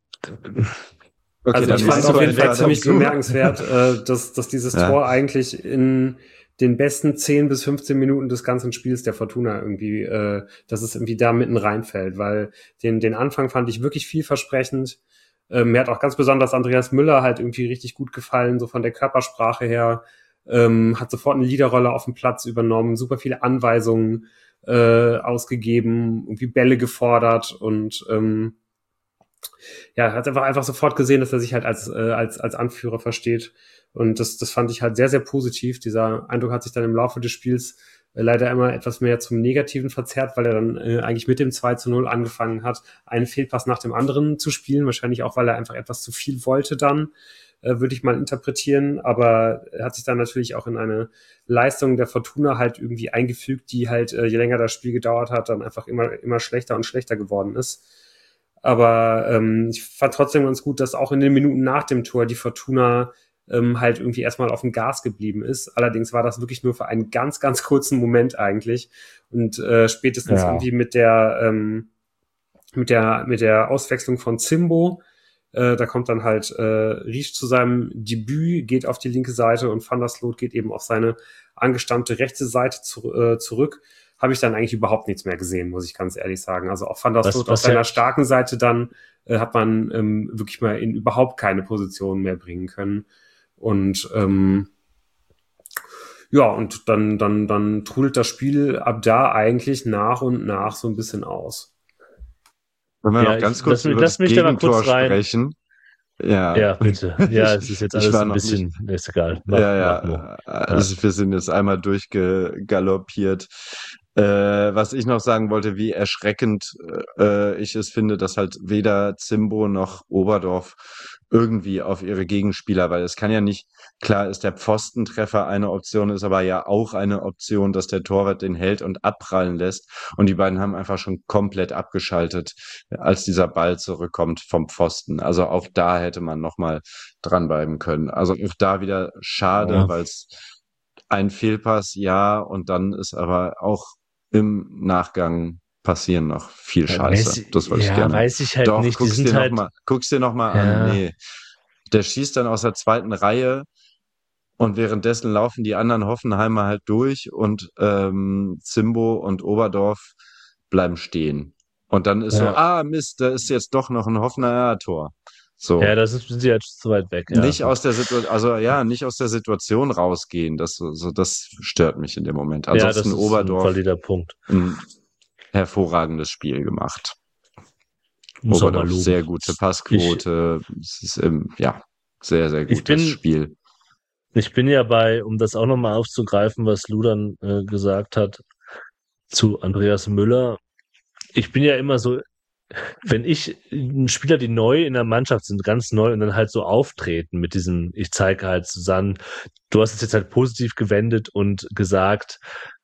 Okay, also ich fand es auf jeden Fall ziemlich bemerkenswert, dass dieses Tor eigentlich in den besten 10 bis 15 Minuten des ganzen Spiels der Fortuna irgendwie, dass es irgendwie da mitten reinfällt, weil den Anfang fand ich wirklich vielversprechend. Mir hat auch ganz besonders Andreas Müller halt irgendwie richtig gut gefallen, so von der Körpersprache her, hat sofort eine Leaderrolle auf dem Platz übernommen, super viele Anweisungen ausgegeben, irgendwie Bälle gefordert und ja, hat einfach sofort gesehen, dass er sich halt als Anführer versteht. Und das fand ich halt sehr, sehr positiv. Dieser Eindruck hat sich dann im Laufe des Spiels leider immer etwas mehr zum Negativen verzerrt, weil er dann eigentlich mit dem 2:0 angefangen hat, einen Fehlpass nach dem anderen zu spielen. Wahrscheinlich auch, weil er einfach etwas zu viel wollte dann, würde ich mal interpretieren. Aber er hat sich dann natürlich auch in eine Leistung der Fortuna halt irgendwie eingefügt, die halt, je länger das Spiel gedauert hat, dann einfach immer schlechter und schlechter geworden ist. Aber ich fand trotzdem ganz gut, dass auch in den Minuten nach dem Tor die Fortuna halt irgendwie erstmal auf dem Gas geblieben ist. Allerdings war das wirklich nur für einen ganz, ganz kurzen Moment eigentlich. Und spätestens irgendwie mit der Auswechslung von Zimbo, da kommt dann halt Riesch zu seinem Debüt, geht auf die linke Seite und Van der Sloot geht eben auf seine angestammte rechte Seite zurück. Habe ich dann eigentlich überhaupt nichts mehr gesehen, muss ich ganz ehrlich sagen. Also auch Van der Sloot auf seiner starken Seite dann hat man wirklich mal in überhaupt keine Position mehr bringen können. Und ja, und dann trudelt das Spiel ab da eigentlich nach und nach so ein bisschen aus. Wenn wir noch ganz kurz über das Gegentor sprechen. Ja, bitte. Ja, es ist jetzt alles ein bisschen, ist egal. Also wir sind jetzt einmal durchgegaloppiert. Was ich noch sagen wollte, wie erschreckend ich es finde, dass halt weder Zimbo noch Oberdorf irgendwie auf ihre Gegenspieler, weil es kann ja nicht, klar ist der Pfostentreffer eine Option, ist aber ja auch eine Option, dass der Torwart den hält und abprallen lässt. Und die beiden haben einfach schon komplett abgeschaltet, als dieser Ball zurückkommt vom Pfosten. Also auch da hätte man nochmal dranbleiben können. Also auch da wieder schade, weil es ein Fehlpass, ja, und dann ist aber auch im Nachgang passieren noch viel Scheiße. Das wollte ich gerne. Weiß ich halt Doch, nicht. Die sind halt, guck's dir noch mal Ja. an. Nee. Der schießt dann aus der zweiten Reihe und währenddessen laufen die anderen Hoffenheimer halt durch und Zimbo und Oberdorf bleiben stehen. Und dann ist Ja. Mist, da ist jetzt doch noch ein Hoffenheimer Tor. So. ja, da sind sie halt zu weit weg. Ja. Nicht aus der Situation, nicht aus der Situation rausgehen. Das stört mich in dem Moment. Ja, das Ansonsten ist ein Oberdorf valider Punkt. ein hervorragendes Spiel gemacht. Muss auch mal Oberdorf loben. sehr gute Passquote. Es ist sehr, sehr gutes Spiel. Ich bin ja um das auch nochmal aufzugreifen, was Ludan gesagt hat zu Andreas Müller. Ich bin ja immer so, wenn Spieler, die neu in der Mannschaft sind, ganz neu und dann halt so auftreten mit diesem, ich zeige halt Susanne, du hast es jetzt halt positiv gewendet und gesagt,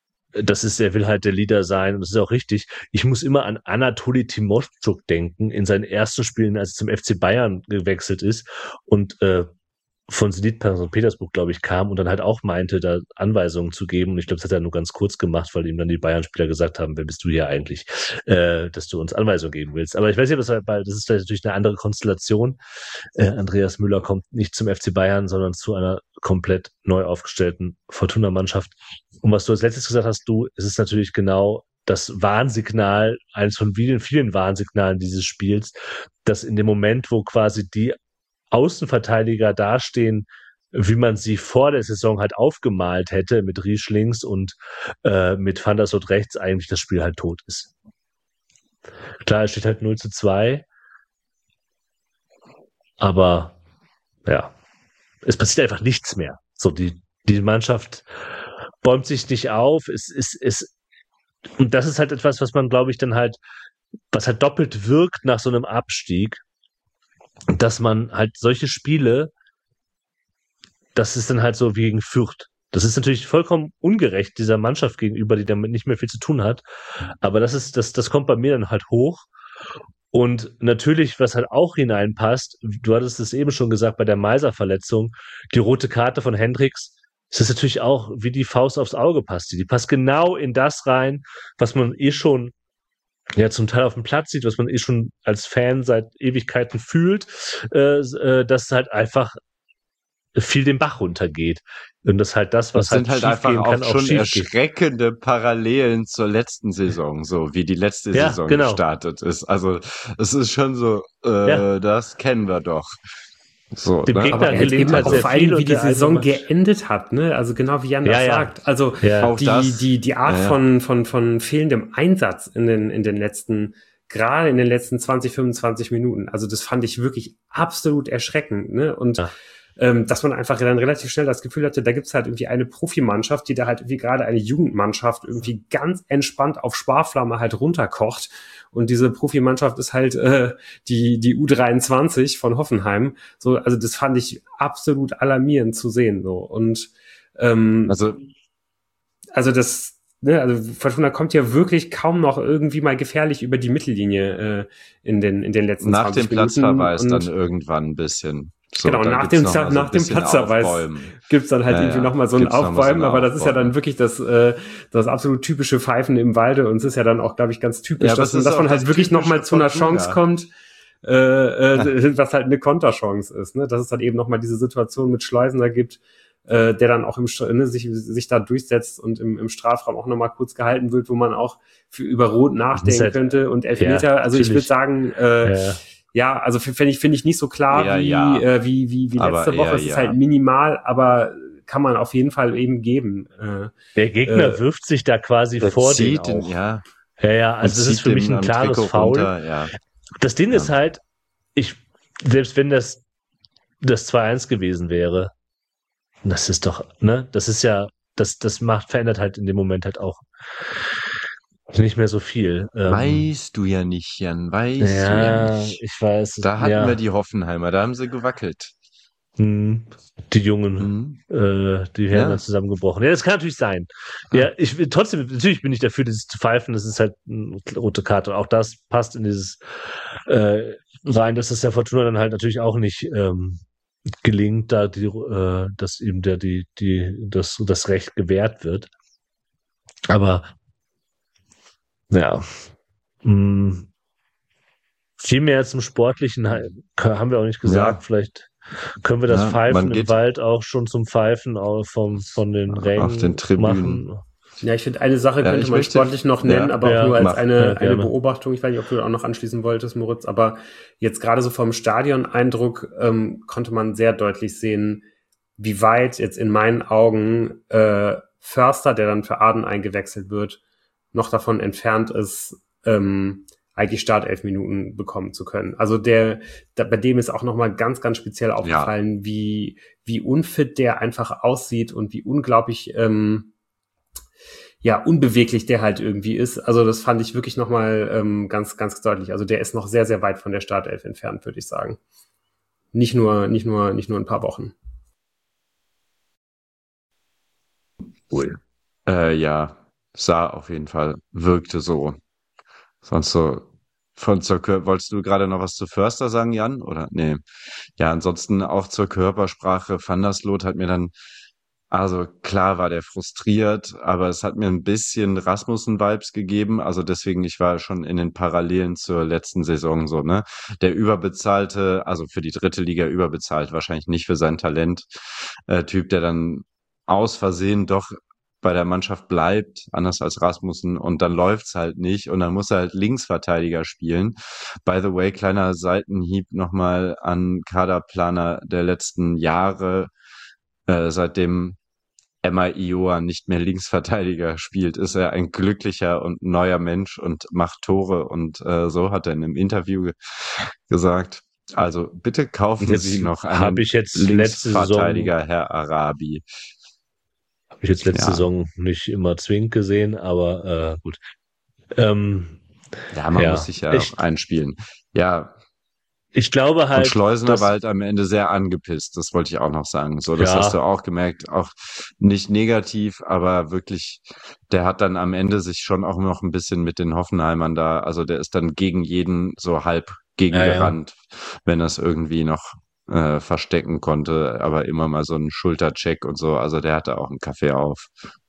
er will halt der Leader sein und das ist auch richtig. Ich muss immer an Anatoli Timoschuk denken, in seinen ersten Spielen, als er zum FC Bayern gewechselt ist und von Zenit St. Petersburg, glaube ich, kam und dann halt auch meinte, da Anweisungen zu geben. Und ich glaube, das hat er nur ganz kurz gemacht, weil ihm dann die Bayern-Spieler gesagt haben, wer bist du hier eigentlich, dass du uns Anweisungen geben willst. Aber ich weiß nicht, das ist natürlich eine andere Konstellation. Andreas Müller kommt nicht zum FC Bayern, sondern zu einer komplett neu aufgestellten Fortuna-Mannschaft. Und was du als letztes gesagt hast, es ist natürlich genau das Warnsignal, eines von vielen Warnsignalen dieses Spiels, dass in dem Moment, wo quasi die Außenverteidiger dastehen, wie man sie vor der Saison halt aufgemalt hätte, mit Riesch links und mit Van der Sot rechts, eigentlich das Spiel halt tot ist. Klar, es steht halt 0:2, aber ja, es passiert einfach nichts mehr. So, die Mannschaft bäumt sich nicht auf, und das ist halt etwas, was man, glaube ich, was halt doppelt wirkt nach so einem Abstieg, dass man halt solche Spiele, das ist dann halt so wie gegen Fürth. Das ist natürlich vollkommen ungerecht dieser Mannschaft gegenüber, die damit nicht mehr viel zu tun hat. Aber das kommt bei mir dann halt hoch. Und natürlich, was halt auch hineinpasst, du hattest es eben schon gesagt, bei der Meiser-Verletzung, die rote Karte von Hendricks, ist das natürlich auch wie die Faust aufs Auge passt. Die passt genau in das rein, was man schon zum Teil auf dem Platz sieht, was man schon als Fan seit Ewigkeiten fühlt, dass halt einfach viel den Bach runtergeht. Und das halt das, was sind halt einfach kann, auch schon erschreckende Parallelen zur letzten Saison, so wie die letzte Saison gestartet ist. Also es ist schon so, das kennen wir doch. So, dem Gegner gelingt halt sehr viel, wie die Saison geendet hat, ne? Also genau wie Jan das sagt. Also die Art von fehlendem Einsatz in den letzten, gerade in den letzten 20, 25 Minuten. Also das fand ich wirklich absolut erschreckend, ne? Und dass man einfach dann relativ schnell das Gefühl hatte, da gibt's halt irgendwie eine Profimannschaft, die da halt irgendwie gerade eine Jugendmannschaft irgendwie ganz entspannt auf Sparflamme halt runterkocht. Und diese Profimannschaft ist halt die U23 von Hoffenheim. So, also das fand ich absolut alarmierend zu sehen. So. Und also Fortuna kommt ja wirklich kaum noch irgendwie mal gefährlich über die Mittellinie in den letzten 20 Minuten. Nach dem Platzverweis dann irgendwann ein bisschen. So, genau, nach dem Platzverweis gibt's dann halt irgendwie nochmal so ein Aufbäumen, aber das ist ja dann wirklich das absolut typische Pfeifen im Walde und es ist ja dann auch, glaube ich, ganz typisch, dass man halt wirklich nochmal zu einer Chance kommt, was halt eine Konterchance ist, ne? Dass es halt eben nochmal diese Situation mit Schleusener gibt, der dann auch sich da durchsetzt und im Strafraum auch nochmal kurz gehalten wird, wo man auch über Rot nachdenken könnte und Elfmeter, also ich würde sagen, ja, also finde ich nicht so klar wie letzte Woche. Es ist halt minimal, aber kann man auf jeden Fall eben geben. Der Gegner wirft sich da quasi vor den auch. Ja, also das ist für mich ein klares Foul. Das Ding ist halt, selbst wenn das 2-1 gewesen wäre, das ist doch, ne, das ist ja, das verändert halt in dem Moment halt auch nicht mehr so viel. Weißt du ja nicht, Jan, weißt du ja nicht. Ich weiß. Da hatten wir die Hoffenheimer, da haben sie gewackelt. Die Jungen, die werden dann zusammengebrochen. Ja, das kann natürlich sein. Ja, trotzdem, natürlich bin ich dafür, dieses zu pfeifen. Das ist halt eine rote Karte. Auch das passt in dieses rein, dass das der Fortuna dann halt natürlich auch nicht gelingt, da dass ihm das Recht gewährt wird. Aber ja, viel mehr zum Sportlichen haben wir auch nicht gesagt. Ja. Vielleicht können wir das Ja, Pfeifen man im geht Wald auch schon zum Pfeifen von den Rängen auf den Tribünen. machen. Ja, ich finde, eine Sache Ja, könnte ich man möchte- sportlich noch nennen, ja, aber auch ja, nur als mach. eine gerne. Beobachtung. Ich weiß nicht, ob du auch noch anschließen wolltest, Moritz, aber jetzt gerade so vom Stadion-Eindruck konnte man sehr deutlich sehen, wie weit jetzt in meinen Augen Förster, der dann für Aden eingewechselt wird, noch davon entfernt ist, eigentlich Startelf-Minuten bekommen zu können. Also bei dem ist auch nochmal ganz, ganz speziell aufgefallen, wie unfit der einfach aussieht und wie unglaublich unbeweglich der halt irgendwie ist. Also das fand ich wirklich nochmal ganz, ganz deutlich. Also der ist noch sehr, sehr weit von der Startelf entfernt, würde ich sagen. Nicht nur ein paar Wochen. Cool. Ja, sah auf jeden Fall, wirkte so. Sonst so, wolltest du gerade noch was zu Förster sagen, Jan? Oder? Nee. Ja, ansonsten auch zur Körpersprache. Van der Sloot hat mir dann, also klar war der frustriert, aber es hat mir ein bisschen Rasmussen-Vibes gegeben. Also deswegen, ich war schon in den Parallelen zur letzten Saison so, ne? Der überbezahlte, also für die dritte Liga überbezahlt, wahrscheinlich nicht für sein Talent, Typ, der dann aus Versehen doch bei der Mannschaft bleibt, anders als Rasmussen, und dann läuft's halt nicht und dann muss er halt Linksverteidiger spielen. By the way, kleiner Seitenhieb nochmal an Kaderplaner der letzten Jahre, seitdem Emma Ioa nicht mehr Linksverteidiger spielt, ist er ein glücklicher und neuer Mensch und macht Tore und so hat er in einem Interview gesagt. Also bitte kaufen Jetzt Sie noch hab einen ich jetzt letzte Linksverteidiger, Herr Arabi. Habe ich jetzt letzte Ja. Saison nicht immer zwingend gesehen, aber gut. Ja, man Ja, muss sich ja ich- auch einspielen. Ja, Ich glaube und halt, Schleusener war halt am Ende sehr angepisst, das wollte ich auch noch sagen. So, das Ja. hast du auch gemerkt, auch nicht negativ, aber wirklich, der hat dann am Ende sich schon auch noch ein bisschen mit den Hoffenheimern da, also der ist dann gegen jeden so halb gegengerannt, wenn er es irgendwie noch verstecken konnte, aber immer mal so einen Schultercheck und so, also der hatte auch einen Kaffee auf.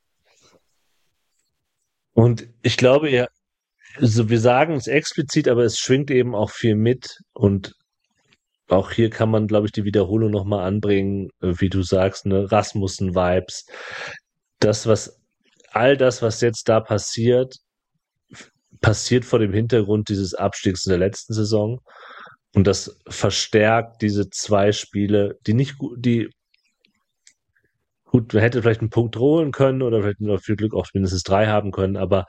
Und ich glaube ja, also wir sagen es explizit, aber es schwingt eben auch viel mit. Und auch hier kann man, glaube ich, die Wiederholung nochmal anbringen, wie du sagst, ne, Rasmussen-Vibes. All das, was jetzt da passiert vor dem Hintergrund dieses Abstiegs in der letzten Saison. Und das verstärkt diese zwei Spiele, die gut, man hätte vielleicht einen Punkt holen können oder vielleicht nur viel Glück auch mindestens 3 haben können, aber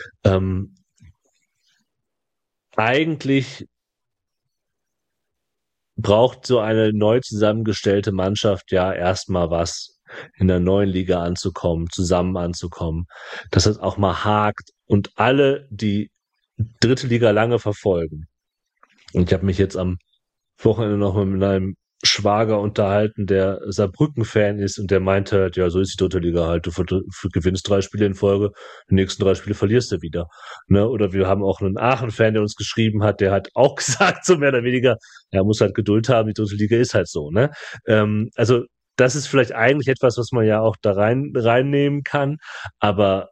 eigentlich braucht so eine neu zusammengestellte Mannschaft ja erstmal was, in der neuen Liga anzukommen, zusammen anzukommen, dass es auch mal hakt und alle, die dritte Liga lange verfolgen. Und ich habe mich jetzt am Wochenende noch mal mit einem Schwager unterhalten, der Saarbrücken-Fan ist und der meinte halt, ja, so ist die dritte Liga halt, du gewinnst 3 Spiele in Folge, die nächsten 3 Spiele verlierst du wieder. Ne? Oder wir haben auch einen Aachen-Fan, der uns geschrieben hat, der hat auch gesagt, so mehr oder weniger, er muss halt Geduld haben, die dritte Liga ist halt so. Ne? Also das ist vielleicht eigentlich etwas, was man ja auch da reinnehmen kann, aber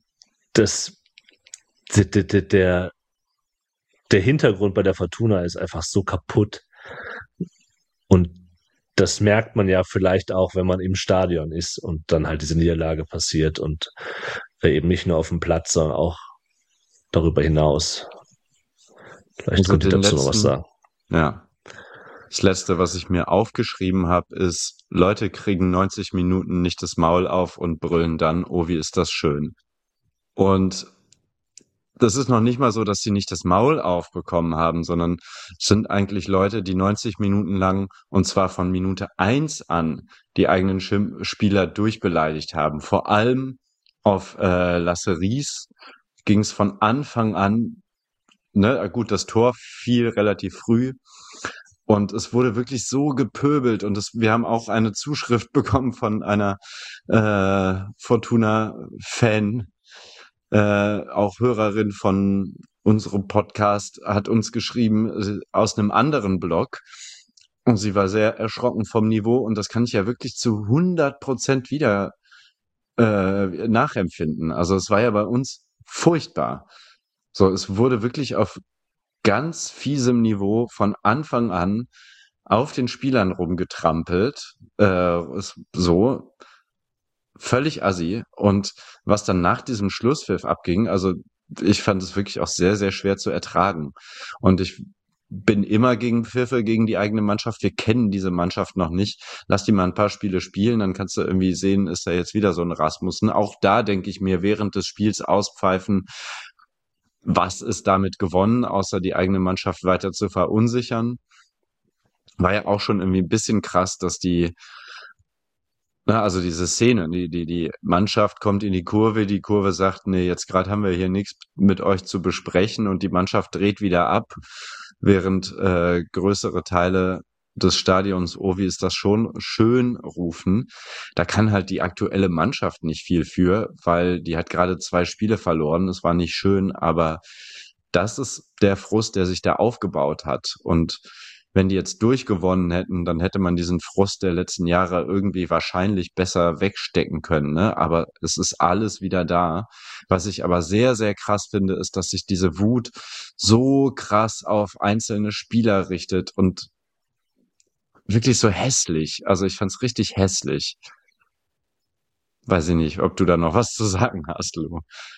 der Hintergrund bei der Fortuna ist einfach so kaputt. Und das merkt man ja vielleicht auch, wenn man im Stadion ist und dann halt diese Niederlage passiert und eben nicht nur auf dem Platz, sondern auch darüber hinaus. Vielleicht Also könnt ihr dazu noch was sagen. Ja. Das Letzte, was ich mir aufgeschrieben habe, ist, Leute kriegen 90 Minuten nicht das Maul auf und brüllen dann, oh, wie ist das schön. Und das ist noch nicht mal so, dass sie nicht das Maul aufbekommen haben, sondern es sind eigentlich Leute, die 90 Minuten lang, und zwar von Minute 1 an, die eigenen Spieler durchbeleidigt haben. Vor allem auf Lasse Ries ging es von Anfang an, ne, gut, das Tor fiel relativ früh und es wurde wirklich so gepöbelt und wir haben auch eine Zuschrift bekommen von einer Fortuna-Fan, auch Hörerin von unserem Podcast, hat uns geschrieben aus einem anderen Blog und sie war sehr erschrocken vom Niveau und das kann ich ja wirklich zu 100% wieder nachempfinden. Also es war ja bei uns furchtbar. So, es wurde wirklich auf ganz fiesem Niveau von Anfang an auf den Spielern rumgetrampelt, so völlig assi. Und was dann nach diesem Schlusspfiff abging, also ich fand es wirklich auch sehr, sehr schwer zu ertragen. Und ich bin immer gegen Pfiffe, gegen die eigene Mannschaft. Wir kennen diese Mannschaft noch nicht. Lass die mal ein paar Spiele spielen, dann kannst du irgendwie sehen, ist da jetzt wieder so ein Rasmussen. Auch da denke ich mir, während des Spiels auspfeifen, was ist damit gewonnen, außer die eigene Mannschaft weiter zu verunsichern. War ja auch schon irgendwie ein bisschen krass, dass also diese Szene, die Mannschaft kommt in die Kurve sagt, nee, jetzt gerade haben wir hier nichts mit euch zu besprechen und die Mannschaft dreht wieder ab, während größere Teile des Stadions, oh, wie ist das schon, schön rufen. Da kann halt die aktuelle Mannschaft nicht viel für, weil die hat gerade 2 Spiele verloren. Es war nicht schön, aber das ist der Frust, der sich da aufgebaut hat. Und wenn die jetzt durchgewonnen hätten, dann hätte man diesen Frust der letzten Jahre irgendwie wahrscheinlich besser wegstecken können, ne? Aber es ist alles wieder da. Was ich aber sehr, sehr krass finde, ist, dass sich diese Wut so krass auf einzelne Spieler richtet und wirklich so hässlich. Also ich fand's richtig hässlich. Weiß ich nicht, ob du da noch was zu sagen hast, Lou.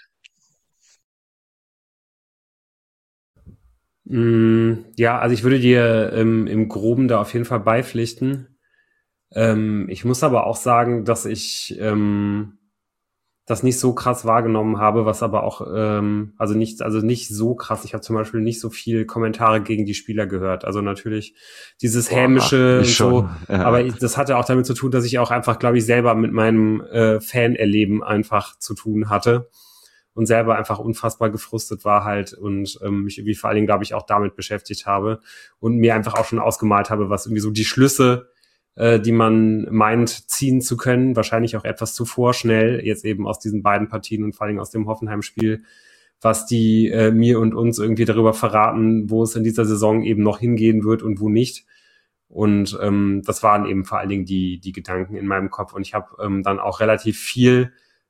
Ja, also ich würde dir im Groben da auf jeden Fall beipflichten. Ich muss aber auch sagen, dass ich das nicht so krass wahrgenommen habe, was aber auch, also nicht so krass. Ich habe zum Beispiel nicht so viel Kommentare gegen die Spieler gehört. Also natürlich dieses hämische und so, Ja. aber das hatte auch damit zu tun, dass ich auch einfach, glaube ich, selber mit meinem Fanerleben einfach zu tun hatte und selber einfach unfassbar gefrustet war halt und mich irgendwie vor allen Dingen, glaube ich, auch damit beschäftigt habe und mir einfach auch schon ausgemalt habe, was irgendwie so die Schlüsse, die man meint, ziehen zu können, wahrscheinlich auch etwas zu vorschnell, jetzt eben aus diesen beiden Partien und vor allen Dingen aus dem Hoffenheim-Spiel, was die mir und uns irgendwie darüber verraten, wo es in dieser Saison eben noch hingehen wird und wo nicht. Und das waren eben vor allen Dingen die Gedanken in meinem Kopf. Und ich habe dann auch relativ viel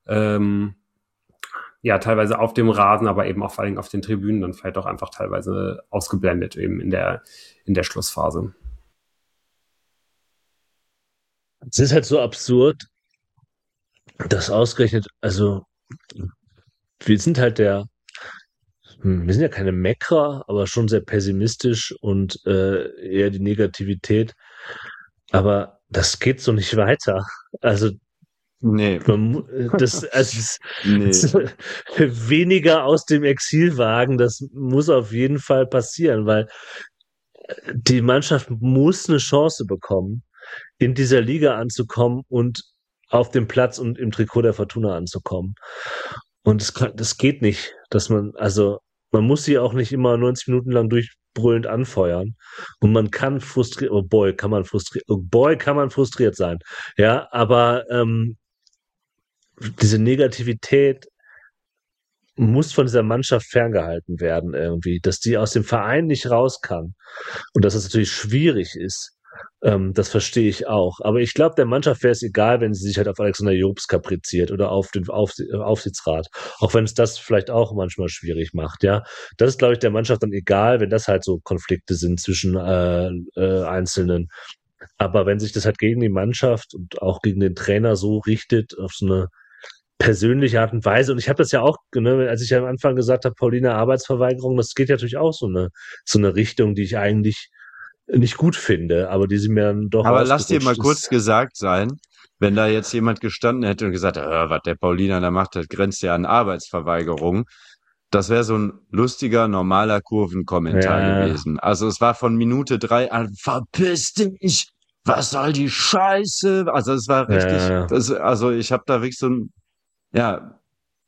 ja, teilweise auf dem Rasen, aber eben auch vor allem auf den Tribünen, dann vielleicht auch einfach teilweise ausgeblendet eben in der Schlussphase. Es ist halt so absurd, dass ausgerechnet, also wir sind halt wir sind ja keine Meckerer, aber schon sehr pessimistisch und eher die Negativität. Aber das geht so nicht weiter. Also Nee. Nee. Weniger aus dem Exil wagen, das muss auf jeden Fall passieren, weil die Mannschaft muss eine Chance bekommen, in dieser Liga anzukommen und auf dem Platz und im Trikot der Fortuna anzukommen. Und das geht nicht, man muss sie auch nicht immer 90 Minuten lang durchbrüllend anfeuern. Und man kann frustriert sein. Ja, aber diese Negativität muss von dieser Mannschaft ferngehalten werden irgendwie, dass die aus dem Verein nicht raus kann und dass es natürlich schwierig ist, das verstehe ich auch. Aber ich glaube, der Mannschaft wäre es egal, wenn sie sich halt auf Alexander Jobs kapriziert oder auf den Aufsichtsrat, auch wenn es das vielleicht auch manchmal schwierig macht, ja. Das ist, glaube ich, der Mannschaft dann egal, wenn das halt so Konflikte sind zwischen Einzelnen. Aber wenn sich das halt gegen die Mannschaft und auch gegen den Trainer so richtet, auf so eine persönliche Art und Weise. Und ich habe das ja auch, ne, als ich am Anfang gesagt habe, Paulina Arbeitsverweigerung, das geht ja natürlich auch so eine Richtung, die ich eigentlich nicht gut finde, aber die sie mir dann doch. Aber lass dir mal kurz gesagt sein, wenn da jetzt jemand gestanden hätte und gesagt, was der Paulina da macht, das grenzt ja an Arbeitsverweigerung. Das wäre so ein lustiger, normaler Kurvenkommentar gewesen. Also es war von Minute 3 an, verpiss dich, was soll die Scheiße? Also es war richtig, also ich habe da wirklich so ein, ja,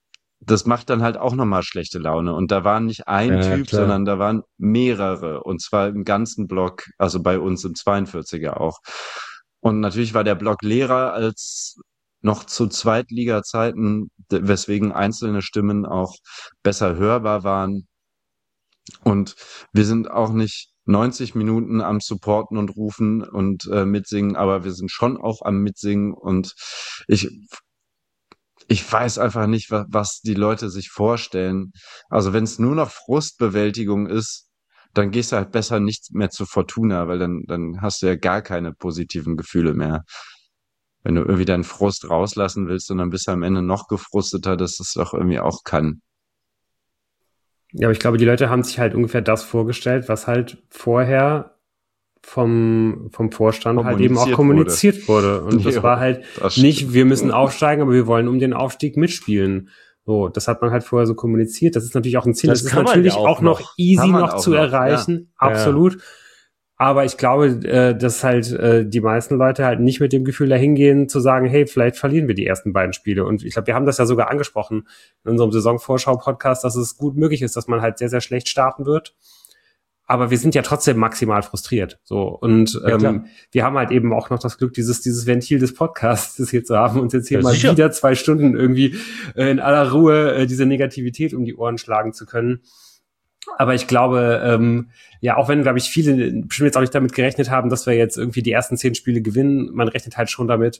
das macht dann halt auch nochmal schlechte Laune. Und da war nicht ein Typ, klar. sondern da waren mehrere. Und zwar im ganzen Block, also bei uns im 42er auch. Und natürlich war der Block leerer als noch zu Zweitliga-Zeiten, weswegen einzelne Stimmen auch besser hörbar waren. Und wir sind auch nicht 90 Minuten am Supporten und Rufen und mitsingen, aber wir sind schon auch am Mitsingen. Und ich weiß einfach nicht, was die Leute sich vorstellen. Also wenn es nur noch Frustbewältigung ist, dann gehst du halt besser nicht mehr zu Fortuna, weil dann hast du ja gar keine positiven Gefühle mehr. Wenn du irgendwie deinen Frust rauslassen willst und dann bist du am Ende noch gefrusteter, das ist doch irgendwie auch kann. Ja, aber ich glaube, die Leute haben sich halt ungefähr das vorgestellt, was halt vorher vom Vorstand halt eben auch kommuniziert wurde. Und das war halt nicht, wir müssen aufsteigen, aber wir wollen um den Aufstieg mitspielen. So, das hat man halt vorher so kommuniziert. Das ist natürlich auch ein Ziel. Das ist natürlich auch noch easy noch zu erreichen. Ja. Absolut. Ja. Aber ich glaube, dass halt die meisten Leute halt nicht mit dem Gefühl dahin gehen, zu sagen, hey, vielleicht verlieren wir die ersten beiden Spiele. Und ich glaube, wir haben das ja sogar angesprochen in unserem Saisonvorschau-Podcast, dass es gut möglich ist, dass man halt sehr, sehr schlecht starten wird. Aber wir sind ja trotzdem maximal frustriert. So. Und wir haben halt eben auch noch das Glück, dieses Ventil des Podcasts hier zu haben, uns jetzt hier mal wieder 2 Stunden irgendwie in aller Ruhe diese Negativität um die Ohren schlagen zu können. Aber ich glaube, auch wenn, glaube ich, viele bestimmt jetzt auch nicht damit gerechnet haben, dass wir jetzt irgendwie die ersten 10 Spiele gewinnen, man rechnet halt schon damit,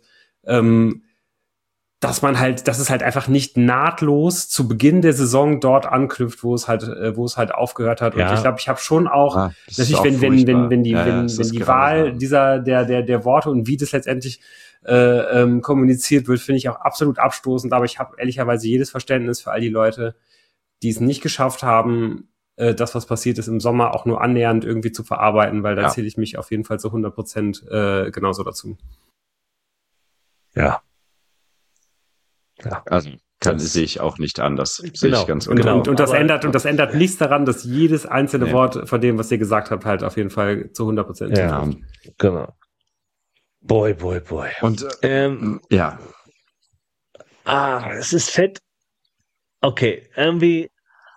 dass es halt einfach nicht nahtlos zu Beginn der Saison dort anknüpft, wo es halt aufgehört hat. Und ich glaube, ich habe schon auch, natürlich, wenn die Wahl der Worte und wie das letztendlich kommuniziert wird, finde ich auch absolut abstoßend. Aber ich habe ehrlicherweise jedes Verständnis für all die Leute, die es nicht geschafft haben, das, was passiert ist im Sommer, auch nur annähernd irgendwie zu verarbeiten, weil da zähle ich mich auf jeden Fall zu 100% genauso dazu. Ja. Also sehe ich auch nicht anders. Sehe ich ganz genau. Und das ändert nichts daran, dass jedes einzelne Wort von dem, was ihr gesagt habt, halt auf jeden Fall zu 100%. Ja, genau. Boy. Und es ist fett. Okay, irgendwie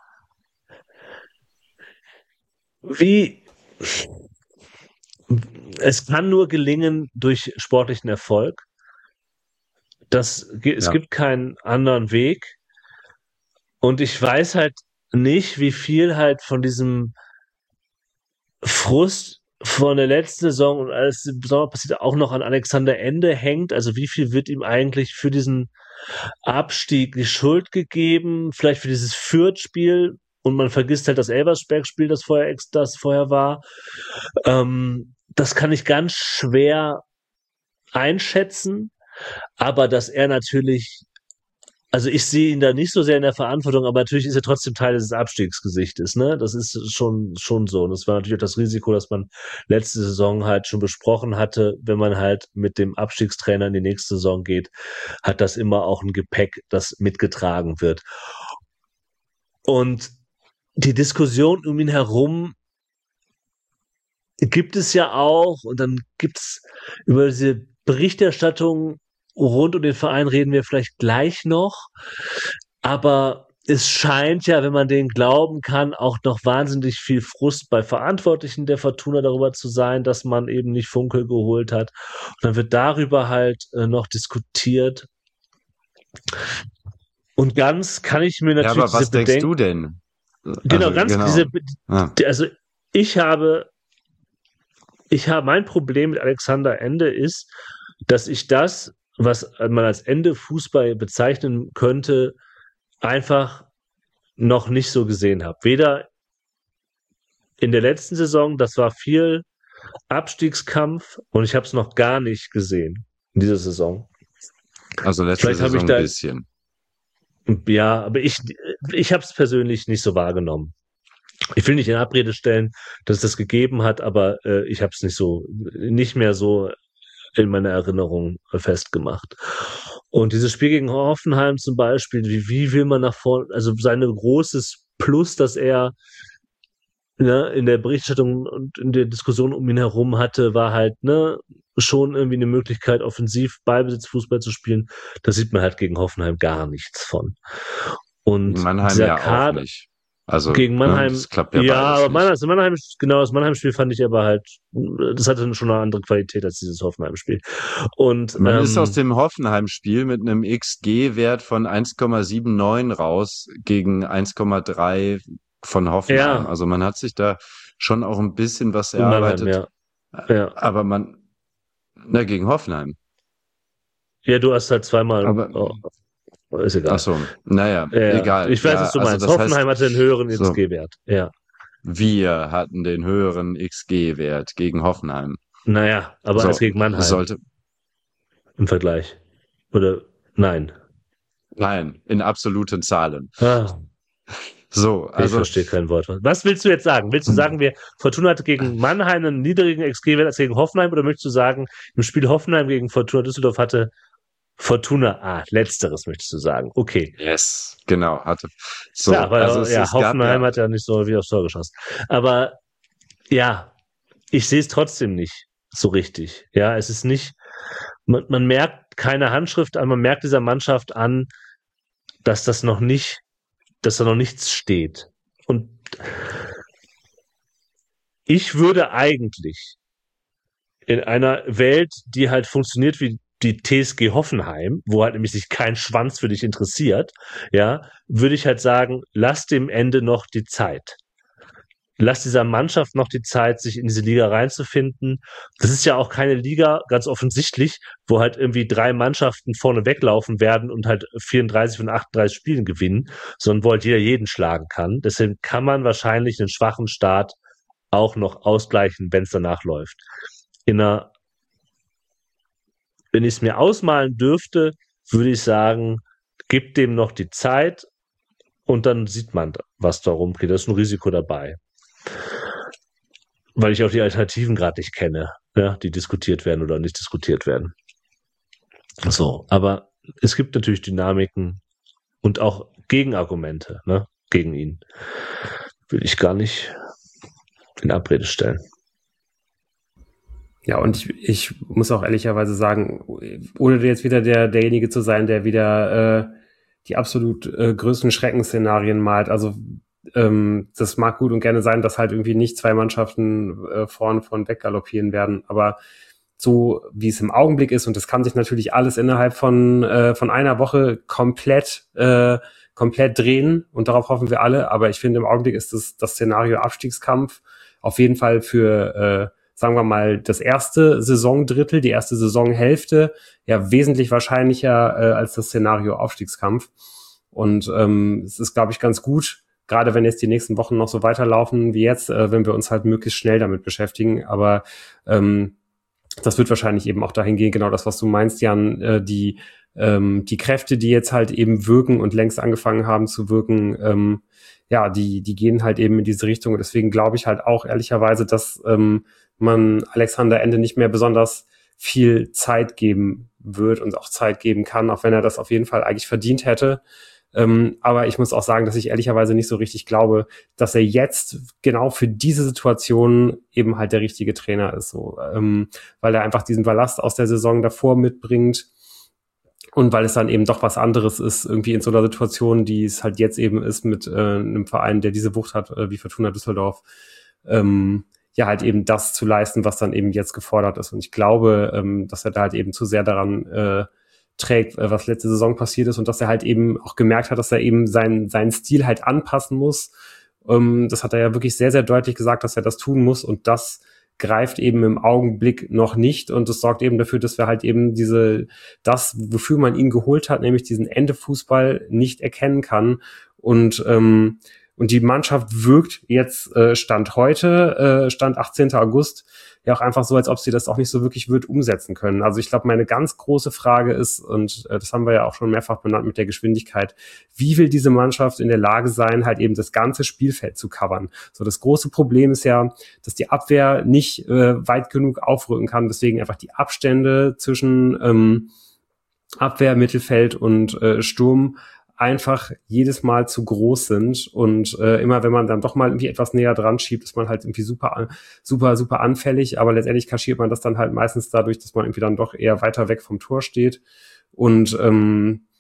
es kann nur gelingen durch sportlichen Erfolg. Es gibt keinen anderen Weg. Und ich weiß halt nicht, wie viel halt von diesem Frust von der letzten Saison und alles im Sommer passiert auch noch an Alexander Ende hängt. Also wie viel wird ihm eigentlich für diesen Abstieg die Schuld gegeben? Vielleicht für dieses Fürth-Spiel. Und man vergisst halt das Elversberg-Spiel, das vorher war. Das kann ich ganz schwer einschätzen. Aber dass er natürlich, also ich sehe ihn da nicht so sehr in der Verantwortung, aber natürlich ist er trotzdem Teil dieses Abstiegsgesichtes, ne? Das ist schon so. Und das war natürlich auch das Risiko, das man letzte Saison halt schon besprochen hatte. Wenn man halt mit dem Abstiegstrainer in die nächste Saison geht, hat das immer auch ein Gepäck, das mitgetragen wird. Und die Diskussion um ihn herum gibt es ja auch. Und dann gibt's über diese Berichterstattung rund um den Verein reden wir vielleicht gleich noch, aber es scheint ja, wenn man denen glauben kann, auch noch wahnsinnig viel Frust bei Verantwortlichen der Fortuna darüber zu sein, dass man eben nicht Funkel geholt hat. Und dann wird darüber halt noch diskutiert. Und ganz kann ich mir natürlich aber was denkst du denn? Mein Problem mit Alexander Ende ist, dass ich das, was man als Ende Fußball bezeichnen könnte, einfach noch nicht so gesehen habe. Weder in der letzten Saison, das war viel Abstiegskampf und ich habe es noch gar nicht gesehen in dieser Saison. Also letzte Saison ein bisschen. Ja, aber ich habe es persönlich nicht so wahrgenommen. Ich will nicht in Abrede stellen, dass es das gegeben hat, aber ich habe es nicht mehr so in meiner Erinnerung festgemacht. Und dieses Spiel gegen Hoffenheim zum Beispiel, wie will man nach vorne, also sein großes Plus, das er in der Berichterstattung und in der Diskussion um ihn herum hatte, war halt schon irgendwie eine Möglichkeit, offensiv Ballbesitzfußball zu spielen. Da sieht man halt gegen Hoffenheim gar nichts von. Und Mannheim dieser ja auch Kader nicht. Also, gegen ne, Mannheim, das klappt ja ja, aber beides nicht. das Mannheim-Spiel fand ich aber halt, das hatte schon eine andere Qualität als dieses Hoffenheim-Spiel. Und Man ist aus dem Hoffenheim-Spiel mit einem XG-Wert von 1,79 raus gegen 1,3 von Hoffenheim. ja, Also man hat sich da schon auch ein bisschen was in Mannheim, erarbeitet. ja. Ja. Aber gegen Hoffenheim. Ja, du hast halt zweimal, Aber, ist ach egal. so, naja, Ja, egal. ich weiß, Ja, was du also meinst. das heißt, Hoffenheim hatte einen höheren so, XG-Wert. Ja. wir hatten den höheren XG-Wert gegen Hoffenheim. Naja, aber als So, gegen Mannheim sollte, im Vergleich. Oder nein. nein, in absoluten Zahlen. Ah, So, ich also, verstehe kein Wort. Was willst du jetzt sagen? Willst du sagen, Fortuna hatte gegen Mannheim einen niedrigen XG-Wert als gegen Hoffenheim? Oder möchtest du sagen, im Spiel Hoffenheim gegen Fortuna Düsseldorf hatte Fortuna, letzteres möchtest du sagen. Okay. yes, genau, hatte, so, Ja, weil also ja, es gab Hoffenheim ja, hat ja nicht so wie aufs Tor geschossen. Aber ja, ich sehe es trotzdem nicht so richtig. Ja, es ist nicht, man merkt keine Handschrift an, man merkt dieser Mannschaft an, dass das noch nicht, dass da noch nichts steht. Und ich würde eigentlich in einer Welt, die halt funktioniert wie die TSG Hoffenheim, wo halt nämlich sich kein Schwanz für dich interessiert, ja, würde ich halt sagen, lass dem Ende noch die Zeit. Lass dieser Mannschaft noch die Zeit, sich in diese Liga reinzufinden. Das ist ja auch keine Liga, ganz offensichtlich, wo halt irgendwie 3 Mannschaften vorne weglaufen werden und halt 34 von 38 Spielen gewinnen, sondern wo halt jeder jeden schlagen kann. Deswegen kann man wahrscheinlich einen schwachen Start auch noch ausgleichen, wenn es danach läuft. Wenn ich es mir ausmalen dürfte, würde ich sagen, gib dem noch die Zeit und dann sieht man, was da rumgeht. Da ist ein Risiko dabei. Weil ich auch die Alternativen gerade nicht kenne, ja, die diskutiert werden oder nicht diskutiert werden. So, aber es gibt natürlich Dynamiken und auch Gegenargumente, ne, gegen ihn. Will ich gar nicht in Abrede stellen. Ja, und ich muss auch ehrlicherweise sagen, ohne jetzt wieder derjenige zu sein, der wieder die absolut größten Schreckensszenarien malt. Also das mag gut und gerne sein, dass halt irgendwie nicht 2 Mannschaften vorn weggaloppieren werden, aber so wie es im Augenblick ist, und das kann sich natürlich alles innerhalb von einer Woche komplett drehen, und darauf hoffen wir alle, aber ich finde, im Augenblick ist das Szenario Abstiegskampf auf jeden Fall für sagen wir mal, das erste Saisondrittel, die erste Saisonhälfte, ja wesentlich wahrscheinlicher als das Szenario Aufstiegskampf. Und es ist, glaube ich, ganz gut, gerade wenn jetzt die nächsten Wochen noch so weiterlaufen wie jetzt, wenn wir uns halt möglichst schnell damit beschäftigen. Aber das wird wahrscheinlich eben auch dahin gehen, genau das, was du meinst, Jan, die Kräfte, die jetzt halt eben wirken und längst angefangen haben zu wirken, ja, die gehen halt eben in diese Richtung. Und deswegen glaube ich halt auch ehrlicherweise, dass man Alexander Ende nicht mehr besonders viel Zeit geben wird und auch Zeit geben kann, auch wenn er das auf jeden Fall eigentlich verdient hätte. Aber ich muss auch sagen, dass ich ehrlicherweise nicht so richtig glaube, dass er jetzt genau für diese Situation eben halt der richtige Trainer ist, so, weil er einfach diesen Ballast aus der Saison davor mitbringt und weil es dann eben doch was anderes ist, irgendwie in so einer Situation, die es halt jetzt eben ist mit einem Verein, der diese Wucht hat, wie Fortuna Düsseldorf, ja halt eben das zu leisten, was dann eben jetzt gefordert ist. Und ich glaube, dass er da halt eben zu sehr daran trägt, was letzte Saison passiert ist, und dass er halt eben auch gemerkt hat, dass er eben seinen Stil halt anpassen muss. Das hat er ja wirklich sehr, sehr deutlich gesagt, dass er das tun muss, und das greift eben im Augenblick noch nicht, und das sorgt eben dafür, dass wir halt eben das, wofür man ihn geholt hat, nämlich diesen Ende-Fußball nicht erkennen kann. Und die Mannschaft wirkt jetzt Stand heute, Stand 18. August, ja auch einfach so, als ob sie das auch nicht so wirklich wird umsetzen können. Also ich glaube, meine ganz große Frage ist, und das haben wir ja auch schon mehrfach benannt mit der Geschwindigkeit, wie will diese Mannschaft in der Lage sein, halt eben das ganze Spielfeld zu covern? So, das große Problem ist ja, dass die Abwehr nicht weit genug aufrücken kann, deswegen einfach die Abstände zwischen Abwehr, Mittelfeld und Sturm einfach jedes Mal zu groß sind, und immer wenn man dann doch mal irgendwie etwas näher dran schiebt, ist man halt irgendwie super anfällig, aber letztendlich kaschiert man das dann halt meistens dadurch, dass man irgendwie dann doch eher weiter weg vom Tor steht, und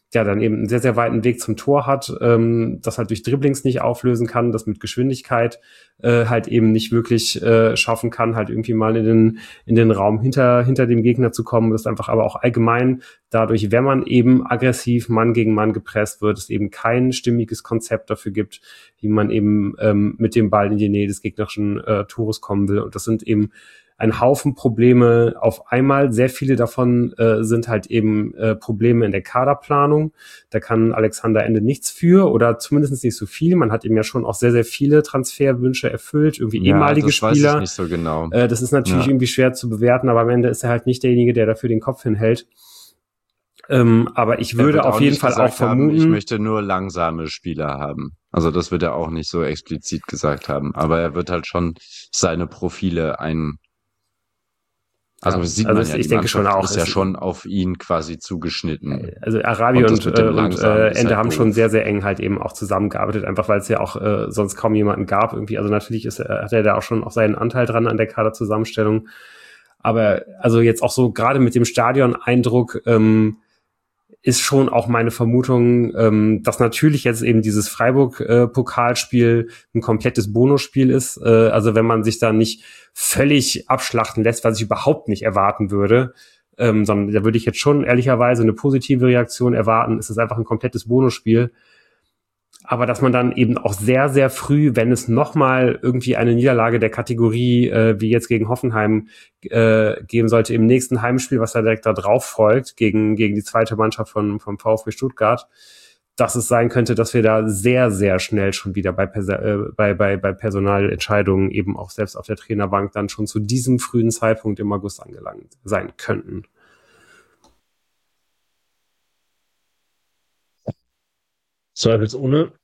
ja dann eben einen sehr, sehr weiten Weg zum Tor hat, das halt durch Dribblings nicht auflösen kann, das mit Geschwindigkeit halt eben nicht wirklich schaffen kann, halt irgendwie mal in den Raum hinter dem Gegner zu kommen. Das ist einfach aber auch allgemein dadurch, wenn man eben aggressiv Mann gegen Mann gepresst wird, es eben kein stimmiges Konzept dafür gibt, wie man eben mit dem Ball in die Nähe des gegnerischen Tores kommen will. Und das sind eben ein Haufen Probleme auf einmal. Sehr viele davon sind halt eben Probleme in der Kaderplanung. Da kann Alexander Ende nichts für oder zumindest nicht so viel. Man hat ihm ja schon auch sehr, sehr viele Transferwünsche erfüllt, irgendwie ehemalige das Spieler. weiß ich nicht so genau. Das ist natürlich irgendwie schwer zu bewerten, aber am Ende ist er halt nicht derjenige, der dafür den Kopf hinhält. Aber ich würde auf jeden Fall auch vermuten, ich möchte nur langsame Spieler haben. Also das wird er auch nicht so explizit gesagt haben. Aber er wird halt schon seine Profile Also sieht man ja, ich denke schon auch, ist ja schon auf ihn quasi zugeschnitten. Also Arabi und Ende haben schon sehr, sehr eng halt eben auch zusammengearbeitet, einfach weil es ja auch sonst kaum jemanden gab irgendwie. Also natürlich hat er da auch schon auch seinen Anteil dran an der Kaderzusammenstellung. Aber also jetzt auch so gerade mit dem Stadion-Eindruck ist schon auch meine Vermutung, dass natürlich jetzt eben dieses Freiburg-Pokalspiel ein komplettes Bonusspiel ist. Also wenn man sich da nicht völlig abschlachten lässt, was ich überhaupt nicht erwarten würde, sondern da würde ich jetzt schon ehrlicherweise eine positive Reaktion erwarten. Es ist einfach ein komplettes Bonusspiel. Aber dass man dann eben auch sehr, sehr früh, wenn es nochmal irgendwie eine Niederlage der Kategorie wie jetzt gegen Hoffenheim geben sollte, im nächsten Heimspiel, was da direkt da drauf folgt, gegen die zweite Mannschaft vom VfB Stuttgart, dass es sein könnte, dass wir da sehr, sehr schnell schon wieder bei Personalentscheidungen eben auch selbst auf der Trainerbank dann schon zu diesem frühen Zeitpunkt im August angelangt sein könnten. Zweifelsohne.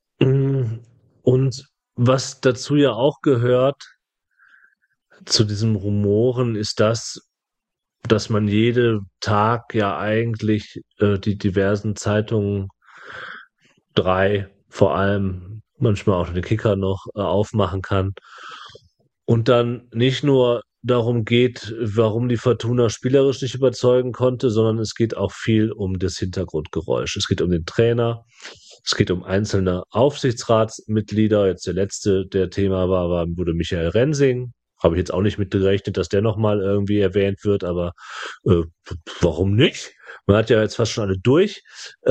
Und was dazu ja auch gehört, zu diesen Rumoren, ist dass man jeden Tag ja eigentlich die diversen Zeitungen, 3 vor allem, manchmal auch den Kicker noch aufmachen kann. Und dann nicht nur darum geht, warum die Fortuna spielerisch nicht überzeugen konnte, sondern es geht auch viel um das Hintergrundgeräusch. Es geht um den Trainer, es geht um einzelne Aufsichtsratsmitglieder. Jetzt der letzte, der Thema wurde Michael Rensing. Habe ich jetzt auch nicht mit gerechnet, dass der nochmal irgendwie erwähnt wird, aber warum nicht? Man hat ja jetzt fast schon alle durch.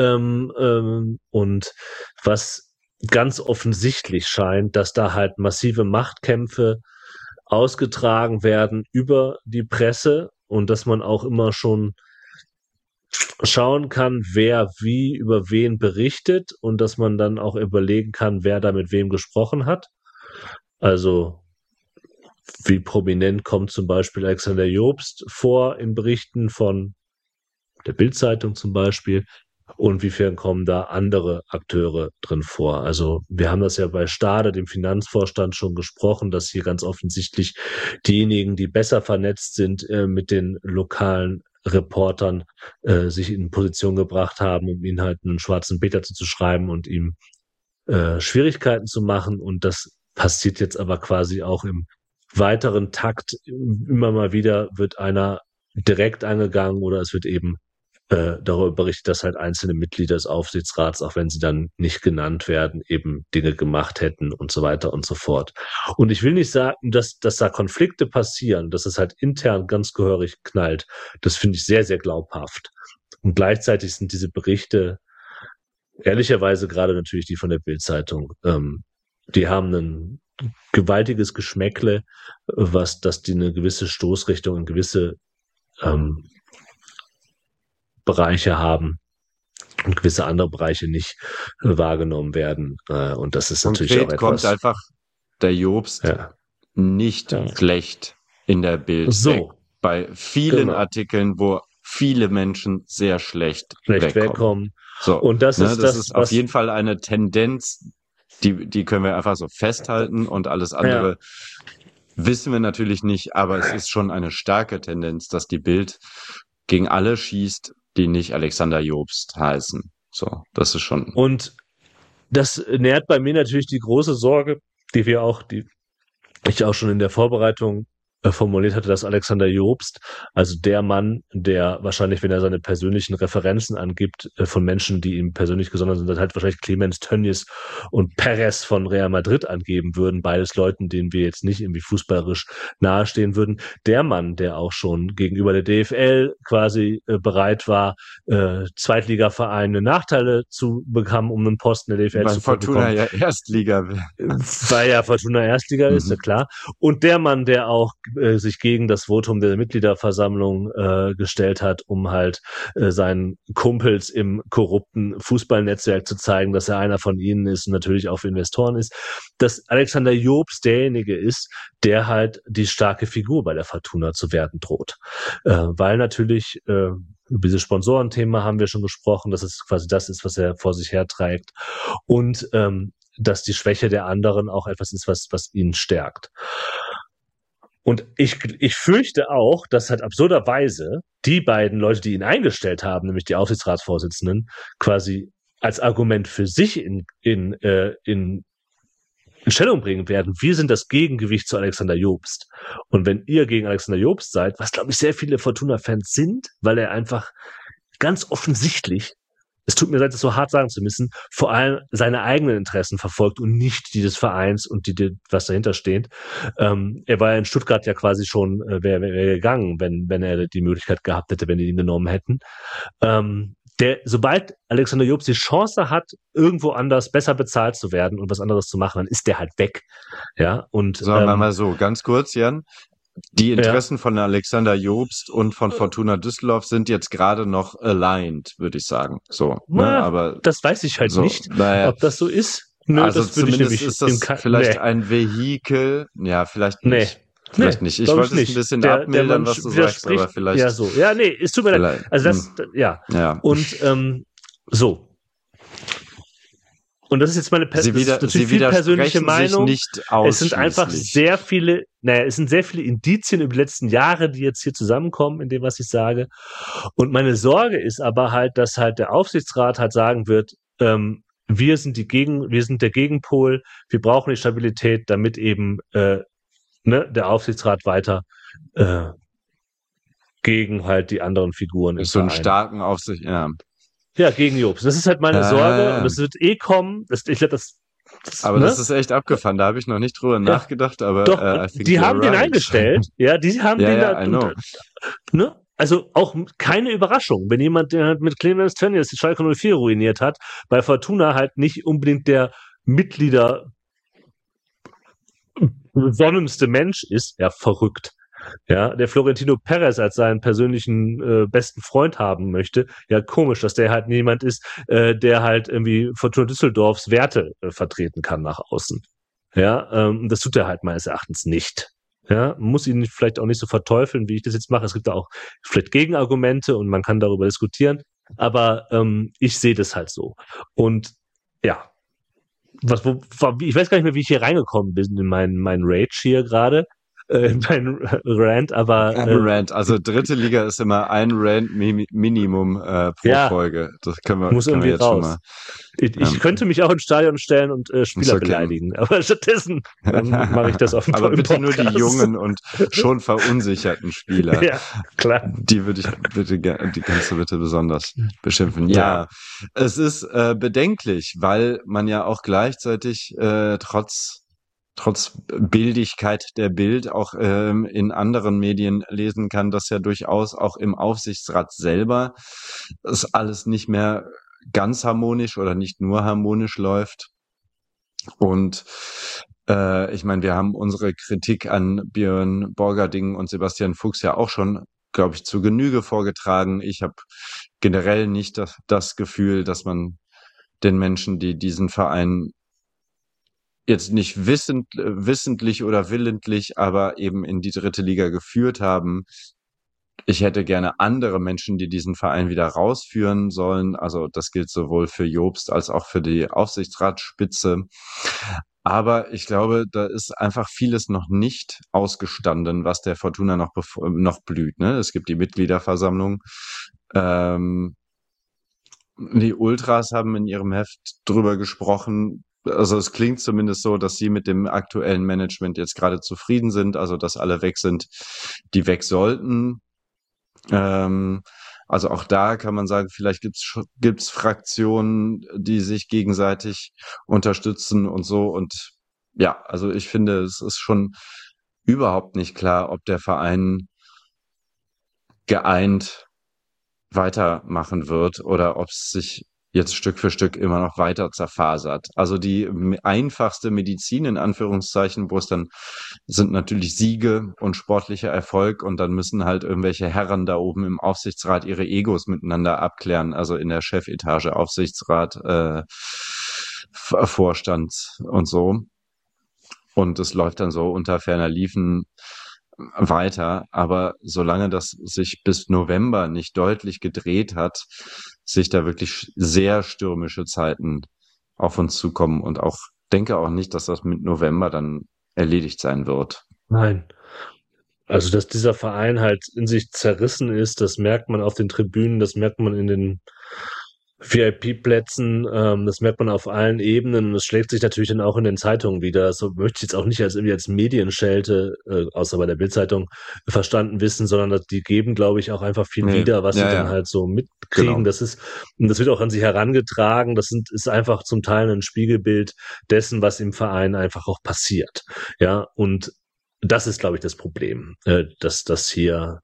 Und was ganz offensichtlich scheint, dass da halt massive Machtkämpfe ausgetragen werden über die Presse und dass man auch immer schon schauen kann, wer wie über wen berichtet und dass man dann auch überlegen kann, wer da mit wem gesprochen hat. Also wie prominent kommt zum Beispiel Alexander Jobst vor in Berichten von der Bild-Zeitung zum Beispiel und wiefern kommen da andere Akteure drin vor. Also wir haben das ja bei Stade, dem Finanzvorstand, schon gesprochen, dass hier ganz offensichtlich diejenigen, die besser vernetzt sind mit den lokalen Reportern, sich in Position gebracht haben, um ihnen halt einen schwarzen Peter zu schreiben und ihm Schwierigkeiten zu machen. Und das passiert jetzt aber quasi auch im weiteren Takt. Immer mal wieder wird einer direkt angegangen oder es wird eben darüber berichtet, dass halt einzelne Mitglieder des Aufsichtsrats, auch wenn sie dann nicht genannt werden, eben Dinge gemacht hätten und so weiter und so fort. Und ich will nicht sagen, dass da Konflikte passieren, dass es halt intern ganz gehörig knallt. Das finde ich sehr, sehr glaubhaft. Und gleichzeitig sind diese Berichte, ehrlicherweise gerade natürlich die von der Bild-Zeitung, die haben ein gewaltiges Geschmäckle, dass die eine gewisse Stoßrichtung in gewisse Bereiche haben und gewisse andere Bereiche nicht wahrgenommen werden. Und das ist Konkret natürlich auch etwas. Kommt einfach der Jobst nicht schlecht in der Bild weg. Bei vielen Artikeln, wo viele Menschen sehr schlecht wegkommen. So, und das ist auf jeden Fall eine Tendenz, die können wir einfach so festhalten und alles andere wissen wir natürlich nicht, aber es ist schon eine starke Tendenz, dass die Bild gegen alle schießt, die nicht Alexander Jobst heißen. So, das ist schon. Und das nährt bei mir natürlich die große Sorge, die ich auch schon in der Vorbereitung formuliert hatte, dass Alexander Jobst, also der Mann, der wahrscheinlich, wenn er seine persönlichen Referenzen angibt, von Menschen, die ihm persönlich gesondert sind, dann halt wahrscheinlich Clemens Tönnies und Perez von Real Madrid angeben würden, beides Leuten, denen wir jetzt nicht irgendwie fußballerisch nahestehen würden. Der Mann, der auch schon gegenüber der DFL quasi bereit war, Zweitligavereine Nachteile zu bekommen, um einen Posten der DFL Weil zu Fortuna bekommen. ja Erstliga wäre. Weil ja Fortuna Erstliga ist, ja klar. Und der Mann, der auch sich gegen das Votum der Mitgliederversammlung gestellt hat, um halt seinen Kumpels im korrupten Fußballnetzwerk zu zeigen, dass er einer von ihnen ist und natürlich auch für Investoren ist, dass Alexander Jobst derjenige ist, der halt die starke Figur bei der Fortuna zu werden droht. Weil natürlich über dieses Sponsorenthema haben wir schon gesprochen, dass es quasi das ist, was er vor sich herträgt. Und dass die Schwäche der anderen auch etwas ist, was ihn stärkt. Und ich fürchte auch, dass halt absurderweise die beiden Leute, die ihn eingestellt haben, nämlich die Aufsichtsratsvorsitzenden, quasi als Argument für sich in Stellung bringen werden, wir sind das Gegengewicht zu Alexander Jobst. Und wenn ihr gegen Alexander Jobst seid, was glaube ich sehr viele Fortuna-Fans sind, weil er einfach ganz offensichtlich, es tut mir leid, das so hart sagen zu müssen, vor allem seine eigenen Interessen verfolgt und nicht die des Vereins und die was dahinter steht. Er war ja in Stuttgart ja quasi schon, wäre gegangen, wenn er die Möglichkeit gehabt hätte, wenn die ihn genommen hätten. Sobald Alexander Jobst die Chance hat, irgendwo anders besser bezahlt zu werden und was anderes zu machen, dann ist der halt weg. Ja, und Sagen wir mal so, ganz kurz, Jan. Die Interessen von Alexander Jobst und von Fortuna Düsseldorf sind jetzt gerade noch aligned, würde ich sagen. So, aber das weiß ich halt nicht, ob das so ist. Nö, also das zumindest ist das vielleicht ein Vehikel. Ja, vielleicht nicht. Vielleicht nicht. Ich wollte es ein bisschen abmildern, was du sagst, aber vielleicht. Ja, so. Ja, nee, es tut mir leid. Also das, ja. Und so. Und das ist jetzt meine persönliche Meinung. Es sind einfach sehr viele Indizien über die letzten Jahre, die jetzt hier zusammenkommen in dem, was ich sage. Und meine Sorge ist aber halt, dass halt der Aufsichtsrat halt sagen wird, wir sind der Gegenpol, wir brauchen die Stabilität, damit eben der Aufsichtsrat weiter gegen halt die anderen Figuren ist so einen starken Aufsicht, Ja, gegen Jobst. Das ist halt meine Sorge und das wird kommen. Ich glaube, aber das ist echt abgefahren. Da habe ich noch nicht drüber nachgedacht, aber doch, die haben den eingestellt. Ja, die haben den da. Ne? Also auch keine Überraschung, wenn jemand, der halt mit Clemens Tönnies die Schalke 04 ruiniert hat, bei Fortuna halt nicht unbedingt der Mitglieder besonnenste Mensch ist, ja, verrückt. Ja, der Florentino Perez als seinen persönlichen besten Freund haben möchte. Ja, komisch, dass der halt niemand ist, der halt irgendwie Fortuna Düsseldorfs Werte vertreten kann nach außen. Ja, das tut er halt meines Erachtens nicht. Ja, man muss ihn vielleicht auch nicht so verteufeln, wie ich das jetzt mache. Es gibt da auch vielleicht Gegenargumente und man kann darüber diskutieren. Aber ich sehe das halt so. Und ja, ich weiß gar nicht mehr, wie ich hier reingekommen bin in meinen Rage hier gerade. Mein Rant, aber Rant. Also dritte Liga ist immer ein Rant Minimum pro Folge. Das können wir jetzt raus. Schon mal. Ich könnte mich auch ins Stadion stellen und Spieler beleidigen, aber stattdessen mache ich das auf dem Aber bitte Podcast. Nur die jungen und schon verunsicherten Spieler. Ja, klar. Die würde ich die kannst du bitte besonders beschimpfen. Ja, es ist bedenklich, weil man ja auch gleichzeitig trotz Bildigkeit der Bild auch in anderen Medien lesen kann, dass ja durchaus auch im Aufsichtsrat selber es alles nicht mehr ganz harmonisch oder nicht nur harmonisch läuft. Und ich meine, wir haben unsere Kritik an Björn Borgerding und Sebastian Fuchs ja auch schon, glaube ich, zu Genüge vorgetragen. Ich habe generell nicht das Gefühl, dass man den Menschen, die diesen Verein jetzt nicht wissentlich oder willentlich, aber eben in die dritte Liga geführt haben. Ich hätte gerne andere Menschen, die diesen Verein wieder rausführen sollen. Also das gilt sowohl für Jobst als auch für die Aufsichtsratsspitze. Aber ich glaube, da ist einfach vieles noch nicht ausgestanden, was der Fortuna noch blüht. Ne? Es gibt die Mitgliederversammlung. Die Ultras haben in ihrem Heft drüber gesprochen. also es klingt zumindest so, dass sie mit dem aktuellen Management jetzt gerade zufrieden sind, also dass alle weg sind, die weg sollten. Also auch da kann man sagen, vielleicht gibt's Fraktionen, die sich gegenseitig unterstützen und so. Und ja, also ich finde, es ist schon überhaupt nicht klar, ob der Verein geeint weitermachen wird oder ob es sich jetzt Stück für Stück immer noch weiter zerfasert. Also die einfachste Medizin in Anführungszeichen, wo es dann sind natürlich Siege und sportlicher Erfolg und dann müssen halt irgendwelche Herren da oben im Aufsichtsrat ihre Egos miteinander abklären, also in der Chefetage, Aufsichtsrat, Vorstand und so. Und es läuft dann so unter ferner Liefen weiter, aber solange das sich bis November nicht deutlich gedreht hat, sich da wirklich sehr stürmische Zeiten auf uns zukommen und auch denke auch nicht, dass das mit November dann erledigt sein wird. Nein. Also, dass dieser Verein halt in sich zerrissen ist, das merkt man auf den Tribünen, das merkt man in den VIP-Plätzen, das merkt man auf allen Ebenen und das schlägt sich natürlich dann auch in den Zeitungen wieder. So möchte ich jetzt auch nicht irgendwie als Medienschelte, außer bei der Bild-Zeitung, verstanden wissen, sondern die geben, glaube ich, auch einfach viel wieder, was sie dann halt so mitkriegen. Genau. Und das wird auch an sie herangetragen. Ist einfach zum Teil ein Spiegelbild dessen, was im Verein einfach auch passiert. Ja, und das ist, glaube ich, das Problem, dass das hier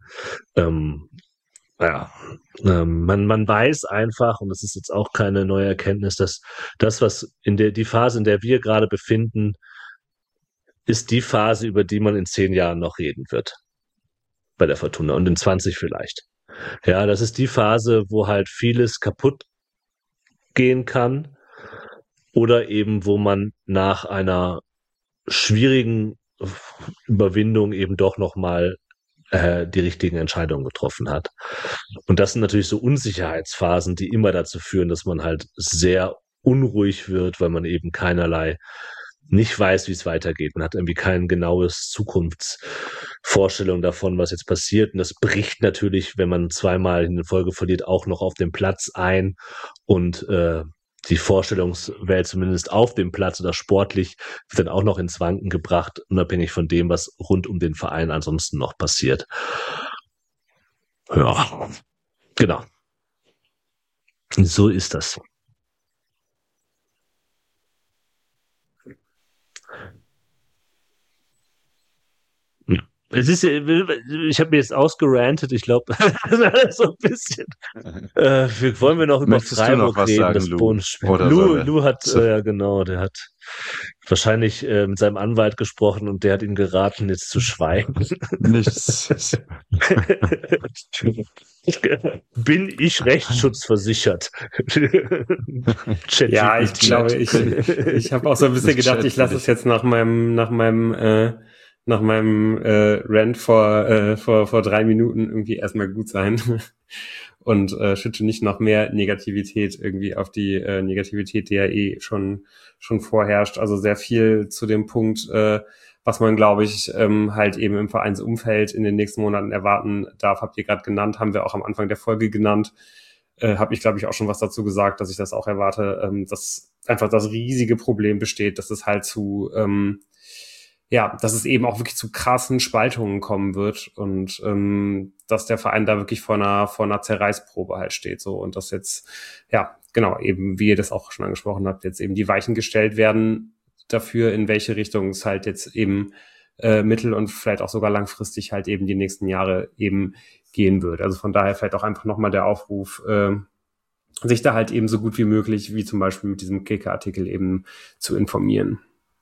man weiß einfach, und das ist jetzt auch keine neue Erkenntnis, dass das, was die Phase, in der wir gerade befinden, ist die Phase, über die man in 10 Jahren noch reden wird. Bei der Fortuna und in 20 vielleicht. Ja, das ist die Phase, wo halt vieles kaputt gehen kann oder eben, wo man nach einer schwierigen Überwindung eben doch nochmal die richtigen Entscheidungen getroffen hat. Und das sind natürlich so Unsicherheitsphasen, die immer dazu führen, dass man halt sehr unruhig wird, weil man eben nicht weiß, wie es weitergeht. Man hat irgendwie kein genaues Zukunftsvorstellung davon, was jetzt passiert. Und das bricht natürlich, wenn man zweimal in Folge verliert, auch noch auf dem Platz ein und die Vorstellungswelt zumindest auf dem Platz oder sportlich wird dann auch noch ins Wanken gebracht, unabhängig von dem, was rund um den Verein ansonsten noch passiert. Ja, genau. So ist das. Es ist, ich habe mir jetzt ausgerantet, ich glaube, so ein bisschen. Wollen wir noch über Möchtest du noch Freiburg was reden, sagen, das Lou? Bonusspiel? Oder soll er? Lou hat, ja genau, der hat wahrscheinlich mit seinem Anwalt gesprochen und der hat ihm geraten, jetzt zu schweigen. Nichts. Bin ich rechtsschutzversichert? Ja, ich glaube, ich habe auch so ein bisschen gedacht, ich lasse es jetzt nach meinem Rant vor 3 Minuten irgendwie erstmal gut sein und schütte nicht noch mehr Negativität irgendwie auf die Negativität, die ja schon vorherrscht. Also sehr viel zu dem Punkt, was man, glaube ich, halt eben im Vereinsumfeld in den nächsten Monaten erwarten darf, habt ihr gerade genannt, haben wir auch am Anfang der Folge genannt. Habe ich, glaube ich, auch schon was dazu gesagt, dass ich das auch erwarte, dass einfach das riesige Problem besteht, dass es halt dass es eben auch wirklich zu krassen Spaltungen kommen wird und dass der Verein da wirklich vor einer Zerreißprobe halt steht, so, und dass jetzt, ja, genau, eben, wie ihr das auch schon angesprochen habt, jetzt eben die Weichen gestellt werden dafür, in welche Richtung es halt jetzt eben mittel- und vielleicht auch sogar langfristig halt eben die nächsten Jahre eben gehen wird. Also von daher vielleicht auch einfach nochmal der Aufruf, sich da halt eben so gut wie möglich, wie zum Beispiel mit diesem Kicker-Artikel eben zu informieren.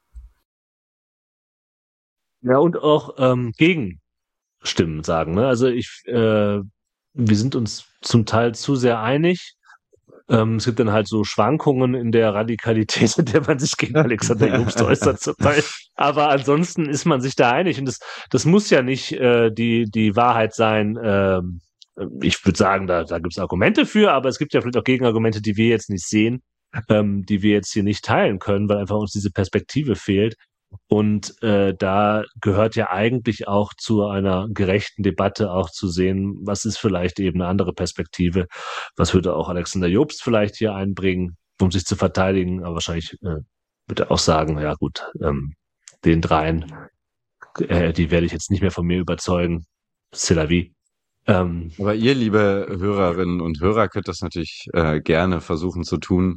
Ja, und auch Gegenstimmen sagen. Ne? Also wir sind uns zum Teil zu sehr einig. Es gibt dann halt so Schwankungen in der Radikalität, in der man sich gegen Alexander Jobst äußert zum Teil. Aber ansonsten ist man sich da einig. Und das muss ja nicht die Wahrheit sein. Ich würde sagen, da gibt es Argumente für, aber es gibt ja vielleicht auch Gegenargumente, die wir jetzt nicht sehen, die wir jetzt hier nicht teilen können, weil einfach uns diese Perspektive fehlt. Und da gehört ja eigentlich auch zu einer gerechten Debatte auch zu sehen, was ist vielleicht eben eine andere Perspektive, was würde auch Alexander Jobst vielleicht hier einbringen, um sich zu verteidigen, aber wahrscheinlich würde auch sagen, ja gut, den dreien, die werde ich jetzt nicht mehr von mir überzeugen. C'est la vie. Aber ihr, liebe Hörerinnen und Hörer, könnt das natürlich gerne versuchen zu tun.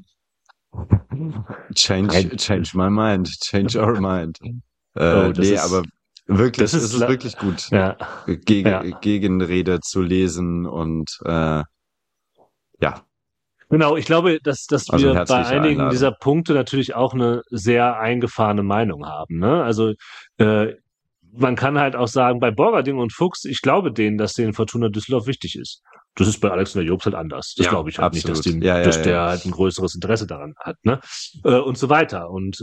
Change my mind, change our mind. Aber wirklich, es ist wirklich gut, ja, Gegenrede zu lesen und ja. Genau, ich glaube, dass Also wir bei einigen Einladung. dieser Punkte natürlich auch eine sehr eingefahrene Meinung haben. Ne? Also man kann halt auch sagen, bei Borgerding und Fuchs, ich glaube denen, dass denen Fortuna Düsseldorf wichtig ist. Das ist bei Alexander Jobst halt anders. Das glaube ich halt absolut. nicht, dass der halt ein größeres Interesse daran hat, ne? Und so weiter. Und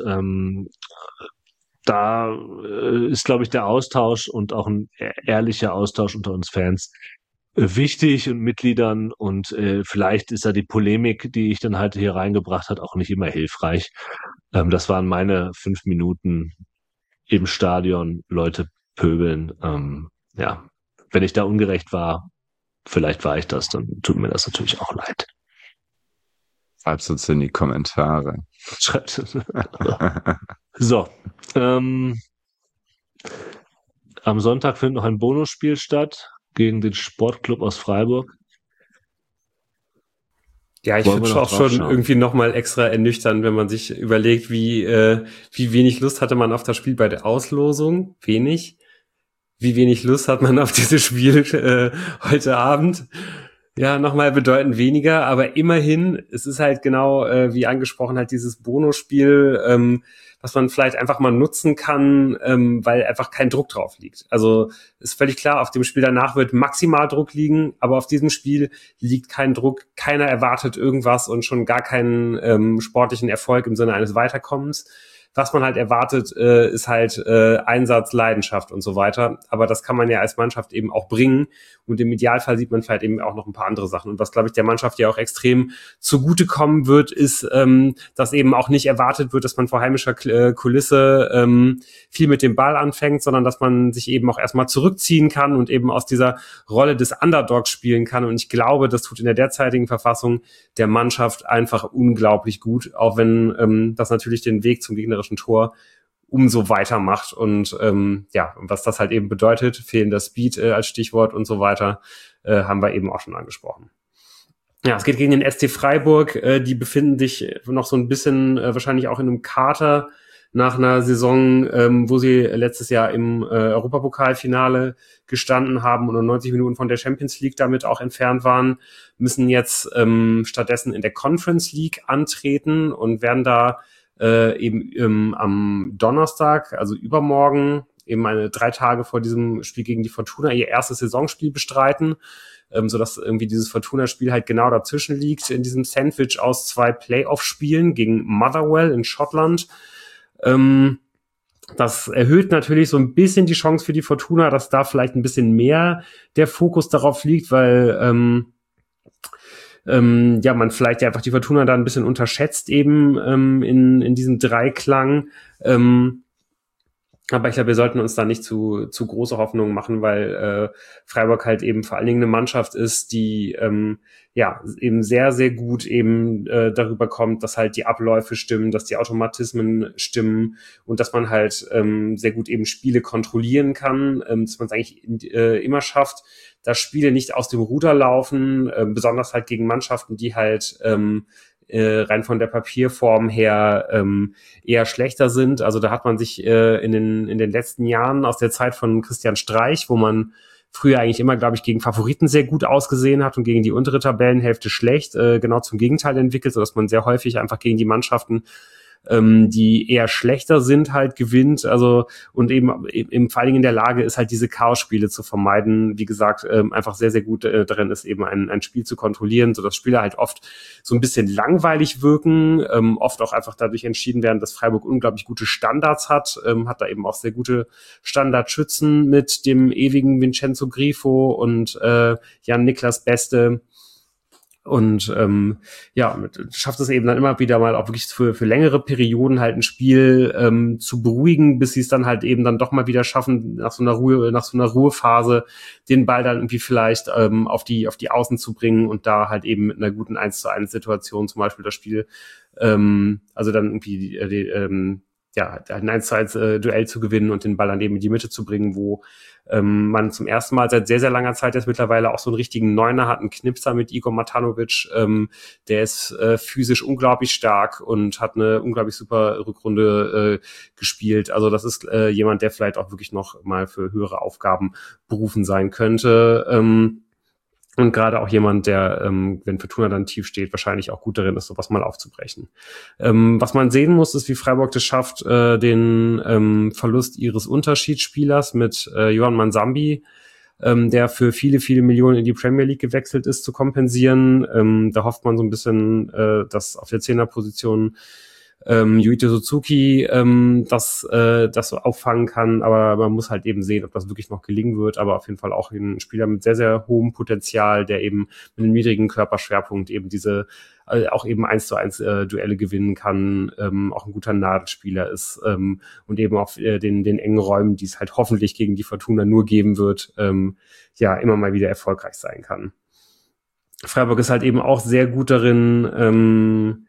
da ist, glaube ich, der Austausch und auch ein ehrlicher Austausch unter uns Fans wichtig und Mitgliedern, und vielleicht ist da die Polemik, die ich dann halt hier reingebracht hat, auch nicht immer hilfreich. Das waren meine 5 Minuten im Stadion, Leute pöbeln. Ja, wenn ich da ungerecht war, vielleicht war ich das, dann tut mir das natürlich auch leid. Schreib's uns in die Kommentare. Schreibt. So. Am Sonntag findet noch ein Bonusspiel statt gegen den Sportclub aus Freiburg. Ja, ich finde es auch schon irgendwie nochmal extra ernüchternd, wenn man sich überlegt, wie wenig Lust hatte man auf das Spiel bei der Auslosung. Wenig. Wie wenig Lust hat man auf dieses Spiel heute Abend. Ja, nochmal bedeutend weniger, aber immerhin, es ist halt genau, wie angesprochen, halt dieses Bonusspiel, was man vielleicht einfach mal nutzen kann, weil einfach kein Druck drauf liegt. Also ist völlig klar, auf dem Spiel danach wird maximal Druck liegen, aber auf diesem Spiel liegt kein Druck, keiner erwartet irgendwas und schon gar keinen sportlichen Erfolg im Sinne eines Weiterkommens. Was man halt erwartet, ist halt Einsatz, Leidenschaft und so weiter. Aber das kann man ja als Mannschaft eben auch bringen. Und im Idealfall sieht man vielleicht eben auch noch ein paar andere Sachen. Und was, glaube ich, der Mannschaft ja auch extrem zugutekommen wird, ist, dass eben auch nicht erwartet wird, dass man vor heimischer Kulisse viel mit dem Ball anfängt, sondern dass man sich eben auch erstmal zurückziehen kann und eben aus dieser Rolle des Underdogs spielen kann. Und ich glaube, das tut in der derzeitigen Verfassung der Mannschaft einfach unglaublich gut, auch wenn das natürlich den Weg zum gegnerischen Tor umso weiter macht. Und was das halt eben bedeutet, fehlender Speed als Stichwort und so weiter, haben wir eben auch schon angesprochen. Ja, es geht gegen den SC Freiburg. Die befinden sich noch so ein bisschen wahrscheinlich auch in einem Kater nach einer Saison, wo sie letztes Jahr im Europapokalfinale gestanden haben und nur 90 Minuten von der Champions League damit auch entfernt waren, müssen jetzt stattdessen in der Conference League antreten und werden da am Donnerstag, also übermorgen, eben 3 Tage vor diesem Spiel gegen die Fortuna, ihr erstes Saisonspiel bestreiten, sodass irgendwie dieses Fortuna-Spiel halt genau dazwischen liegt, in diesem Sandwich aus 2 Playoff-Spielen gegen Motherwell in Schottland. Das erhöht natürlich so ein bisschen die Chance für die Fortuna, dass da vielleicht ein bisschen mehr der Fokus darauf liegt, weil man vielleicht ja einfach die Fortuna da ein bisschen unterschätzt eben in diesem Dreiklang. Aber ich glaube, wir sollten uns da nicht zu große Hoffnungen machen, weil Freiburg halt eben vor allen Dingen eine Mannschaft ist, die eben sehr, sehr gut eben darüber kommt, dass halt die Abläufe stimmen, dass die Automatismen stimmen und dass man halt sehr gut eben Spiele kontrollieren kann, dass man es eigentlich immer schafft, dass Spiele nicht aus dem Ruder laufen, besonders halt gegen Mannschaften, die halt rein von der Papierform her eher schlechter sind. Also da hat man sich in den letzten Jahren aus der Zeit von Christian Streich, wo man früher eigentlich immer, glaube ich, gegen Favoriten sehr gut ausgesehen hat und gegen die untere Tabellenhälfte schlecht, genau zum Gegenteil entwickelt, sodass man sehr häufig einfach gegen die Mannschaften, die eher schlechter sind, halt gewinnt. Also und eben vor allen Dingen in der Lage ist, halt diese Chaos-Spiele zu vermeiden. Wie gesagt, einfach sehr, sehr gut darin ist, eben ein Spiel zu kontrollieren, sodass Spieler halt oft so ein bisschen langweilig wirken, oft auch einfach dadurch entschieden werden, dass Freiburg unglaublich gute Standards hat da eben auch sehr gute Standardschützen mit dem ewigen Vincenzo Grifo und Jan-Niklas Beste. Und schafft es eben dann immer wieder mal auch wirklich für längere Perioden halt ein Spiel zu beruhigen, bis sie es dann halt eben dann doch mal wieder schaffen, nach so einer Ruhephase den Ball dann irgendwie vielleicht auf die Außen zu bringen und da halt eben mit einer guten 1:1 Situation zum Beispiel das Spiel, also dann irgendwie ein 1:1 Duell zu gewinnen und den Ball dann eben in die Mitte zu bringen, wo man zum ersten Mal seit sehr, sehr langer Zeit jetzt mittlerweile auch so einen richtigen Neuner hat, einen Knipser mit Igor Matanovic, der ist physisch unglaublich stark und hat eine unglaublich super Rückrunde gespielt. Also das ist jemand, der vielleicht auch wirklich noch mal für höhere Aufgaben berufen sein könnte. Und gerade auch jemand, der, wenn Fortuna dann tief steht, wahrscheinlich auch gut darin ist, sowas mal aufzubrechen. Was man sehen muss, ist, wie Freiburg das schafft, den Verlust ihres Unterschiedsspielers mit Johan Mansambi, der für viele, viele Millionen in die Premier League gewechselt ist, zu kompensieren. Da hofft man so ein bisschen, dass auf der Zehnerposition Yuito Suzuki das so auffangen kann, aber man muss halt eben sehen, ob das wirklich noch gelingen wird, aber auf jeden Fall auch ein Spieler mit sehr, sehr hohem Potenzial, der eben mit einem niedrigen Körperschwerpunkt eben diese auch eben 1:1 Duelle gewinnen kann, auch ein guter Nadelspieler ist und eben auf den engen Räumen, die es halt hoffentlich gegen die Fortuna nur geben wird, immer mal wieder erfolgreich sein kann. Freiburg ist halt eben auch sehr gut darin,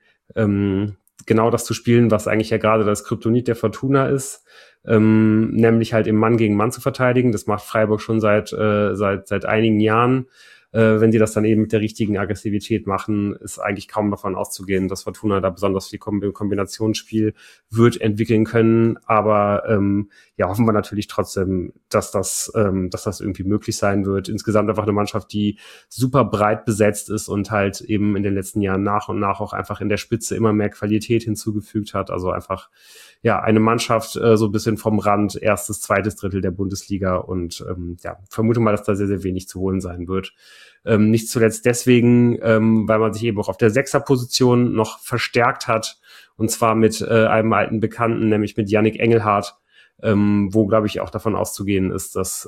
genau das zu spielen, was eigentlich ja gerade das Kryptonit der Fortuna ist, nämlich halt im Mann gegen Mann zu verteidigen. Das macht Freiburg schon seit einigen Jahren. Wenn die das dann eben mit der richtigen Aggressivität machen, ist eigentlich kaum davon auszugehen, dass Fortuna da besonders viel Kombinationsspiel wird entwickeln können. Aber hoffen wir natürlich trotzdem, dass das irgendwie möglich sein wird. Insgesamt einfach eine Mannschaft, die super breit besetzt ist und halt eben in den letzten Jahren nach und nach auch einfach in der Spitze immer mehr Qualität hinzugefügt hat. Also einfach eine Mannschaft so ein bisschen vom Rand, erstes, zweites Drittel der Bundesliga und vermute mal, dass da sehr, sehr wenig zu holen sein wird. Nicht zuletzt deswegen, weil man sich eben auch auf der Sechserposition noch verstärkt hat und zwar mit einem alten Bekannten, nämlich mit Yannick Engelhardt, wo, glaube ich, auch davon auszugehen ist, dass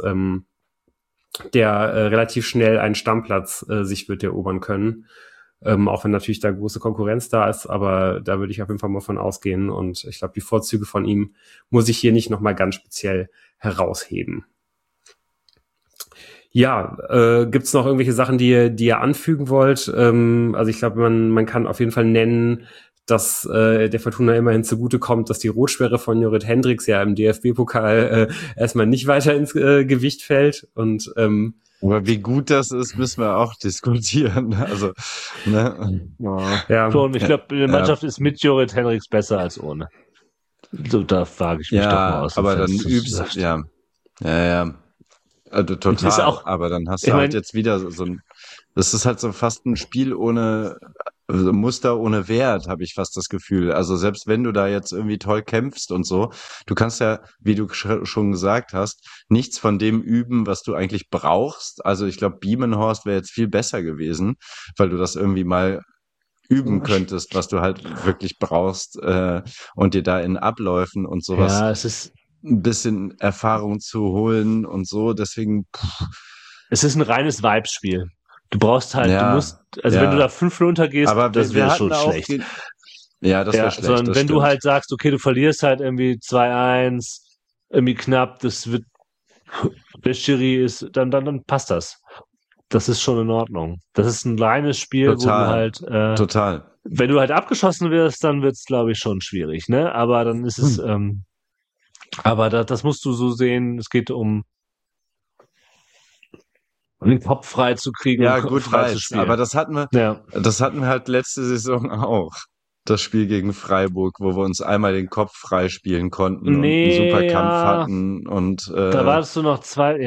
der relativ schnell einen Stammplatz sich wird erobern können. Auch wenn natürlich da große Konkurrenz da ist, aber da würde ich auf jeden Fall mal von ausgehen und ich glaube, die Vorzüge von ihm muss ich hier nicht nochmal ganz speziell herausheben. Ja, gibt's noch irgendwelche Sachen, die ihr anfügen wollt? Also ich glaube, man kann auf jeden Fall nennen, dass der Fortuna immerhin zugutekommt, dass die Rotsperre von Jorrit Hendricks ja im DFB-Pokal erstmal nicht weiter ins Gewicht fällt und aber wie gut das ist, müssen wir auch diskutieren. Also, ne? Ja. Schon, ich glaube, die Mannschaft ist mit Jorrit Hendricks besser als ohne. So, da frage ich mich doch mal aus. Aber dann übst du, ja. Also total, aber dann hast du halt jetzt wieder das ist halt so fast ein Spiel ohne Muster, ohne Wert, habe ich fast das Gefühl. Also selbst wenn du da jetzt irgendwie toll kämpfst und so, du kannst ja, wie du schon gesagt hast, nichts von dem üben, was du eigentlich brauchst. Also ich glaube, Biemenhorst wäre jetzt viel besser gewesen, weil du das irgendwie mal üben könntest, was du halt wirklich brauchst und dir da in Abläufen und sowas. Ja, es ist ein bisschen Erfahrung zu holen und so, deswegen es ist ein reines Vibes-Spiel. Du brauchst halt, du musst, also wenn du da 5-0 untergehst, aber das wäre schon schlecht. Das wäre schlecht. Sondern wenn du halt sagst, okay, du verlierst halt irgendwie 2-1, irgendwie knapp, das wird, der Schiri ist, dann passt das. Das ist schon in Ordnung. Das ist ein reines Spiel, wo du halt, wenn du halt abgeschossen wirst, dann wird's, glaube ich, schon schwierig, ne? Aber dann ist es, aber das musst du so sehen, es geht um den Kopf frei zu kriegen, ja, gut, frei zu spielen. Aber das hatten wir halt letzte Saison auch. Das Spiel gegen Freiburg, wo wir uns einmal den Kopf frei spielen konnten und einen super Kampf hatten und da warst du noch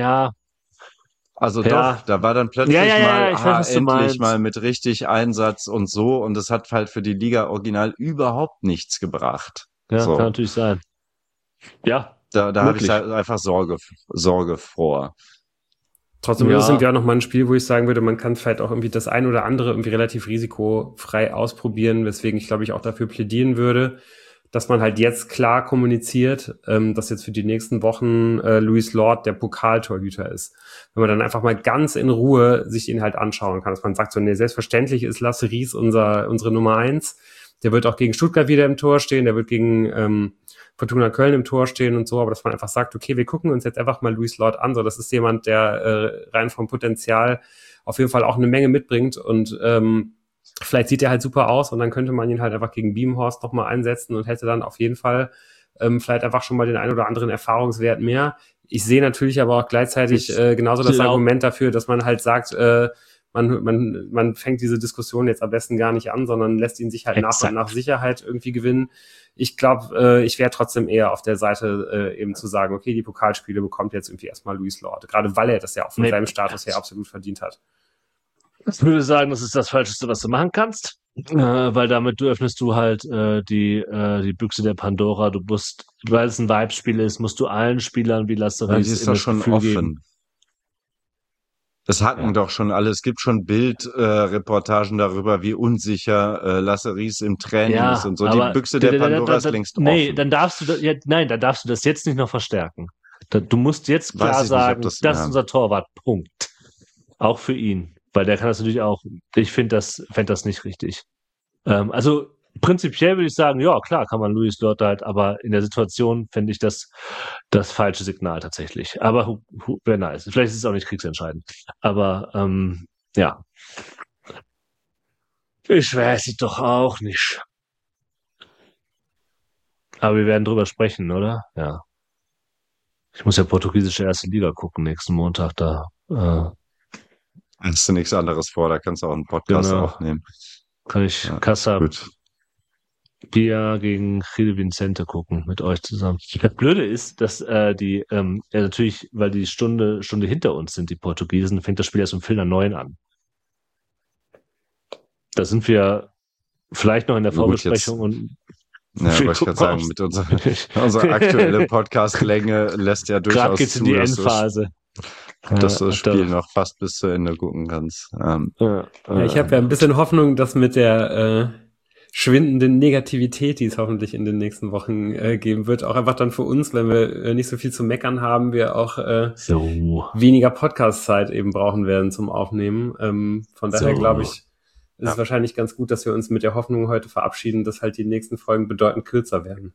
also doch, da war dann plötzlich endlich mal mit richtig Einsatz und so und das hat halt für die Liga Original überhaupt nichts gebracht. Ja, kann natürlich sein. Ja. Da habe ich halt einfach Sorge vor. Trotzdem ist es irgendwie auch nochmal ein Spiel, wo ich sagen würde, man kann vielleicht auch irgendwie das ein oder andere irgendwie relativ risikofrei ausprobieren, weswegen ich glaube ich auch dafür plädieren würde, dass man halt jetzt klar kommuniziert, dass jetzt für die nächsten Wochen Louis Lord der Pokaltorhüter ist. Wenn man dann einfach mal ganz in Ruhe sich ihn halt anschauen kann, dass man sagt, so, nee, selbstverständlich ist Lasse Ries unsere Nummer 1. Der wird auch gegen Stuttgart wieder im Tor stehen, der wird gegen Fortuna Köln im Tor stehen und so, aber dass man einfach sagt, okay, wir gucken uns jetzt einfach mal Louis Lord an, so, das ist jemand, der rein vom Potenzial auf jeden Fall auch eine Menge mitbringt und vielleicht sieht er halt super aus und dann könnte man ihn halt einfach gegen Biemhorst nochmal einsetzen und hätte dann auf jeden Fall vielleicht einfach schon mal den ein oder anderen Erfahrungswert mehr. Ich sehe natürlich aber auch gleichzeitig genauso das Argument dafür, dass man halt sagt, man fängt diese Diskussion jetzt am besten gar nicht an, sondern lässt ihn sich halt nach und nach Sicherheit irgendwie gewinnen. Ich glaube, ich wäre trotzdem eher auf der Seite eben zu sagen, okay, die Pokalspiele bekommt jetzt irgendwie erstmal Louis Lord, gerade weil er das ja auch von seinem Status her absolut verdient hat. Ich würde sagen, das ist das Falscheste, was du machen kannst, weil damit öffnest du halt die Büchse der Pandora. Weil es ein Vibe-Spiel ist, musst du allen Spielern wie Lasse Ries die ist doch schon offen. Geben. Das hatten doch schon alle. Es gibt schon Bildreportagen darüber, wie unsicher Lasse Ries im Training ist und so. Die Büchse der Pandora ist längst offen. Nee, dann darfst du das jetzt nicht noch verstärken. Du musst jetzt klar sagen, das ist unser Torwart. Punkt. Auch für ihn. Weil der kann das natürlich auch, ich fände das nicht richtig. Also prinzipiell würde ich sagen, ja, klar, kann man Louis Lord halt, aber in der Situation fände ich das falsche Signal tatsächlich. Aber wäre nice. Vielleicht ist es auch nicht kriegsentscheidend. Aber ja. Ich weiß es doch auch nicht. Aber wir werden drüber sprechen, oder? Ja. Ich muss ja portugiesische erste Liga gucken nächsten Montag da. Hast du nichts anderes vor, da kannst du auch einen Podcast aufnehmen. Kann ich Casa Pia gegen Gil Vicente gucken mit euch zusammen. Das Blöde ist, dass natürlich, weil die Stunde hinter uns sind, die Portugiesen, fängt das Spiel erst um 8:45 an. Da sind wir vielleicht noch in der Vorbesprechung und wollte ich gerade sagen, mit unserer aktuellen Podcast-Länge lässt ja durchaus gerade geht's in die Endphase. Dass du das Spiel noch fast bis zu Ende gucken kannst. Ich habe ja ein bisschen Hoffnung, dass mit der schwindenden Negativität, die es hoffentlich in den nächsten Wochen geben wird, auch einfach dann für uns, wenn wir nicht so viel zu meckern haben, wir auch weniger Podcast-Zeit eben brauchen werden zum Aufnehmen. Von daher glaube ich, ist es wahrscheinlich ganz gut, dass wir uns mit der Hoffnung heute verabschieden, dass halt die nächsten Folgen bedeutend kürzer werden.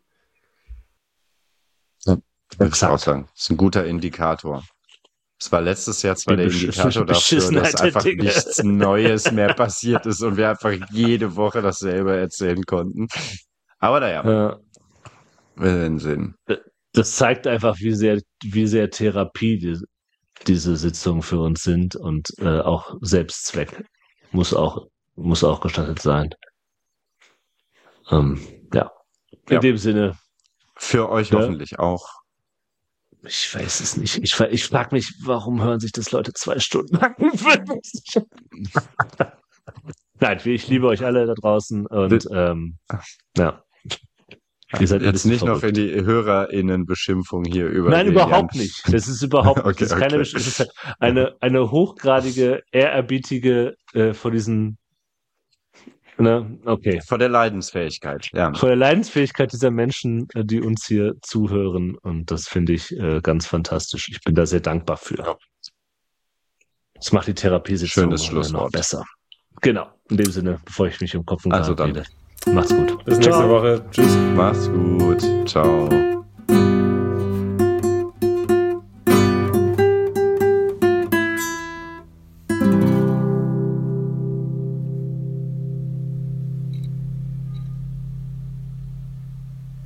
Ja, würde ich auch sagen. Das ist ein guter Indikator. Es war letztes Jahr zwar der Indikator dafür, dass einfach nichts Neues mehr passiert ist und wir einfach jede Woche dasselbe erzählen konnten. Aber naja, wir werden sehen. Das zeigt einfach, wie sehr Therapie diese Sitzungen für uns sind und auch Selbstzweck muss auch gestattet sein. In dem Sinne. Für euch hoffentlich auch. Ich weiß es nicht. Ich frage mich, warum hören sich das Leute 2 Stunden an? Nein, ich liebe euch alle da draußen und ihr seid jetzt nicht noch in die HörerInnen-Beschimpfung hier über. Nein, überhaupt nicht. Das ist überhaupt nicht. Das ist keine Beschimpfung. Das ist eine hochgradige, ehrerbietige vor diesen. Okay. Vor der Leidensfähigkeit, ja. Vor der Leidensfähigkeit dieser Menschen, die uns hier zuhören. Und das finde ich ganz fantastisch. Ich bin da sehr dankbar für. Das macht die Therapiesitzung noch besser. Genau. In dem Sinne, bevor ich mich im Kopf und Kragen rede. Macht's gut. Bis nächste Woche. Tschüss. Macht's gut. Ciao.